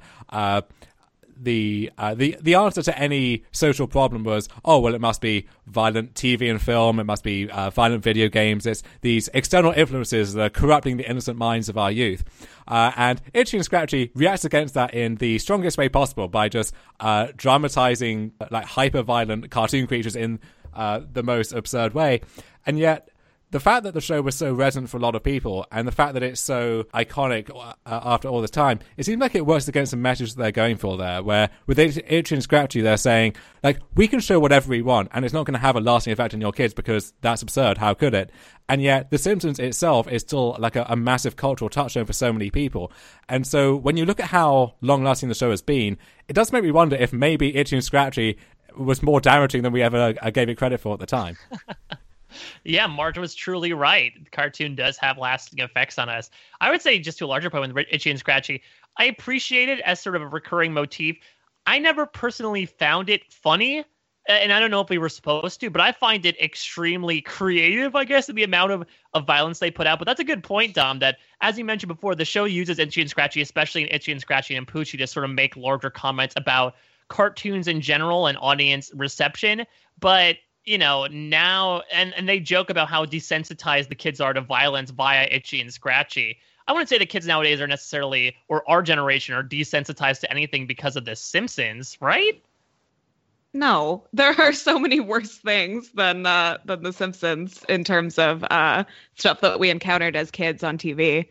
the answer to any social problem was, oh, well, it must be violent TV and film, it must be violent video games, it's these external influences that are corrupting the innocent minds of our youth. And Itchy and Scratchy reacts against that in the strongest way possible by just dramatizing like hyper-violent cartoon creatures in the most absurd way. And yet the fact that the show was so resonant for a lot of people, and the fact that it's so iconic after all this time, it seems like it works against the message that they're going for there, where with Itchy and Scratchy, they're saying, like, we can show whatever we want, and it's not going to have a lasting effect on your kids because that's absurd. How could it? And yet, The Simpsons itself is still like a massive cultural touchstone for so many people. And so when you look at how long-lasting the show has been, it does make me wonder if maybe Itchy and Scratchy was more damaging than we ever gave it credit for at the time. Yeah, Marge was truly right. The cartoon does have lasting effects on us. I would say, just to a larger point with Itchy and Scratchy, I appreciate it as sort of a recurring motif. I never personally found it funny, and I don't know if we were supposed to, but I find it extremely creative, I guess, in the amount of violence they put out. But that's a good point, Dom, that, as you mentioned before, the show uses Itchy and Scratchy, especially in Itchy and Scratchy and Poochie, to sort of make larger comments about cartoons in general and audience reception. But now, and they joke about how desensitized the kids are to violence via Itchy and Scratchy. I wouldn't say the kids nowadays are necessarily, or our generation, are desensitized to anything because of The Simpsons, right? No, there are so many worse things than The Simpsons in terms of stuff that we encountered as kids on TV.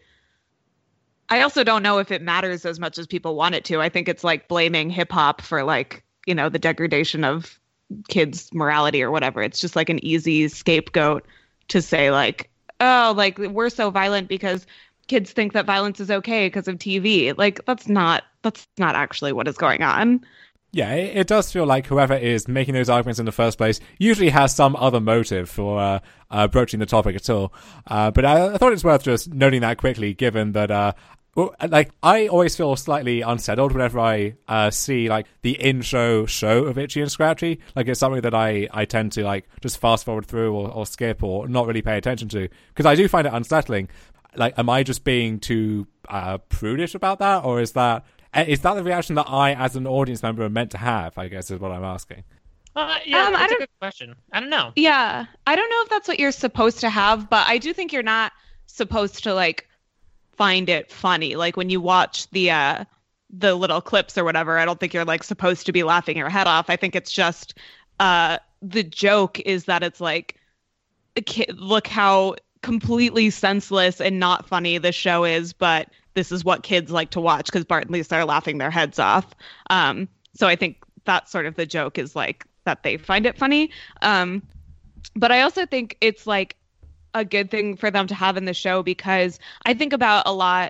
I also don't know if it matters as much as people want it to. I think it's like blaming hip hop for the degradation of kids' morality or whatever. It's just like an easy scapegoat to say like, oh, like we're so violent because kids think that violence is okay because of TV. Like that's not actually what is going on. Yeah, it does feel like whoever is making those arguments in the first place usually has some other motive for broaching the topic at all. But I thought it's worth just noting that quickly, given that I always feel slightly unsettled whenever I see like the in-show show of Itchy and Scratchy. Like it's something that I tend to like just fast forward through or skip or not really pay attention to, because I do find it unsettling. Like, am I just being too prudish about that, or is that the reaction that I, as an audience member, am meant to have? I guess is what I'm asking. That's a good question. I don't know. Yeah, I don't know if that's what you're supposed to have, but I do think you're not supposed to like find it funny. Like when you watch the little clips or whatever, I don't think you're like supposed to be laughing your head off. I think it's just the joke is that it's like, look how completely senseless and not funny the show is, but this is what kids like to watch because Bart and Lisa are laughing their heads off. So I think that's sort of the joke, is like that they find it funny. But I also think it's like a good thing for them to have in the show, because I think about a lot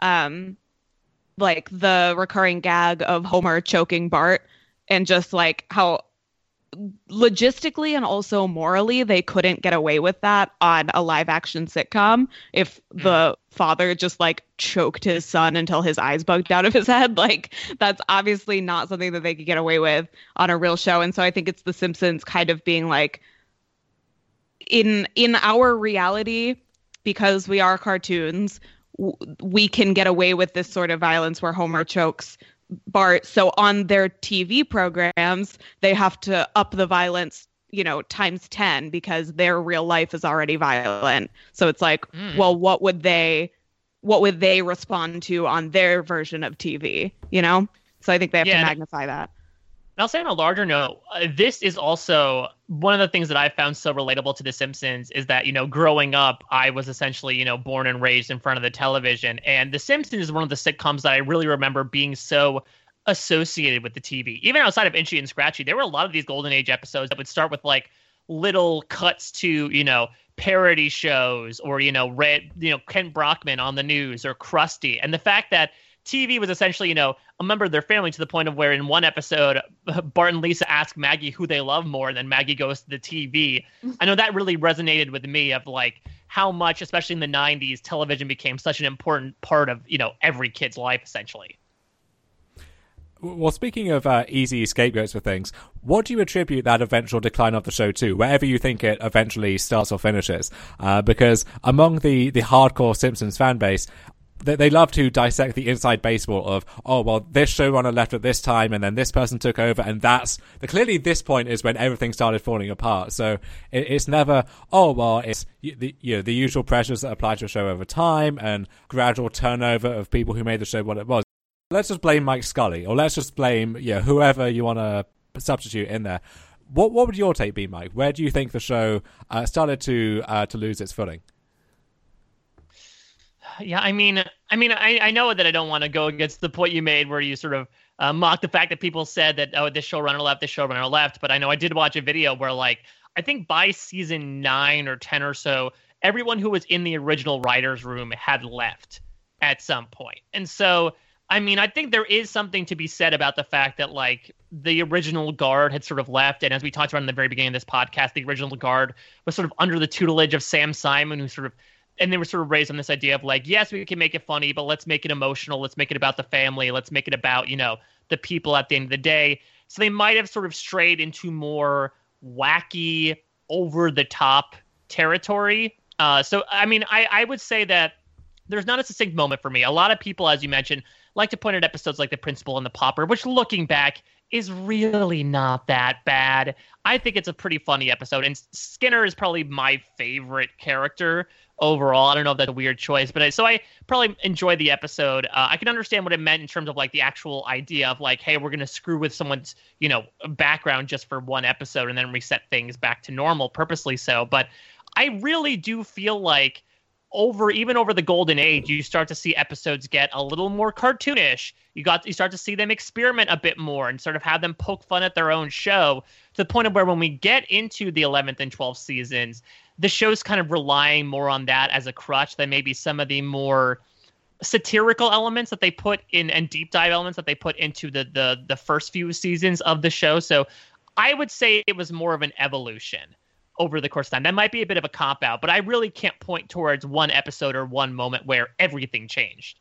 like the recurring gag of Homer choking Bart, and just like how logistically and also morally they couldn't get away with that on a live action sitcom if the father just like choked his son until his eyes bugged out of his head. Like that's obviously not something that they could get away with on a real show. And so I think it's The Simpsons kind of being like, in our reality, because we are cartoons, we can get away with this sort of violence where Homer chokes Bart. So on their TV programs, they have to up the violence, times 10, because their real life is already violent. So it's like, well, what would they respond to on their version of TV, So I think they have to magnify that. And I'll say on a larger note, this is also one of the things that I found so relatable to The Simpsons is that, growing up, I was essentially, born and raised in front of the television. And The Simpsons is one of the sitcoms that I really remember being so associated with the TV. Even outside of Itchy and Scratchy, there were a lot of these Golden Age episodes that would start with like little cuts to, parody shows or, Kent Brockman on the news or Krusty. And the fact that TV was essentially, a member of their family, to the point of where in one episode, Bart and Lisa ask Maggie who they love more, and then Maggie goes to the TV. I know that really resonated with me, of like how much, especially in the 90s, television became such an important part of, every kid's life, essentially. Well, speaking of easy scapegoats for things, what do you attribute that eventual decline of the show to, wherever you think it eventually starts or finishes? Because among the hardcore Simpsons fan base, they love to dissect the inside baseball of, oh, well, this showrunner left at this time and then this person took over, and clearly this point is when everything started falling apart. So it's never, oh, well, it's the usual pressures that apply to a show over time and gradual turnover of people who made the show what it was. Let's just blame Mike Scully, or let's just blame whoever you want to substitute in there. What would your take be, Mike? Where do you think the show started to lose its footing? Yeah, I mean, I know that I don't want to go against the point you made where you sort of mock the fact that people said that, oh, this showrunner left, but I know I did watch a video where, like, I think by season 9 or 10 or so, everyone who was in the original writer's room had left at some point. And so, I mean, I think there is something to be said about the fact that, like, the original guard had sort of left. And as we talked about in the very beginning of this podcast, the original guard was sort of under the tutelage of Sam Simon, and they were sort of raised on this idea of, like, yes, we can make it funny, but let's make it emotional. Let's make it about the family. Let's make it about, the people at the end of the day. So they might have sort of strayed into more wacky, over-the-top territory. So, I mean, I would say that there's not a succinct moment for me. A lot of people, as you mentioned, like to point at episodes like The Principal and The Pauper, which, looking back, is really not that bad. I think it's a pretty funny episode, and Skinner is probably my favorite character overall. I don't know if that's a weird choice, but I probably enjoyed the episode. I can understand what it meant in terms of, like, the actual idea of, like, hey, we're going to screw with someone's, background just for one episode and then reset things back to normal, purposely so. But I really do feel like even over the golden age, you start to see episodes get a little more cartoonish. You start to see them experiment a bit more and sort of have them poke fun at their own show, to the point of where when we get into the 11th and 12th seasons, the show's kind of relying more on that as a crutch than maybe some of the more satirical elements that they put in, and deep dive elements that they put into the first few seasons of the show. So I would say it was more of an evolution over the course of time. That might be a bit of a cop-out, but I really can't point towards one episode or one moment where everything changed.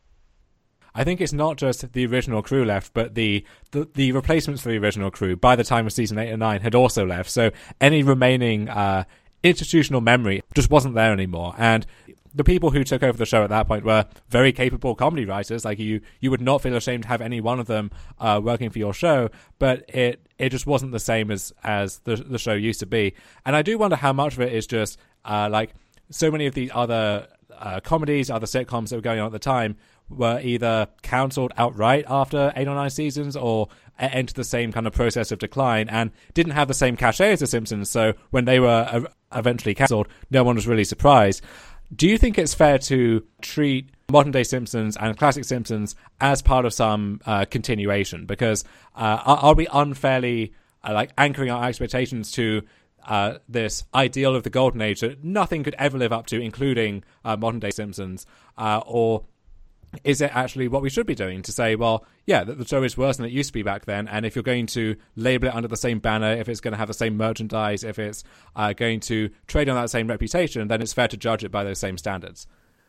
I think it's not just the original crew left, but the replacements for the original crew by the time of season 8 and 9 had also left. So any remaining institutional memory just wasn't there anymore. And the people who took over the show at that point were very capable comedy writers. Like, you would not feel ashamed to have any one of them working for your show, but it just wasn't the same as the show used to be. And I do wonder how much of it is just like so many of the other comedies, other sitcoms that were going on at the time were either cancelled outright after 8 or 9 seasons, or entered the same kind of process of decline and didn't have the same cachet as The Simpsons. So when they were eventually cancelled, no one was really surprised. Do you think it's fair to treat modern day Simpsons and classic Simpsons as part of some continuation? Because are we unfairly anchoring our expectations to this ideal of the golden age that nothing could ever live up to, including modern day Simpsons? Or is it actually what we should be doing to say, well, yeah, the show is worse than it used to be back then, and if you're going to label it under the same banner, if it's going to have the same merchandise, if it's going to trade on that same reputation, then it's fair to judge it by those same standards?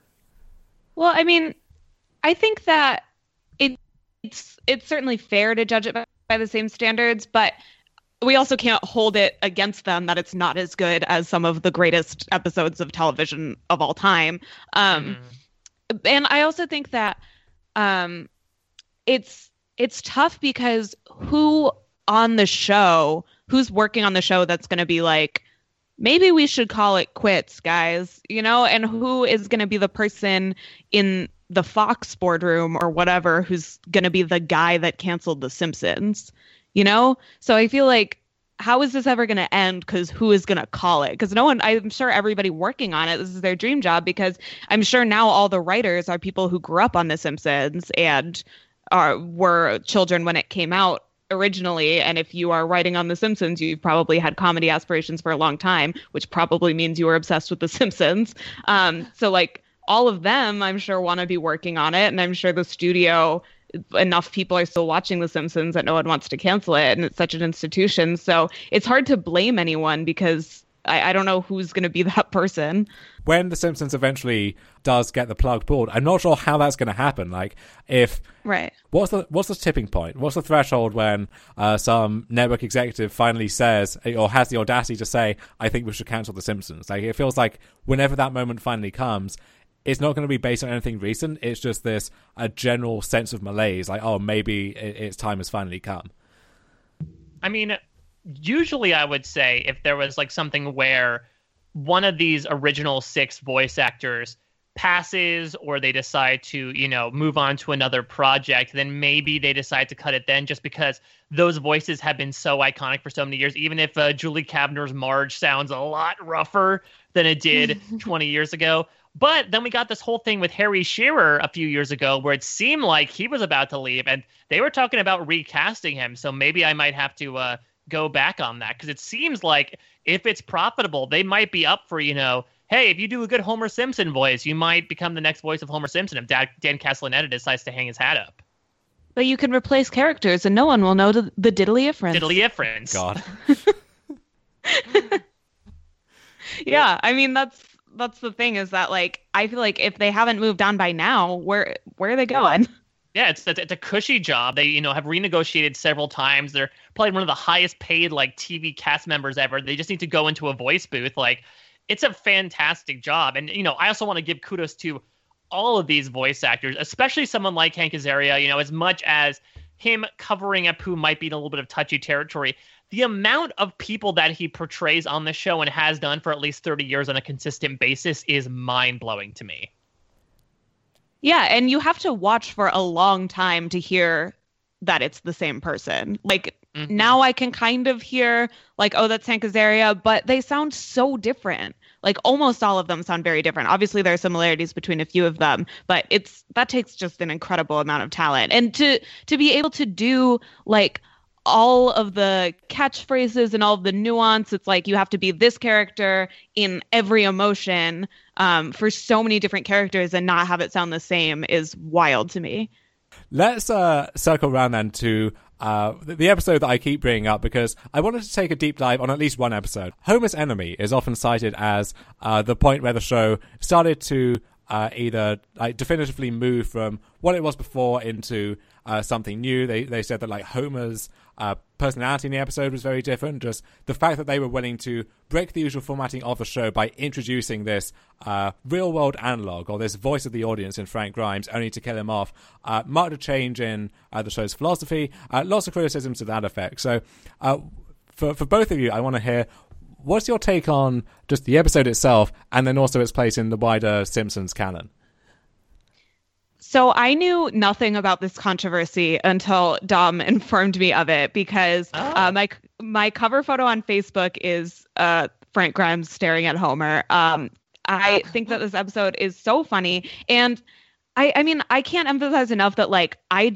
Well, I mean, I think that it's certainly fair to judge it by the same standards, but we also can't hold it against them that it's not as good as some of the greatest episodes of television of all time. And I also think that it's tough because who's working on the show that's going to be like, maybe we should call it quits, guys, and who is going to be the person in the Fox boardroom or whatever who's going to be the guy that canceled The Simpsons, So I feel like, how is this ever going to end? Because who is going to call it? Because I'm sure everybody working on it, this is their dream job, because I'm sure now all the writers are people who grew up on The Simpsons and were children when it came out originally. And if you are writing on The Simpsons, you've probably had comedy aspirations for a long time, which probably means you were obsessed with The Simpsons. So like all of them, I'm sure, want to be working on it. And I'm sure the studio, enough people are still watching The Simpsons that no one wants to cancel it, and it's such an institution. So it's hard to blame anyone because I don't know who's going to be that person. When The Simpsons eventually does get the plug pulled, I'm not sure how that's going to happen. Like, what's the tipping point? What's the threshold when some network executive finally says, or has the audacity to say, I think we should cancel The Simpsons? Like, it feels like whenever that moment finally comes, it's not going to be based on anything recent. It's just a general sense of malaise. Like, oh, maybe its time has finally come. I mean, usually I would say if there was like something where one of these original 6 voice actors passes or they decide to, move on to another project, then maybe they decide to cut it then, just because those voices have been so iconic for so many years. Even if Julie Kavner's Marge sounds a lot rougher than it did 20 years ago. But then we got this whole thing with Harry Shearer a few years ago where it seemed like he was about to leave and they were talking about recasting him. So maybe I might have to go back on that, because it seems like if it's profitable, they might be up for, hey, if you do a good Homer Simpson voice, you might become the next voice of Homer Simpson if Dan Castellaneta decides to hang his hat up. But you can replace characters and no one will know the diddly-ifference. Diddly-ifference. God. Yeah, I mean, that's the thing, is that, like, I feel like if they haven't moved on by now, where are they going? Yeah, it's a cushy job. They, have renegotiated several times. They're probably one of the highest paid, like, TV cast members ever. They just need to go into a voice booth. Like, it's a fantastic job. And, I also want to give kudos to all of these voice actors, especially someone like Hank Azaria. As much as him covering Apu might be in a little bit of touchy territory, the amount of people that he portrays on the show and has done for at least 30 years on a consistent basis is mind-blowing to me. Yeah, and you have to watch for a long time to hear that it's the same person. Like, now I can kind of hear, like, oh, that's Hank Azaria, but they sound so different. Like, almost all of them sound very different. Obviously, there are similarities between a few of them, but that takes just an incredible amount of talent. And to be able to do, like, all of the catchphrases and all of the nuance, it's like you have to be this character in every emotion for so many different characters and not have it sound the same is wild to me. Let's circle around then to the episode that I keep bringing up, because I wanted to take a deep dive on at least one episode. Homer's Enemy is often cited as the point where the show started to either definitively move from what it was before into something new. They said that, like, Homer's personality in the episode was very different. Just the fact that they were willing to break the usual formatting of the show by introducing this real world analog, or this voice of the audience in Frank Grimes, only to kill him off, marked a change in the show's philosophy. Lots of criticisms to that effect. So for both of you, I want to hear, what's your take on just the episode itself, and then also its place in the wider Simpsons canon? So I knew nothing about this controversy until Dom informed me of it, because my cover photo on Facebook is Frank Grimes staring at Homer. I think that this episode is so funny. And I mean, I can't emphasize enough that, like,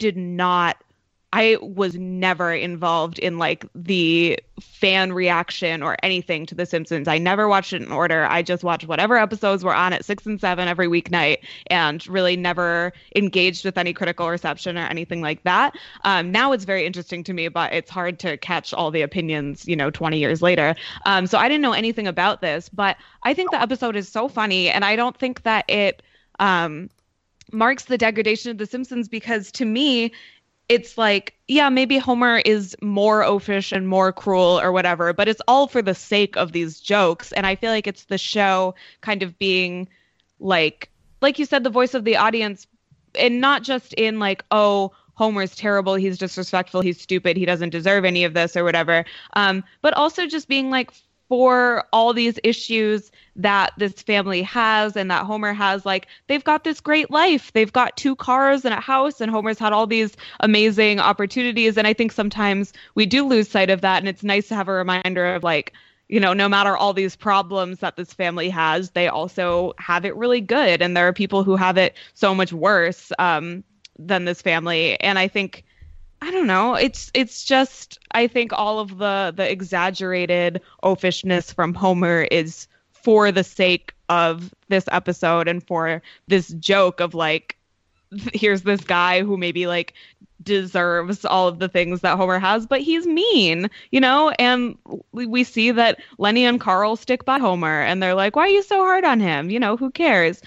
I was never involved in, like, the fan reaction or anything to The Simpsons. I never watched it in order. I just watched whatever episodes were on at 6 and 7 every weeknight, and really never engaged with any critical reception or anything like that. Now it's very interesting to me, but it's hard to catch all the opinions, 20 years later. So I didn't know anything about this, but I think the episode is so funny, and I don't think that it marks the degradation of The Simpsons, because to me, it's like, yeah, maybe Homer is more oafish and more cruel or whatever, but it's all for the sake of these jokes. And I feel like it's the show kind of being like you said, the voice of the audience, and not just in like, oh, Homer's terrible, he's disrespectful, he's stupid, he doesn't deserve any of this or whatever. But also just being like, for all these issues that this family has and that Homer has, like, they've got this great life. They've got 2 cars and a house, and Homer's had all these amazing opportunities. And I think sometimes we do lose sight of that. And it's nice to have a reminder of, like, no matter all these problems that this family has, they also have it really good. And there are people who have it so much worse than this family. And I think, I don't know. It's just, I think all of the exaggerated oafishness from Homer is for the sake of this episode and for this joke of, like, here's this guy who maybe, like, deserves all of the things that Homer has, but he's mean, and we see that Lenny and Carl stick by Homer and they're like, why are you so hard on him? Who cares?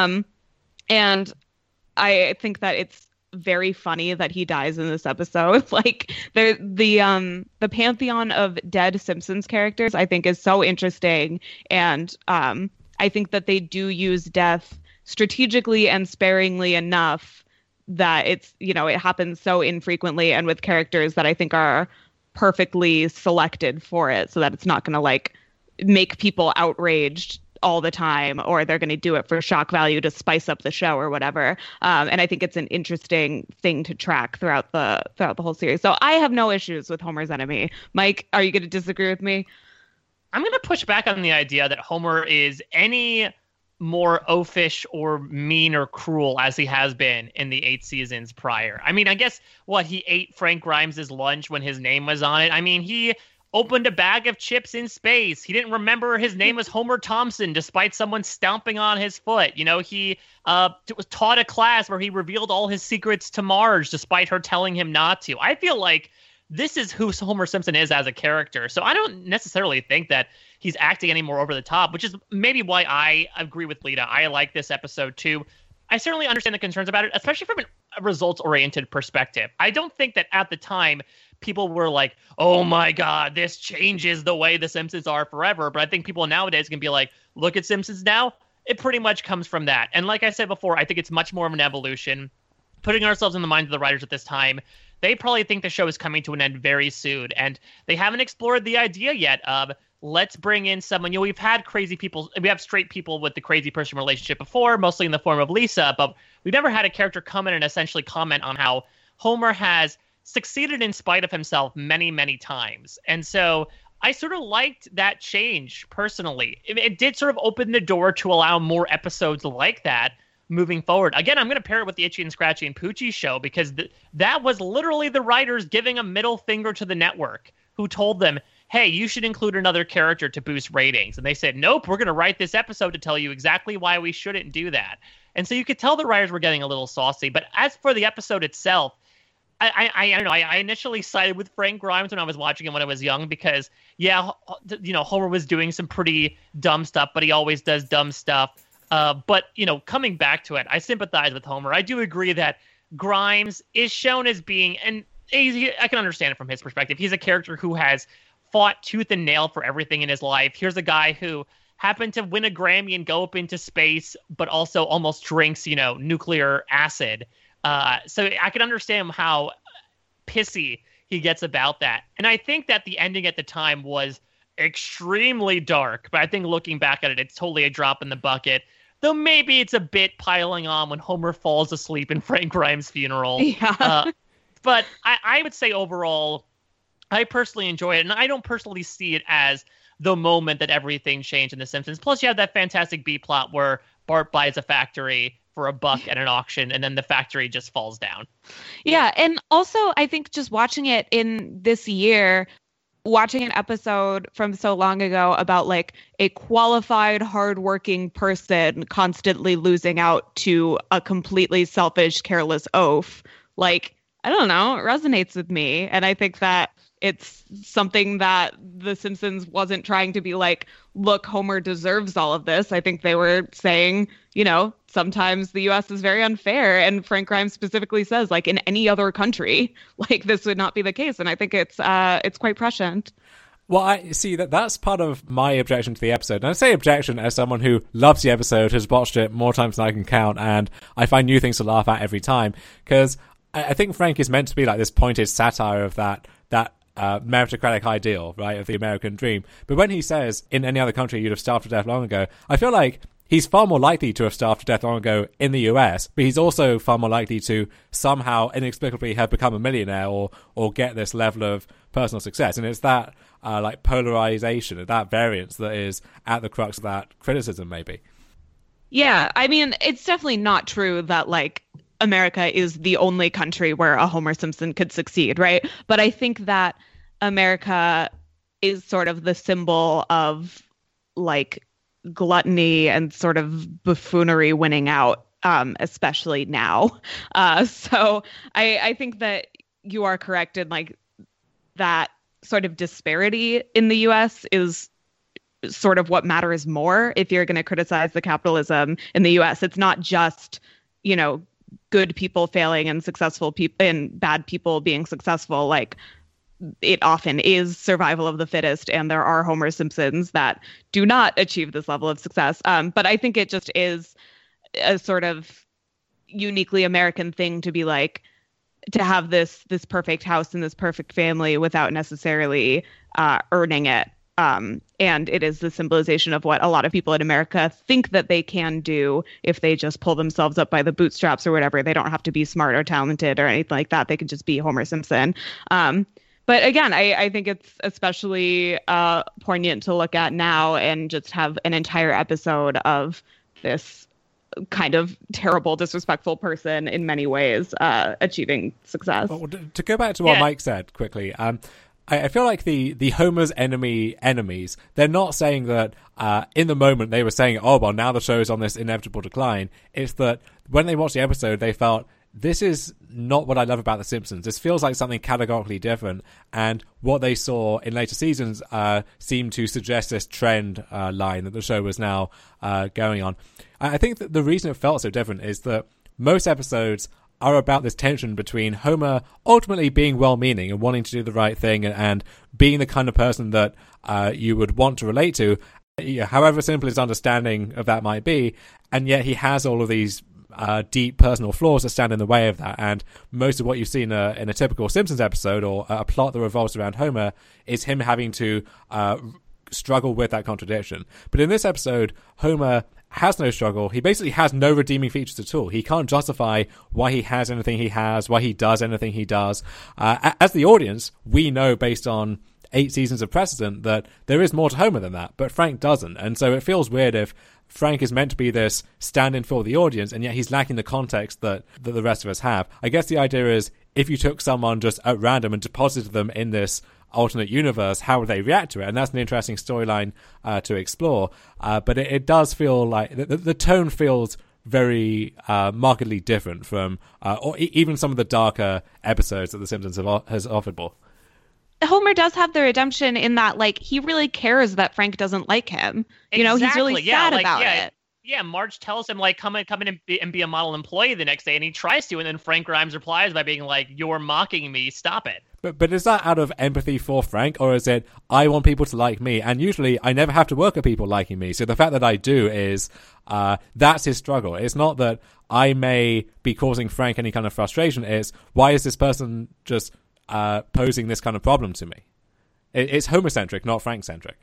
And I think that it's very funny that he dies in this episode. Like the pantheon of dead Simpsons characters, I think, is so interesting, and I think that they do use death strategically and sparingly enough that it's it happens so infrequently and with characters that I think are perfectly selected for it, so that it's not going to like make people outraged all the time, or they're going to do it for shock value to spice up the show or whatever. And I think it's an interesting thing to track throughout the whole series. So I have no issues with Homer's enemy. Mike, are you going to disagree with me? I'm going to push back on the idea that Homer is any more oafish or mean or cruel as he has been in the 8 seasons prior. I mean, I guess he ate Frank Grimes' lunch when his name was on it. I mean, he opened a bag of chips in space. He didn't remember his name was Homer Thompson despite someone stomping on his foot. He was taught a class where he revealed all his secrets to Marge despite her telling him not to. I feel like this is who Homer Simpson is as a character. So I don't necessarily think that he's acting any more over the top, which is maybe why I agree with Lita. I like this episode too. I certainly understand the concerns about it, especially from a results-oriented perspective. I don't think that at the time people were like, oh my God, this changes the way the Simpsons are forever. But I think people nowadays can be like, look at Simpsons now. It pretty much comes from that. And like I said before, I think it's much more of an evolution. Putting ourselves in the minds of the writers at this time, they probably think the show is coming to an end very soon. And they haven't explored the idea yet of, let's bring in someone. We've had crazy people. We have straight people with the crazy person relationship before, mostly in the form of Lisa. But we've never had a character come in and essentially comment on how Homer has succeeded in spite of himself many, many times. And so I sort of liked that change personally. It did sort of open the door to allow more episodes like that moving forward. Again, I'm going to pair it with the Itchy and Scratchy and Poochie show, because that was literally the writers giving a middle finger to the network, who told them, hey, you should include another character to boost ratings. And they said, nope, we're going to write this episode to tell you exactly why we shouldn't do that. And so you could tell the writers were getting a little saucy. But as for the episode itself, I don't know. I initially sided with Frank Grimes when I was watching it when I was young, because, Homer was doing some pretty dumb stuff, but he always does dumb stuff. But, coming back to it, I sympathize with Homer. I do agree that Grimes is shown as being, and I can understand it from his perspective. He's a character who has fought tooth and nail for everything in his life. Here's a guy who happened to win a Grammy and go up into space, but also almost drinks, nuclear acid. So I can understand how pissy he gets about that. And I think that the ending at the time was extremely dark, but I think looking back at it, it's totally a drop in the bucket. Though maybe it's a bit piling on when Homer falls asleep in Frank Grimes' funeral. Yeah. But I would say overall, I personally enjoy it, and I don't personally see it as the moment that everything changed in The Simpsons. Plus, you have that fantastic B-plot where Bart buys a factory for $1 at an auction, and then the factory just falls down. Yeah, and also I think just watching it in this year, watching an episode from so long ago about like a qualified, hardworking person constantly losing out to a completely selfish, careless oaf, like, I don't know, it resonates with me. And I think that it's something that The Simpsons wasn't trying to be like, look, Homer deserves all of this. I think they were saying, sometimes the U.S. is very unfair. And Frank Grimes specifically says, like, in any other country, like, this would not be the case. And I think it's quite prescient. Well, I see that's part of my objection to the episode. And I say objection as someone who loves the episode, has watched it more times than I can count, and I find new things to laugh at every time. Because I think Frank is meant to be like this pointed satire of that meritocratic ideal, right, of the American dream. But when he says, in any other country you'd have starved to death long ago, I feel like he's far more likely to have starved to death long ago in the US, but he's also far more likely to somehow inexplicably have become a millionaire or get this level of personal success. And it's that like polarization, that variance that is at the crux of that criticism, maybe. Yeah, I mean, it's definitely not true that like America is the only country where a Homer Simpson could succeed, right? But I think that America is sort of the symbol of like gluttony and sort of buffoonery winning out especially now. So I think that you are correct in like that sort of disparity in the US is sort of what matters more if you're going to criticize the capitalism in the US. It's not just, you know, good people failing and successful people and bad people being successful. Like, it often is survival of the fittest, and there are Homer Simpsons that do not achieve this level of success. But I think it just is a sort of uniquely American thing to be like, to have this perfect house and this perfect family without necessarily earning it. And it is the symbolization of what a lot of people in America think that they can do if they just pull themselves up by the bootstraps or whatever. They don't have to be smart or talented or anything like that. They can just be Homer Simpson. But again, I think it's especially poignant to look at now and just have an entire episode of this kind of terrible, disrespectful person in many ways achieving success. Well, to go back to what Mike said quickly, I feel like the Homer's enemies, they're not saying that in the moment they were saying, oh, well, now the show is on this inevitable decline. It's that when they watched the episode, they felt, this is not what I love about The Simpsons. This feels like something categorically different. And what they saw in later seasons seemed to suggest this trend line that the show was now going on. I think that the reason it felt so different is that most episodes are about this tension between Homer ultimately being well-meaning and wanting to do the right thing and being the kind of person that you would want to relate to, however simple his understanding of that might be, and yet he has all of these deep personal flaws that stand in the way of that. And most of what you see in a typical Simpsons episode or a plot that revolves around Homer is him having to struggle with that contradiction. But in this episode, Homer has no struggle. He basically has no redeeming features at all. He can't justify why he has anything he has, why he does anything he does. As the audience, we know based on 8 seasons of precedent that there is more to Homer than that, but Frank doesn't. And so it feels weird if Frank is meant to be this stand-in for the audience, and yet he's lacking the context that the rest of us have. I guess the idea is, if you took someone just at random and deposited them in this alternate universe, how would they react to it? And that's an interesting storyline to explore. But it does feel like the tone feels very markedly different from or even some of the darker episodes that The Simpsons has offered more. Homer does have the redemption in that, like, he really cares that Frank doesn't like him. You know, he's really sad about it. Yeah, Marge tells him, like, come in and be a model employee the next day, and he tries to, and then Frank Grimes replies by being like, you're mocking me, stop it. But is that out of empathy for Frank, or is it, I want people to like me, and usually I never have to work at people liking me, so the fact that I do is, that's his struggle. It's not that I may be causing Frank any kind of frustration, it's, why is this person just posing this kind of problem to me? It's Homer-centric, not Frank-centric.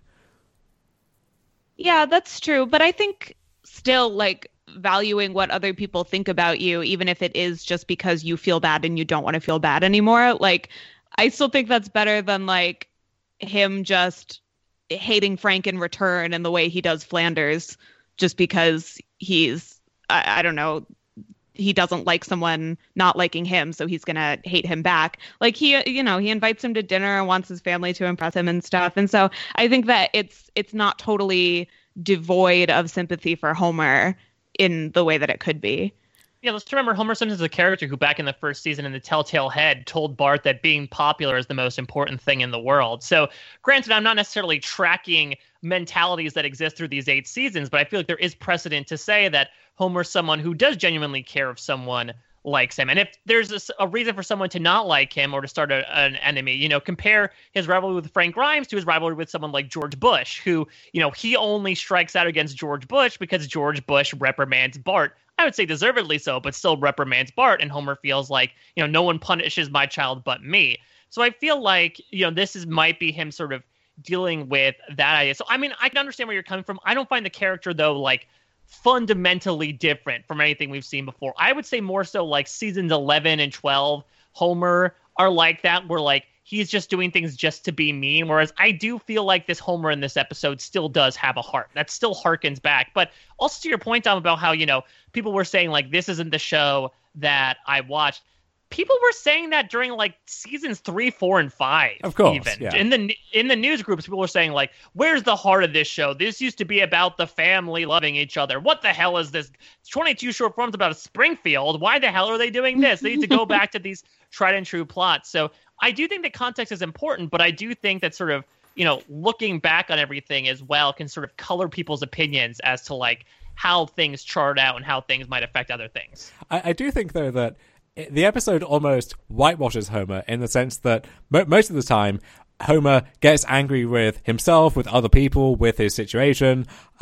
Yeah, that's true, but I think still, like, valuing what other people think about you, even if it is just because you feel bad and you don't want to feel bad anymore, like, I still think that's better than, like, him just hating Frank in return and the way he does Flanders just because he's, I don't know, he doesn't like someone not liking him, so he's going to hate him back. Like, he invites him to dinner and wants his family to impress him and stuff. And so I think that it's not totally devoid of sympathy for Homer in the way that it could be. Yeah, let's remember Homer Simpson is a character who back in the first season in The Telltale Head told Bart that being popular is the most important thing in the world. So granted, I'm not necessarily tracking mentalities that exist through these 8 seasons, but I feel like there is precedent to say that Homer's someone who does genuinely care if someone likes him. And if there's a reason for someone to not like him or to start an enemy, compare his rivalry with Frank Grimes to his rivalry with someone like George Bush, who, he only strikes out against George Bush because George Bush reprimands Bart. I would say deservedly so, but still reprimands Bart. And Homer feels like, no one punishes my child but me. So I feel like, this might be him sort of dealing with that idea. So, I mean, I can understand where you're coming from. I don't find the character, though, like, fundamentally different from anything we've seen before. I would say more so like seasons 11 and 12, Homer are like that, where like he's just doing things just to be mean. Whereas I do feel like this Homer in this episode still does have a heart. That still harkens back. But also to your point, Tom, about how, people were saying like, this isn't the show that I watched. people were saying that during like seasons 3, 4, and 5. Of course, even yeah. in the news groups, people were saying like, "Where's the heart of this show? This used to be about the family loving each other. What the hell is this? 22 short forms about Springfield. Why the hell are they doing this? They need to go back to these tried and true plots." So I do think that context is important, but I do think that sort of, looking back on everything as well can sort of color people's opinions as to like how things chart out and how things might affect other things. I do think though that the episode almost whitewashes Homer in the sense that most of the time Homer gets angry with himself, with other people, with his situation.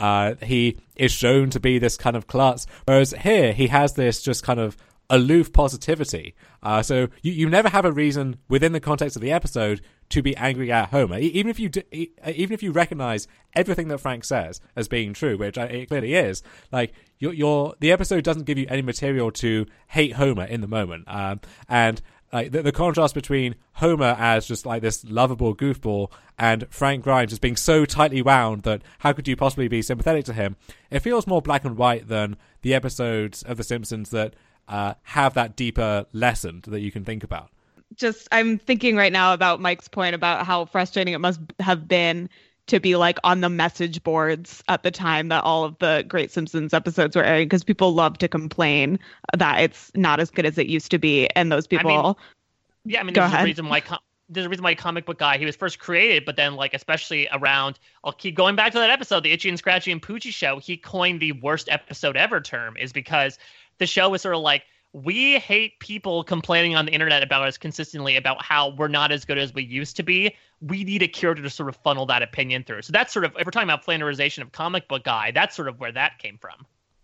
He is shown to be this kind of klutz, whereas here he has this just kind of aloof positivity. So you never have a reason within the context of the episode to be angry at Homer, even if you recognize everything that Frank says as being true, which it clearly is. Like the episode doesn't give you any material to hate Homer in the moment, and like the contrast between Homer as just like this lovable goofball and Frank Grimes as being so tightly wound that how could you possibly be sympathetic to him? It feels more black and white than the episodes of The Simpsons that have that deeper lesson that you can think about. I'm thinking right now about Mike's point about how frustrating it must have been to be like on the message boards at the time that all of the Great Simpsons episodes were airing, because people love to complain that it's not as good as it used to be. And those people, there's a reason why Comic Book Guy, he was first created, but then like, especially around, I'll keep going back to that episode, the Itchy and Scratchy and Poochie show, he coined the worst episode ever term, is because the show was sort of like, we hate people complaining on the internet about us consistently about how we're not as good as we used to be. We need a curator to sort of funnel that opinion through. So that's sort of, if we're talking about flanderization of Comic Book Guy, that's sort of where that came from.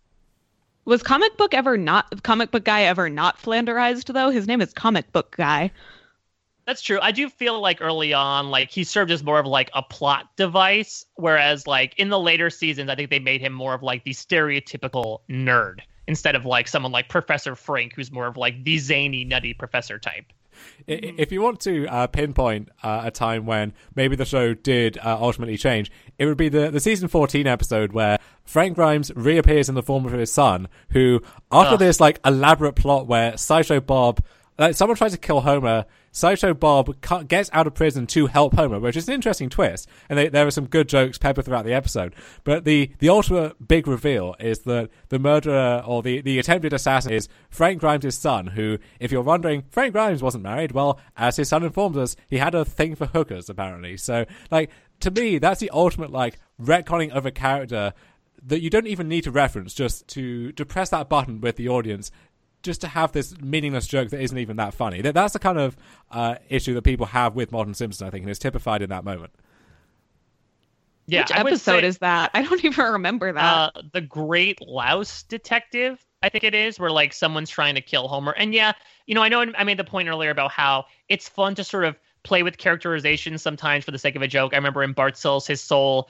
Was Comic Book Guy ever not flanderized though? His name is Comic Book Guy. That's true. I do feel like early on, like he served as more of like a plot device, whereas like in the later seasons, I think they made him more of like the stereotypical nerd, instead of like someone like Professor Frink, who's more of like the zany, nutty professor type. If you want to pinpoint a time when maybe the show did ultimately change, it would be the season 14 episode where Frank Grimes reappears in the form of his son, who, after this like elaborate plot where Sideshow Bob, someone tries to kill Homer, Sideshow Bob gets out of prison to help Homer, which is an interesting twist. And there are some good jokes peppered throughout the episode. But the ultimate big reveal is that the murderer or the attempted assassin is Frank Grimes' son, who, if you're wondering, Frank Grimes wasn't married. Well, as his son informs us, he had a thing for hookers, apparently. So, like, to me, that's the ultimate, like, retconning of a character that you don't even need to reference, just to press that button with the audience, just to have this meaningless joke that isn't even that funny. That's the kind of issue that people have with modern Simpsons, I think, and it's typified in that moment. Yeah, which episode is that? I don't even remember that. The Great Louse Detective, I think it is, where like someone's trying to kill Homer. And yeah, I know I made the point earlier about how it's fun to sort of play with characterization sometimes for the sake of a joke. I remember in Bart Sells His Soul,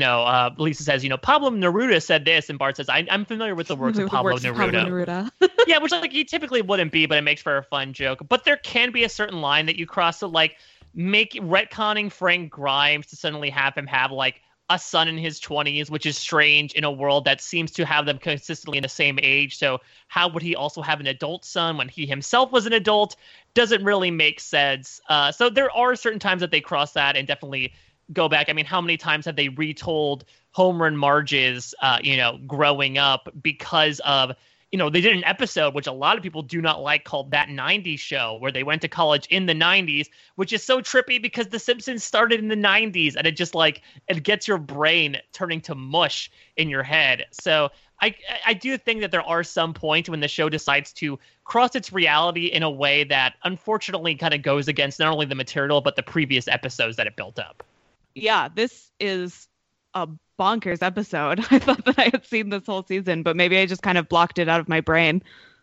Lisa says, Pablo Neruda said this, and Bart says, I'm familiar with the works of Pablo Neruda. Yeah, which like he typically wouldn't be, but it makes for a fun joke. But there can be a certain line that you cross to like make retconning Frank Grimes to suddenly have him have like a son in his 20s, which is strange in a world that seems to have them consistently in the same age. So how would he also have an adult son when he himself was an adult? Doesn't really make sense. So there are certain times that they cross that and definitely go back. I mean, how many times have they retold Homer and Marge's, growing up because of, they did an episode, which a lot of people do not like, called That 90s Show, where they went to college in the 90s, which is so trippy because The Simpsons started in the 90s, and it just like, it gets your brain turning to mush in your head. So I do think that there are some points when the show decides to cross its reality in a way that unfortunately kind of goes against not only the material, but the previous episodes that it built up. Yeah, this is a bonkers episode. I thought that I had seen this whole season, but maybe I just kind of blocked it out of my brain.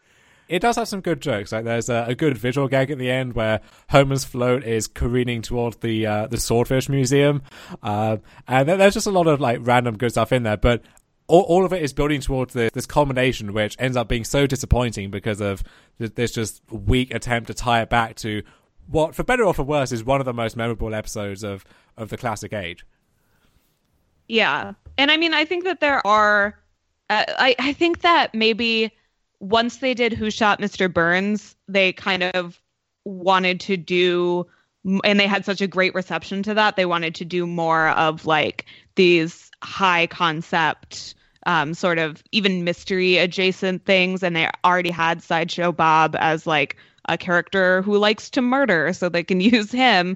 It does have some good jokes. Like there's a good visual gag at the end where Homer's float is careening towards the Swordfish Museum, and there's just a lot of like random good stuff in there. But all of it is building towards this culmination, which ends up being so disappointing because of this just weak attempt to tie it back to what, for better or for worse, is one of the most memorable episodes of the classic age. Yeah. And I mean, I think that there are, I think that maybe once they did Who Shot Mr. Burns, they kind of wanted to do, and they had such a great reception to that, they wanted to do more of like these high concept sort of even mystery adjacent things, and they already had Sideshow Bob as like a character who likes to murder, so they can use him.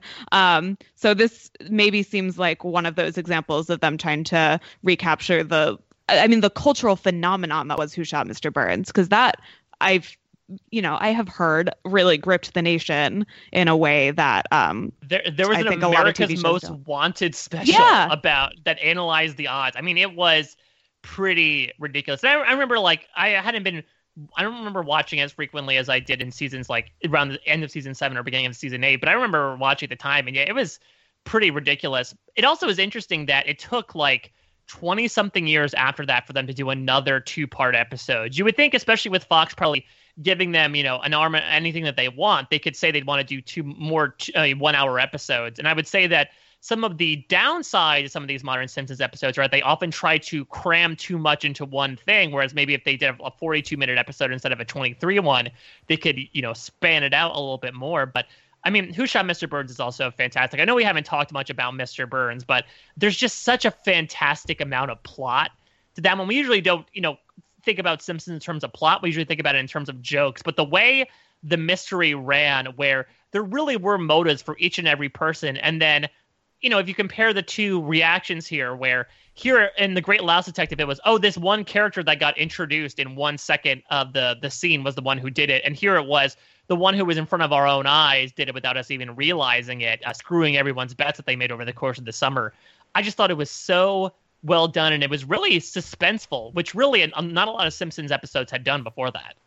So this maybe seems like one of those examples of them trying to recapture the cultural phenomenon that was Who Shot Mr. Burns, because that I have heard really gripped the nation in a way that there was an America's Most Wanted special about that analyzed the odds. I mean, it was pretty ridiculous. And I remember, like, I don't remember watching as frequently as I did in seasons like around the end of season 7 or beginning of season 8, but I remember watching at the time, and yeah, it was pretty ridiculous. It also is interesting that it took like 20 something years after that for them to do another 2-part episode. You would think, especially with Fox probably giving them, an arm, anything that they want, they could say they'd want to do 2 more 1-hour episodes. And I would say that some of the downside of some of these modern Simpsons episodes are they often try to cram too much into one thing, whereas maybe if they did a 42-minute episode instead of a 23 one, they could, span it out a little bit more. But I mean, Who Shot Mr. Burns is also fantastic. I know we haven't talked much about Mr. Burns, but there's just such a fantastic amount of plot to that one. We usually don't, think about Simpsons in terms of plot. We usually think about it in terms of jokes. But the way the mystery ran, where there really were motives for each and every person, and then if you compare the two reactions here, where here in The Great Louse Detective, it was, this one character that got introduced in 1 second of the scene was the one who did it. And here it was the one who was in front of our own eyes did it without us even realizing it, screwing everyone's bets that they made over the course of the summer. I just thought it was so well done, and it was really suspenseful, which really not a lot of Simpsons episodes had done before that.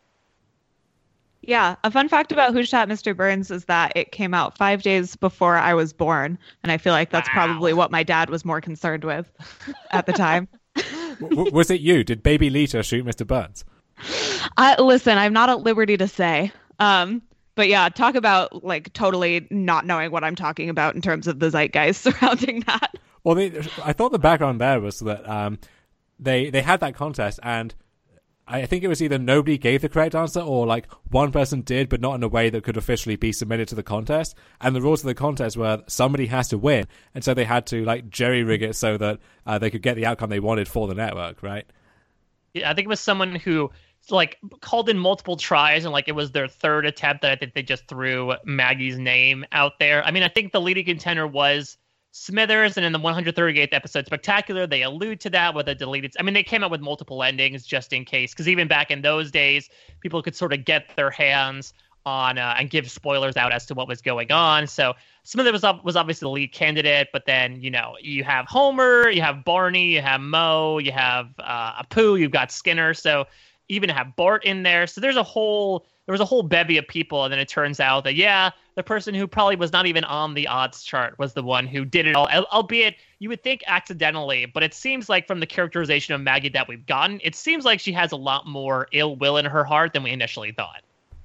Yeah, a fun fact about Who Shot Mr. Burns is that it came out 5 days before I was born, and I feel like that's probably what my dad was more concerned with at the time. Was it you? Did baby Lita shoot Mr. Burns? Listen, I'm not at liberty to say. But yeah, talk about like totally not knowing what I'm talking about in terms of the zeitgeist surrounding that. Well, I thought the background there was that they had that contest, and I think it was either nobody gave the correct answer or like one person did, but not in a way that could officially be submitted to the contest. And the rules of the contest were somebody has to win. And so they had to like jerry-rig it so that they could get the outcome they wanted for the network, right? Yeah, I think it was someone who like called in multiple tries, and like it was their third attempt that I think they just threw Maggie's name out there. I mean, I think the leading contender was Smithers, and in the 138th episode Spectacular, they allude to that with a deleted. I mean, they came up with multiple endings just in case, because even back in those days, people could sort of get their hands on and give spoilers out as to what was going on. So Smithers was obviously the lead candidate, but then you have Homer, you have Barney, you have Moe, you have Apu, you've got Skinner. So even have Bart in there. So there was a whole bevy of people, and then it turns out that the person who probably was not even on the odds chart was the one who did it all, albeit you would think accidentally, but it seems like from the characterization of Maggie that we've gotten, it seems like she has a lot more ill will in her heart than we initially thought.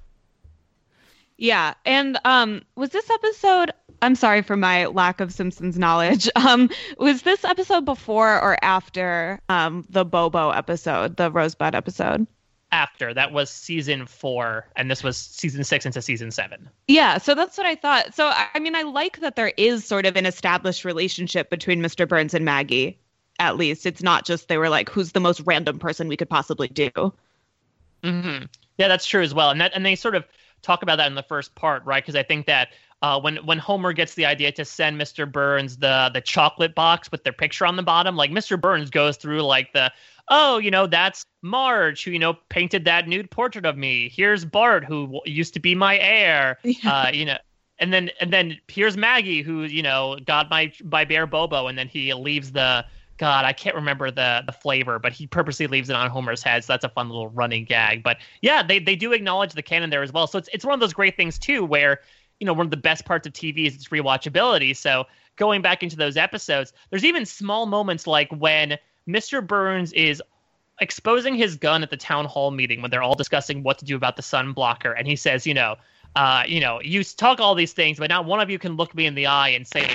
Yeah, and was this episode, I'm sorry for my lack of Simpsons knowledge, was this episode before or after the Bobo episode, the Rosebud episode? After. That was season 4, and this was season 6 into season 7. Yeah, so that's what I thought. So, I mean, I like that there is sort of an established relationship between Mr. Burns and Maggie, at least. It's not just they were like, who's the most random person we could possibly do? Mm-hmm. Yeah, that's true as well. And they sort of talk about that in the first part, right? Because I think that when Homer gets the idea to send Mr. Burns the chocolate box with their picture on the bottom, like Mr. Burns goes through like that's Marge who, painted that nude portrait of me. Here's Bart who used to be my heir, and then here's Maggie who, got my bear Bobo. And then he leaves I can't remember the flavor, but he purposely leaves it on Homer's head. So that's a fun little running gag. But yeah, they do acknowledge the canon there as well. So it's one of those great things too, where, one of the best parts of TV is its rewatchability. So going back into those episodes, there's even small moments like when Mr. Burns is exposing his gun at the town hall meeting when they're all discussing what to do about the sun blocker. And he says, you talk all these things, but not one of you can look me in the eye and say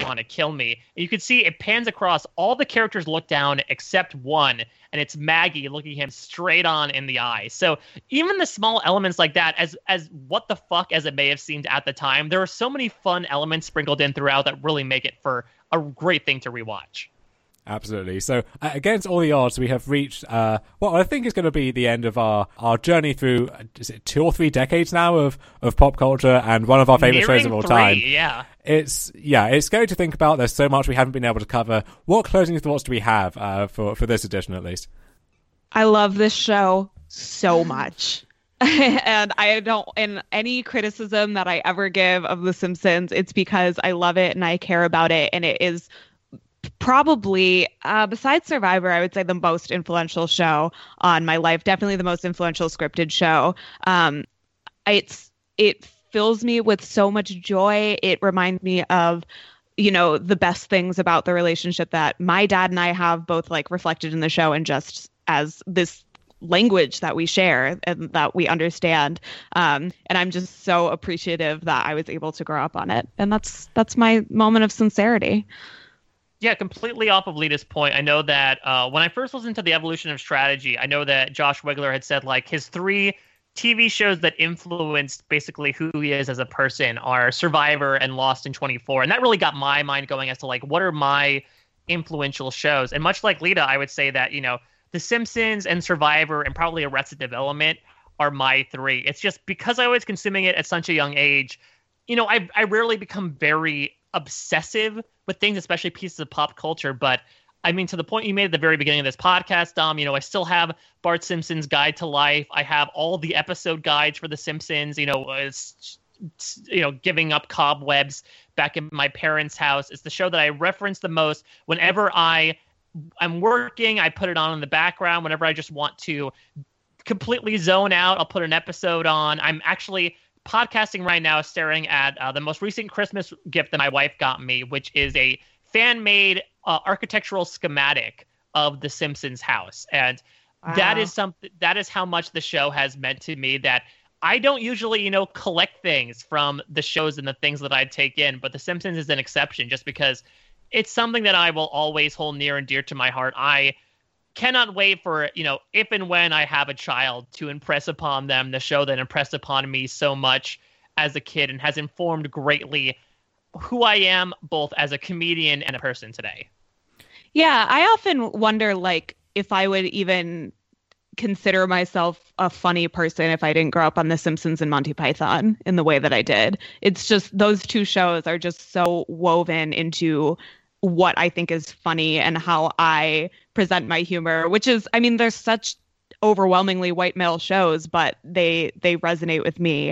want to kill me. And you can see it pans across, all the characters look down except one, and it's Maggie looking him straight on in the eye. So even the small elements like that, as what the fuck as it may have seemed at the time, there are so many fun elements sprinkled in throughout that really make it for a great thing to rewatch. Absolutely. So against all the odds, we have reached what I think is going to be the end of our journey through, is it 2 or 3 decades now of pop culture, and one of our favorite shows of all time. Yeah. It's scary to think about. There's so much we haven't been able to cover. What closing thoughts do we have for this edition, at least? I love this show so much. And I don't, in any criticism that I ever give of The Simpsons, it's because I love it and I care about it, and it is probably, besides Survivor, I would say the most influential show on my life. Definitely the most influential scripted show. It fills me with so much joy. It reminds me of, the best things about the relationship that my dad and I have, both like reflected in the show and just as this language that we share and that we understand. And I'm just so appreciative that I was able to grow up on it. And that's my moment of sincerity. Yeah, completely off of Lita's point. I know that when I first listened to The Evolution of Strategy, I know that Josh Wigler had said like his 3 TV shows that influenced basically who he is as a person are Survivor and Lost in 24. And that really got my mind going as to like, what are my influential shows? And much like Lita, I would say that, The Simpsons and Survivor and probably Arrested Development are my 3. It's just because I was consuming it at such a young age, I rarely become very obsessive with things, especially pieces of pop culture. But I mean, to the point you made at the very beginning of this podcast, Dom, I still have Bart Simpson's Guide to Life. I have all the episode guides for The Simpsons, giving up cobwebs back in my parents' house. It's the show that I reference the most whenever I'm working. I put it on in the background. Whenever I just want to completely zone out, I'll put an episode on. I'm actually podcasting right now, staring at the most recent Christmas gift that my wife got me, which is a fan-made architectural schematic of the Simpsons house. And wow. That is how much the show has meant to me, that I don't usually, collect things from the shows and the things that I take in, but the Simpsons is an exception just because it's something that I will always hold near and dear to my heart. I cannot wait for, if and when I have a child, to impress upon them the show that impressed upon me so much as a kid and has informed greatly who I am, both as a comedian and a person today. Yeah, I often wonder, like, if I would even consider myself a funny person if I didn't grow up on The Simpsons and Monty Python in the way that I did. It's just, those 2 shows are just so woven into what I think is funny and how I present my humor, which is, I mean, there's such overwhelmingly white male shows, but they resonate with me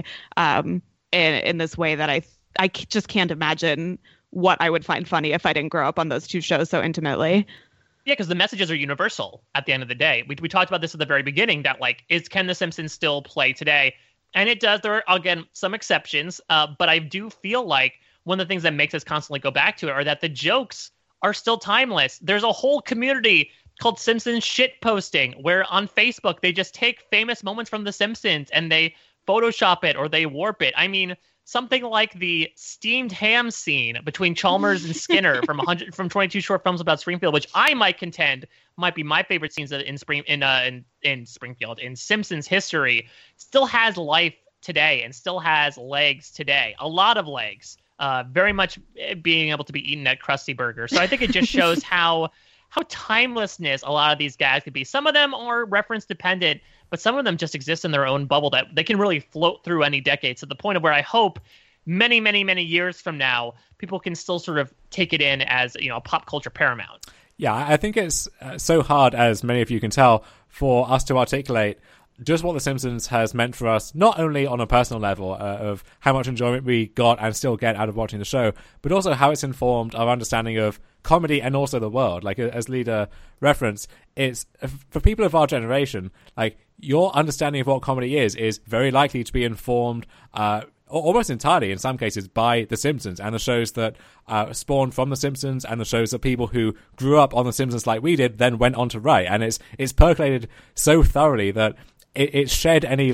in this way that I just can't imagine what I would find funny if I didn't grow up on those 2 shows so intimately. Yeah, because the messages are universal at the end of the day. We talked about this at the very beginning, that like, can The Simpsons still play today? And it does. There are, again, some exceptions, but I do feel like one of the things that makes us constantly go back to it are that the jokes are still timeless. There's a whole community called Simpsons shit posting, where on Facebook they just take famous moments from The Simpsons and they Photoshop it or they warp it. I mean, something like the steamed ham scene between Chalmers and Skinner from 22 Short Films About Springfield, which I might contend might be my favorite scenes in Springfield, in Simpsons history, still has life today and still has legs today. A lot of legs. Very much being able to be eaten at Krusty Burger. So I think it just shows how timelessness a lot of these guys could be. Some of them are reference dependent, but some of them just exist in their own bubble that they can really float through any decade, to the point of where I hope many, many, many years from now, people can still sort of take it in as, pop culture paramount. Yeah, I think it's so hard, as many of you can tell, for us to articulate just what The Simpsons has meant for us, not only on a personal level of how much enjoyment we got and still get out of watching the show, but also how it's informed our understanding of comedy and also the world. Like, as Lita referenced, it's for people of our generation, like, your understanding of what comedy is very likely to be informed almost entirely, in some cases, by The Simpsons and the shows that spawned from The Simpsons and the shows that people who grew up on The Simpsons like we did then went on to write. And it's percolated so thoroughly that it shed any, like,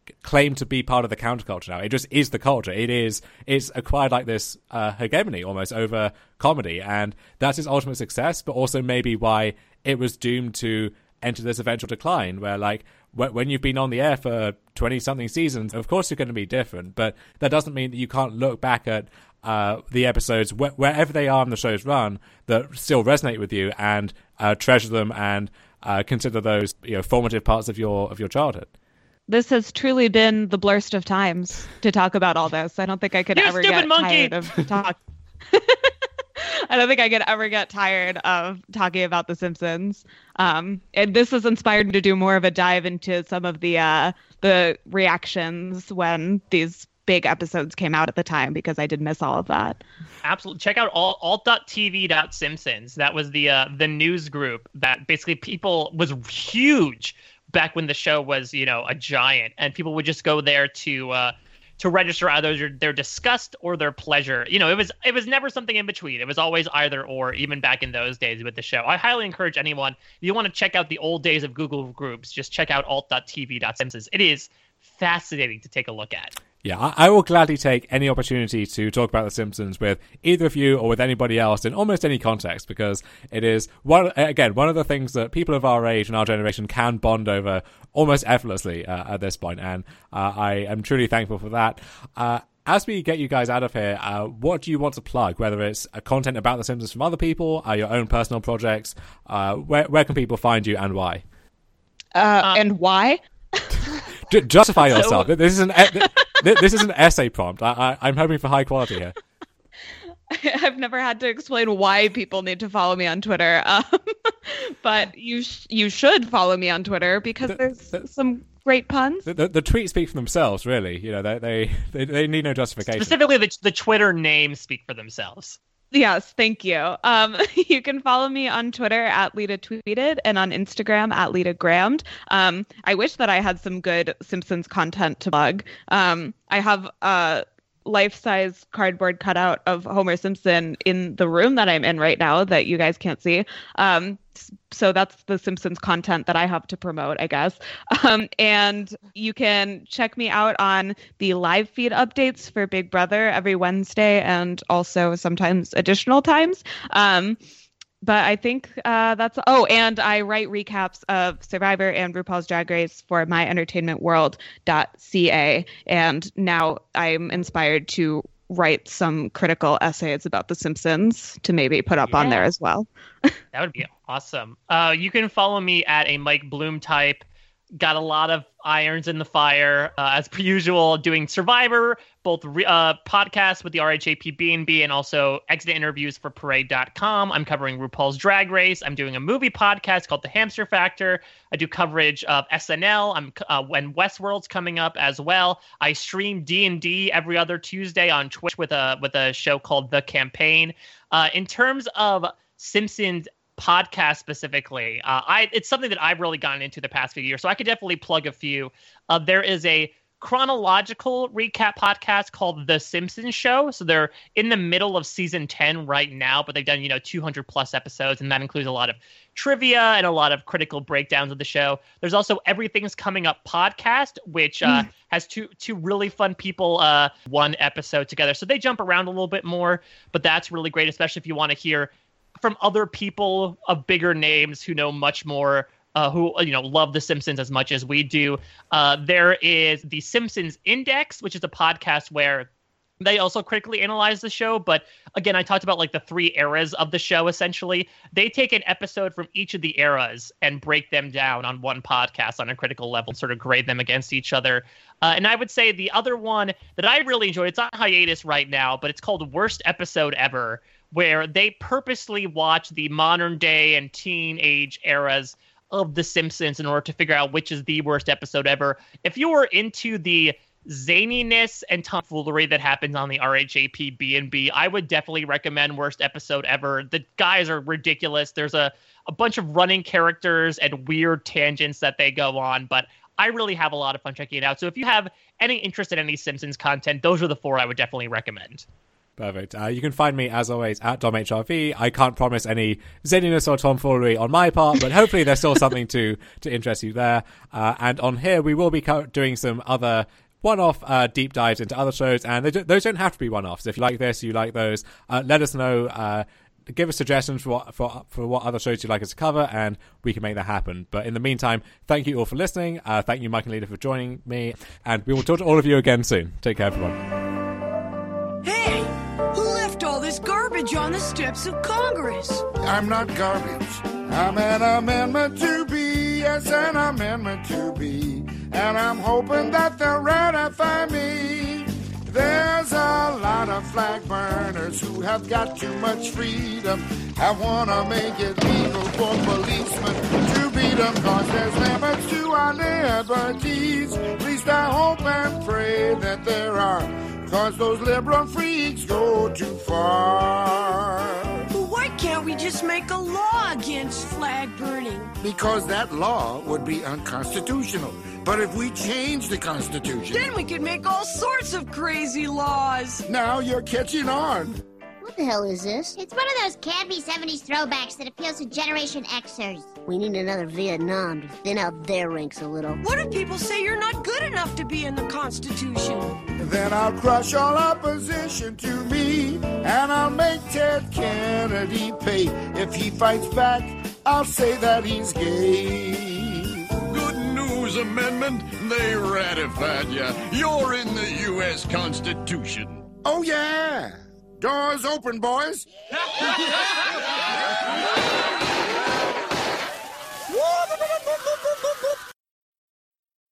claim to be part of the counterculture now. It just is the culture. It's acquired like this hegemony almost over comedy, and that's its ultimate success, but also maybe why it was doomed to enter this eventual decline, where like when you've been on the air for 20-something seasons, of course you're going to be different, but that doesn't mean that you can't look back at the episodes wherever they are in the show's run that still resonate with you and treasure them and consider those formative parts of your childhood. This has truly been the blurst of times to talk about all this. I don't think I could ever get tired of talk. I don't think I could ever get tired of talking about The Simpsons. And this has inspired me to do more of a dive into some of the reactions when these big episodes came out at the time, because I did miss all of that. Absolutely. Check out alt.tv.simpsons. That was the news group that basically was huge back when the show was, a giant, and people would just go there to register either their disgust or their pleasure. It was never something in between. It was always either or, even back in those days with the show. I highly encourage anyone, if you want to check out the old days of Google groups, just check out alt.tv.simpsons. It is fascinating to take a look at. Yeah, I will gladly take any opportunity to talk about The Simpsons with either of you or with anybody else in almost any context, because it is, one of the things that people of our age and our generation can bond over almost effortlessly at this point, and I am truly thankful for that. As we get you guys out of here, what do you want to plug, whether it's content about The Simpsons from other people, your own personal projects? Where can people find you and why? And why? Justify yourself. This is an essay prompt. I'm hoping for high quality here. I've never had to explain why people need to follow me on Twitter, but you should follow me on Twitter because there's some great puns. The tweets speak for themselves, really. They need no justification. Specifically, the Twitter names speak for themselves. Yes, thank you. You can follow me on Twitter at Lita Tweeted and on Instagram at Lita Grammed. I wish that I had some good Simpsons content to plug. I have a life-size cardboard cutout of Homer Simpson in the room that I'm in right now that you guys can't see. So that's the Simpsons content that I have to promote, I guess. And you can check me out on the live feed updates for Big Brother every Wednesday and also sometimes additional times. But I think that's... Oh, and I write recaps of Survivor and RuPaul's Drag Race for myentertainmentworld.ca. And now I'm inspired to write some critical essays about The Simpsons to maybe put up on there as well. That would be awesome. You can follow me at a Mike Bloom type. Got a lot of irons in the fire, as per usual, doing Survivor, both podcasts with the RHAP B&B and also exit interviews for Parade.com. I'm covering RuPaul's Drag Race. I'm doing a movie podcast called The Hamster Factor. I do coverage of SNL. When Westworld's coming up as well. I stream D&D every other Tuesday on Twitch with a show called The Campaign. In terms of Simpsons podcast specifically, it's something that I've really gotten into the past few years, so I could definitely plug a few. There is a chronological recap podcast called The Simpsons Show. So they're in the middle of season 10 right now, but they've done 200 plus episodes, and that includes a lot of trivia and a lot of critical breakdowns of the show. There's also Everything's Coming Up podcast, which has two really fun people one episode together, so they jump around a little bit more, but that's really great, especially if you want to hear from other people of bigger names who know much more, who love The Simpsons as much as we do. There is the Simpsons Index, which is a podcast where they also critically analyze the show. But again, I talked about like the 3 eras of the show. Essentially, they take an episode from each of the eras and break them down on one podcast on a critical level, sort of grade them against each other. And I would say the other one that I really enjoyed, it's on hiatus right now, but it's called Worst Episode Ever, where they purposely watch the modern day and teenage eras of The Simpsons in order to figure out which is the worst episode ever. If you were into the zaniness and tomfoolery that happens on the RHAP B&B, I would definitely recommend Worst Episode Ever. The guys are ridiculous. There's a bunch of running characters and weird tangents that they go on, but I really have a lot of fun checking it out. So if you have any interest in any Simpsons content, those are the 4 I would definitely recommend. Perfect. You can find me, as always, at DomHRV. I can't promise any zaniness or tomfoolery on my part, but hopefully there's still something to interest you there. And on here, we will be doing some other one-off deep dives into other shows, and those don't have to be one-offs. If you like this, you like those, let us know. Give us suggestions for what other shows you'd like us to cover, and we can make that happen. But in the meantime, thank you all for listening. Thank you, Mike and Lita, for joining me, and we will talk to all of you again soon. Take care, everyone. Hey, who left all this garbage on the steps of Congress? I'm not garbage. I'm an amendment to be, yes, an amendment to be. And I'm hoping that they'll ratify me. There's a lot of flag burners who have got too much freedom. I want to make it legal for policemen to beat them, cause there's limits to our liberties. At least I hope and pray that there are, cause those liberal freaks go too far. Well, why can't we just make a law against flag burning? Because that law would be unconstitutional. But if we change the Constitution, then we could make all sorts of crazy laws. Now you're catching on. What the hell is this? It's one of those campy 70s throwbacks that appeals to Generation Xers. We need another Vietnam to thin out their ranks a little. What if people say you're not good enough to be in the Constitution? Then I'll crush all opposition to me, and I'll make Ted Kennedy pay. If he fights back, I'll say that he's gay. Good news, Amendment. They ratified you. You're in the U.S. Constitution. Oh, yeah. Doors open, boys.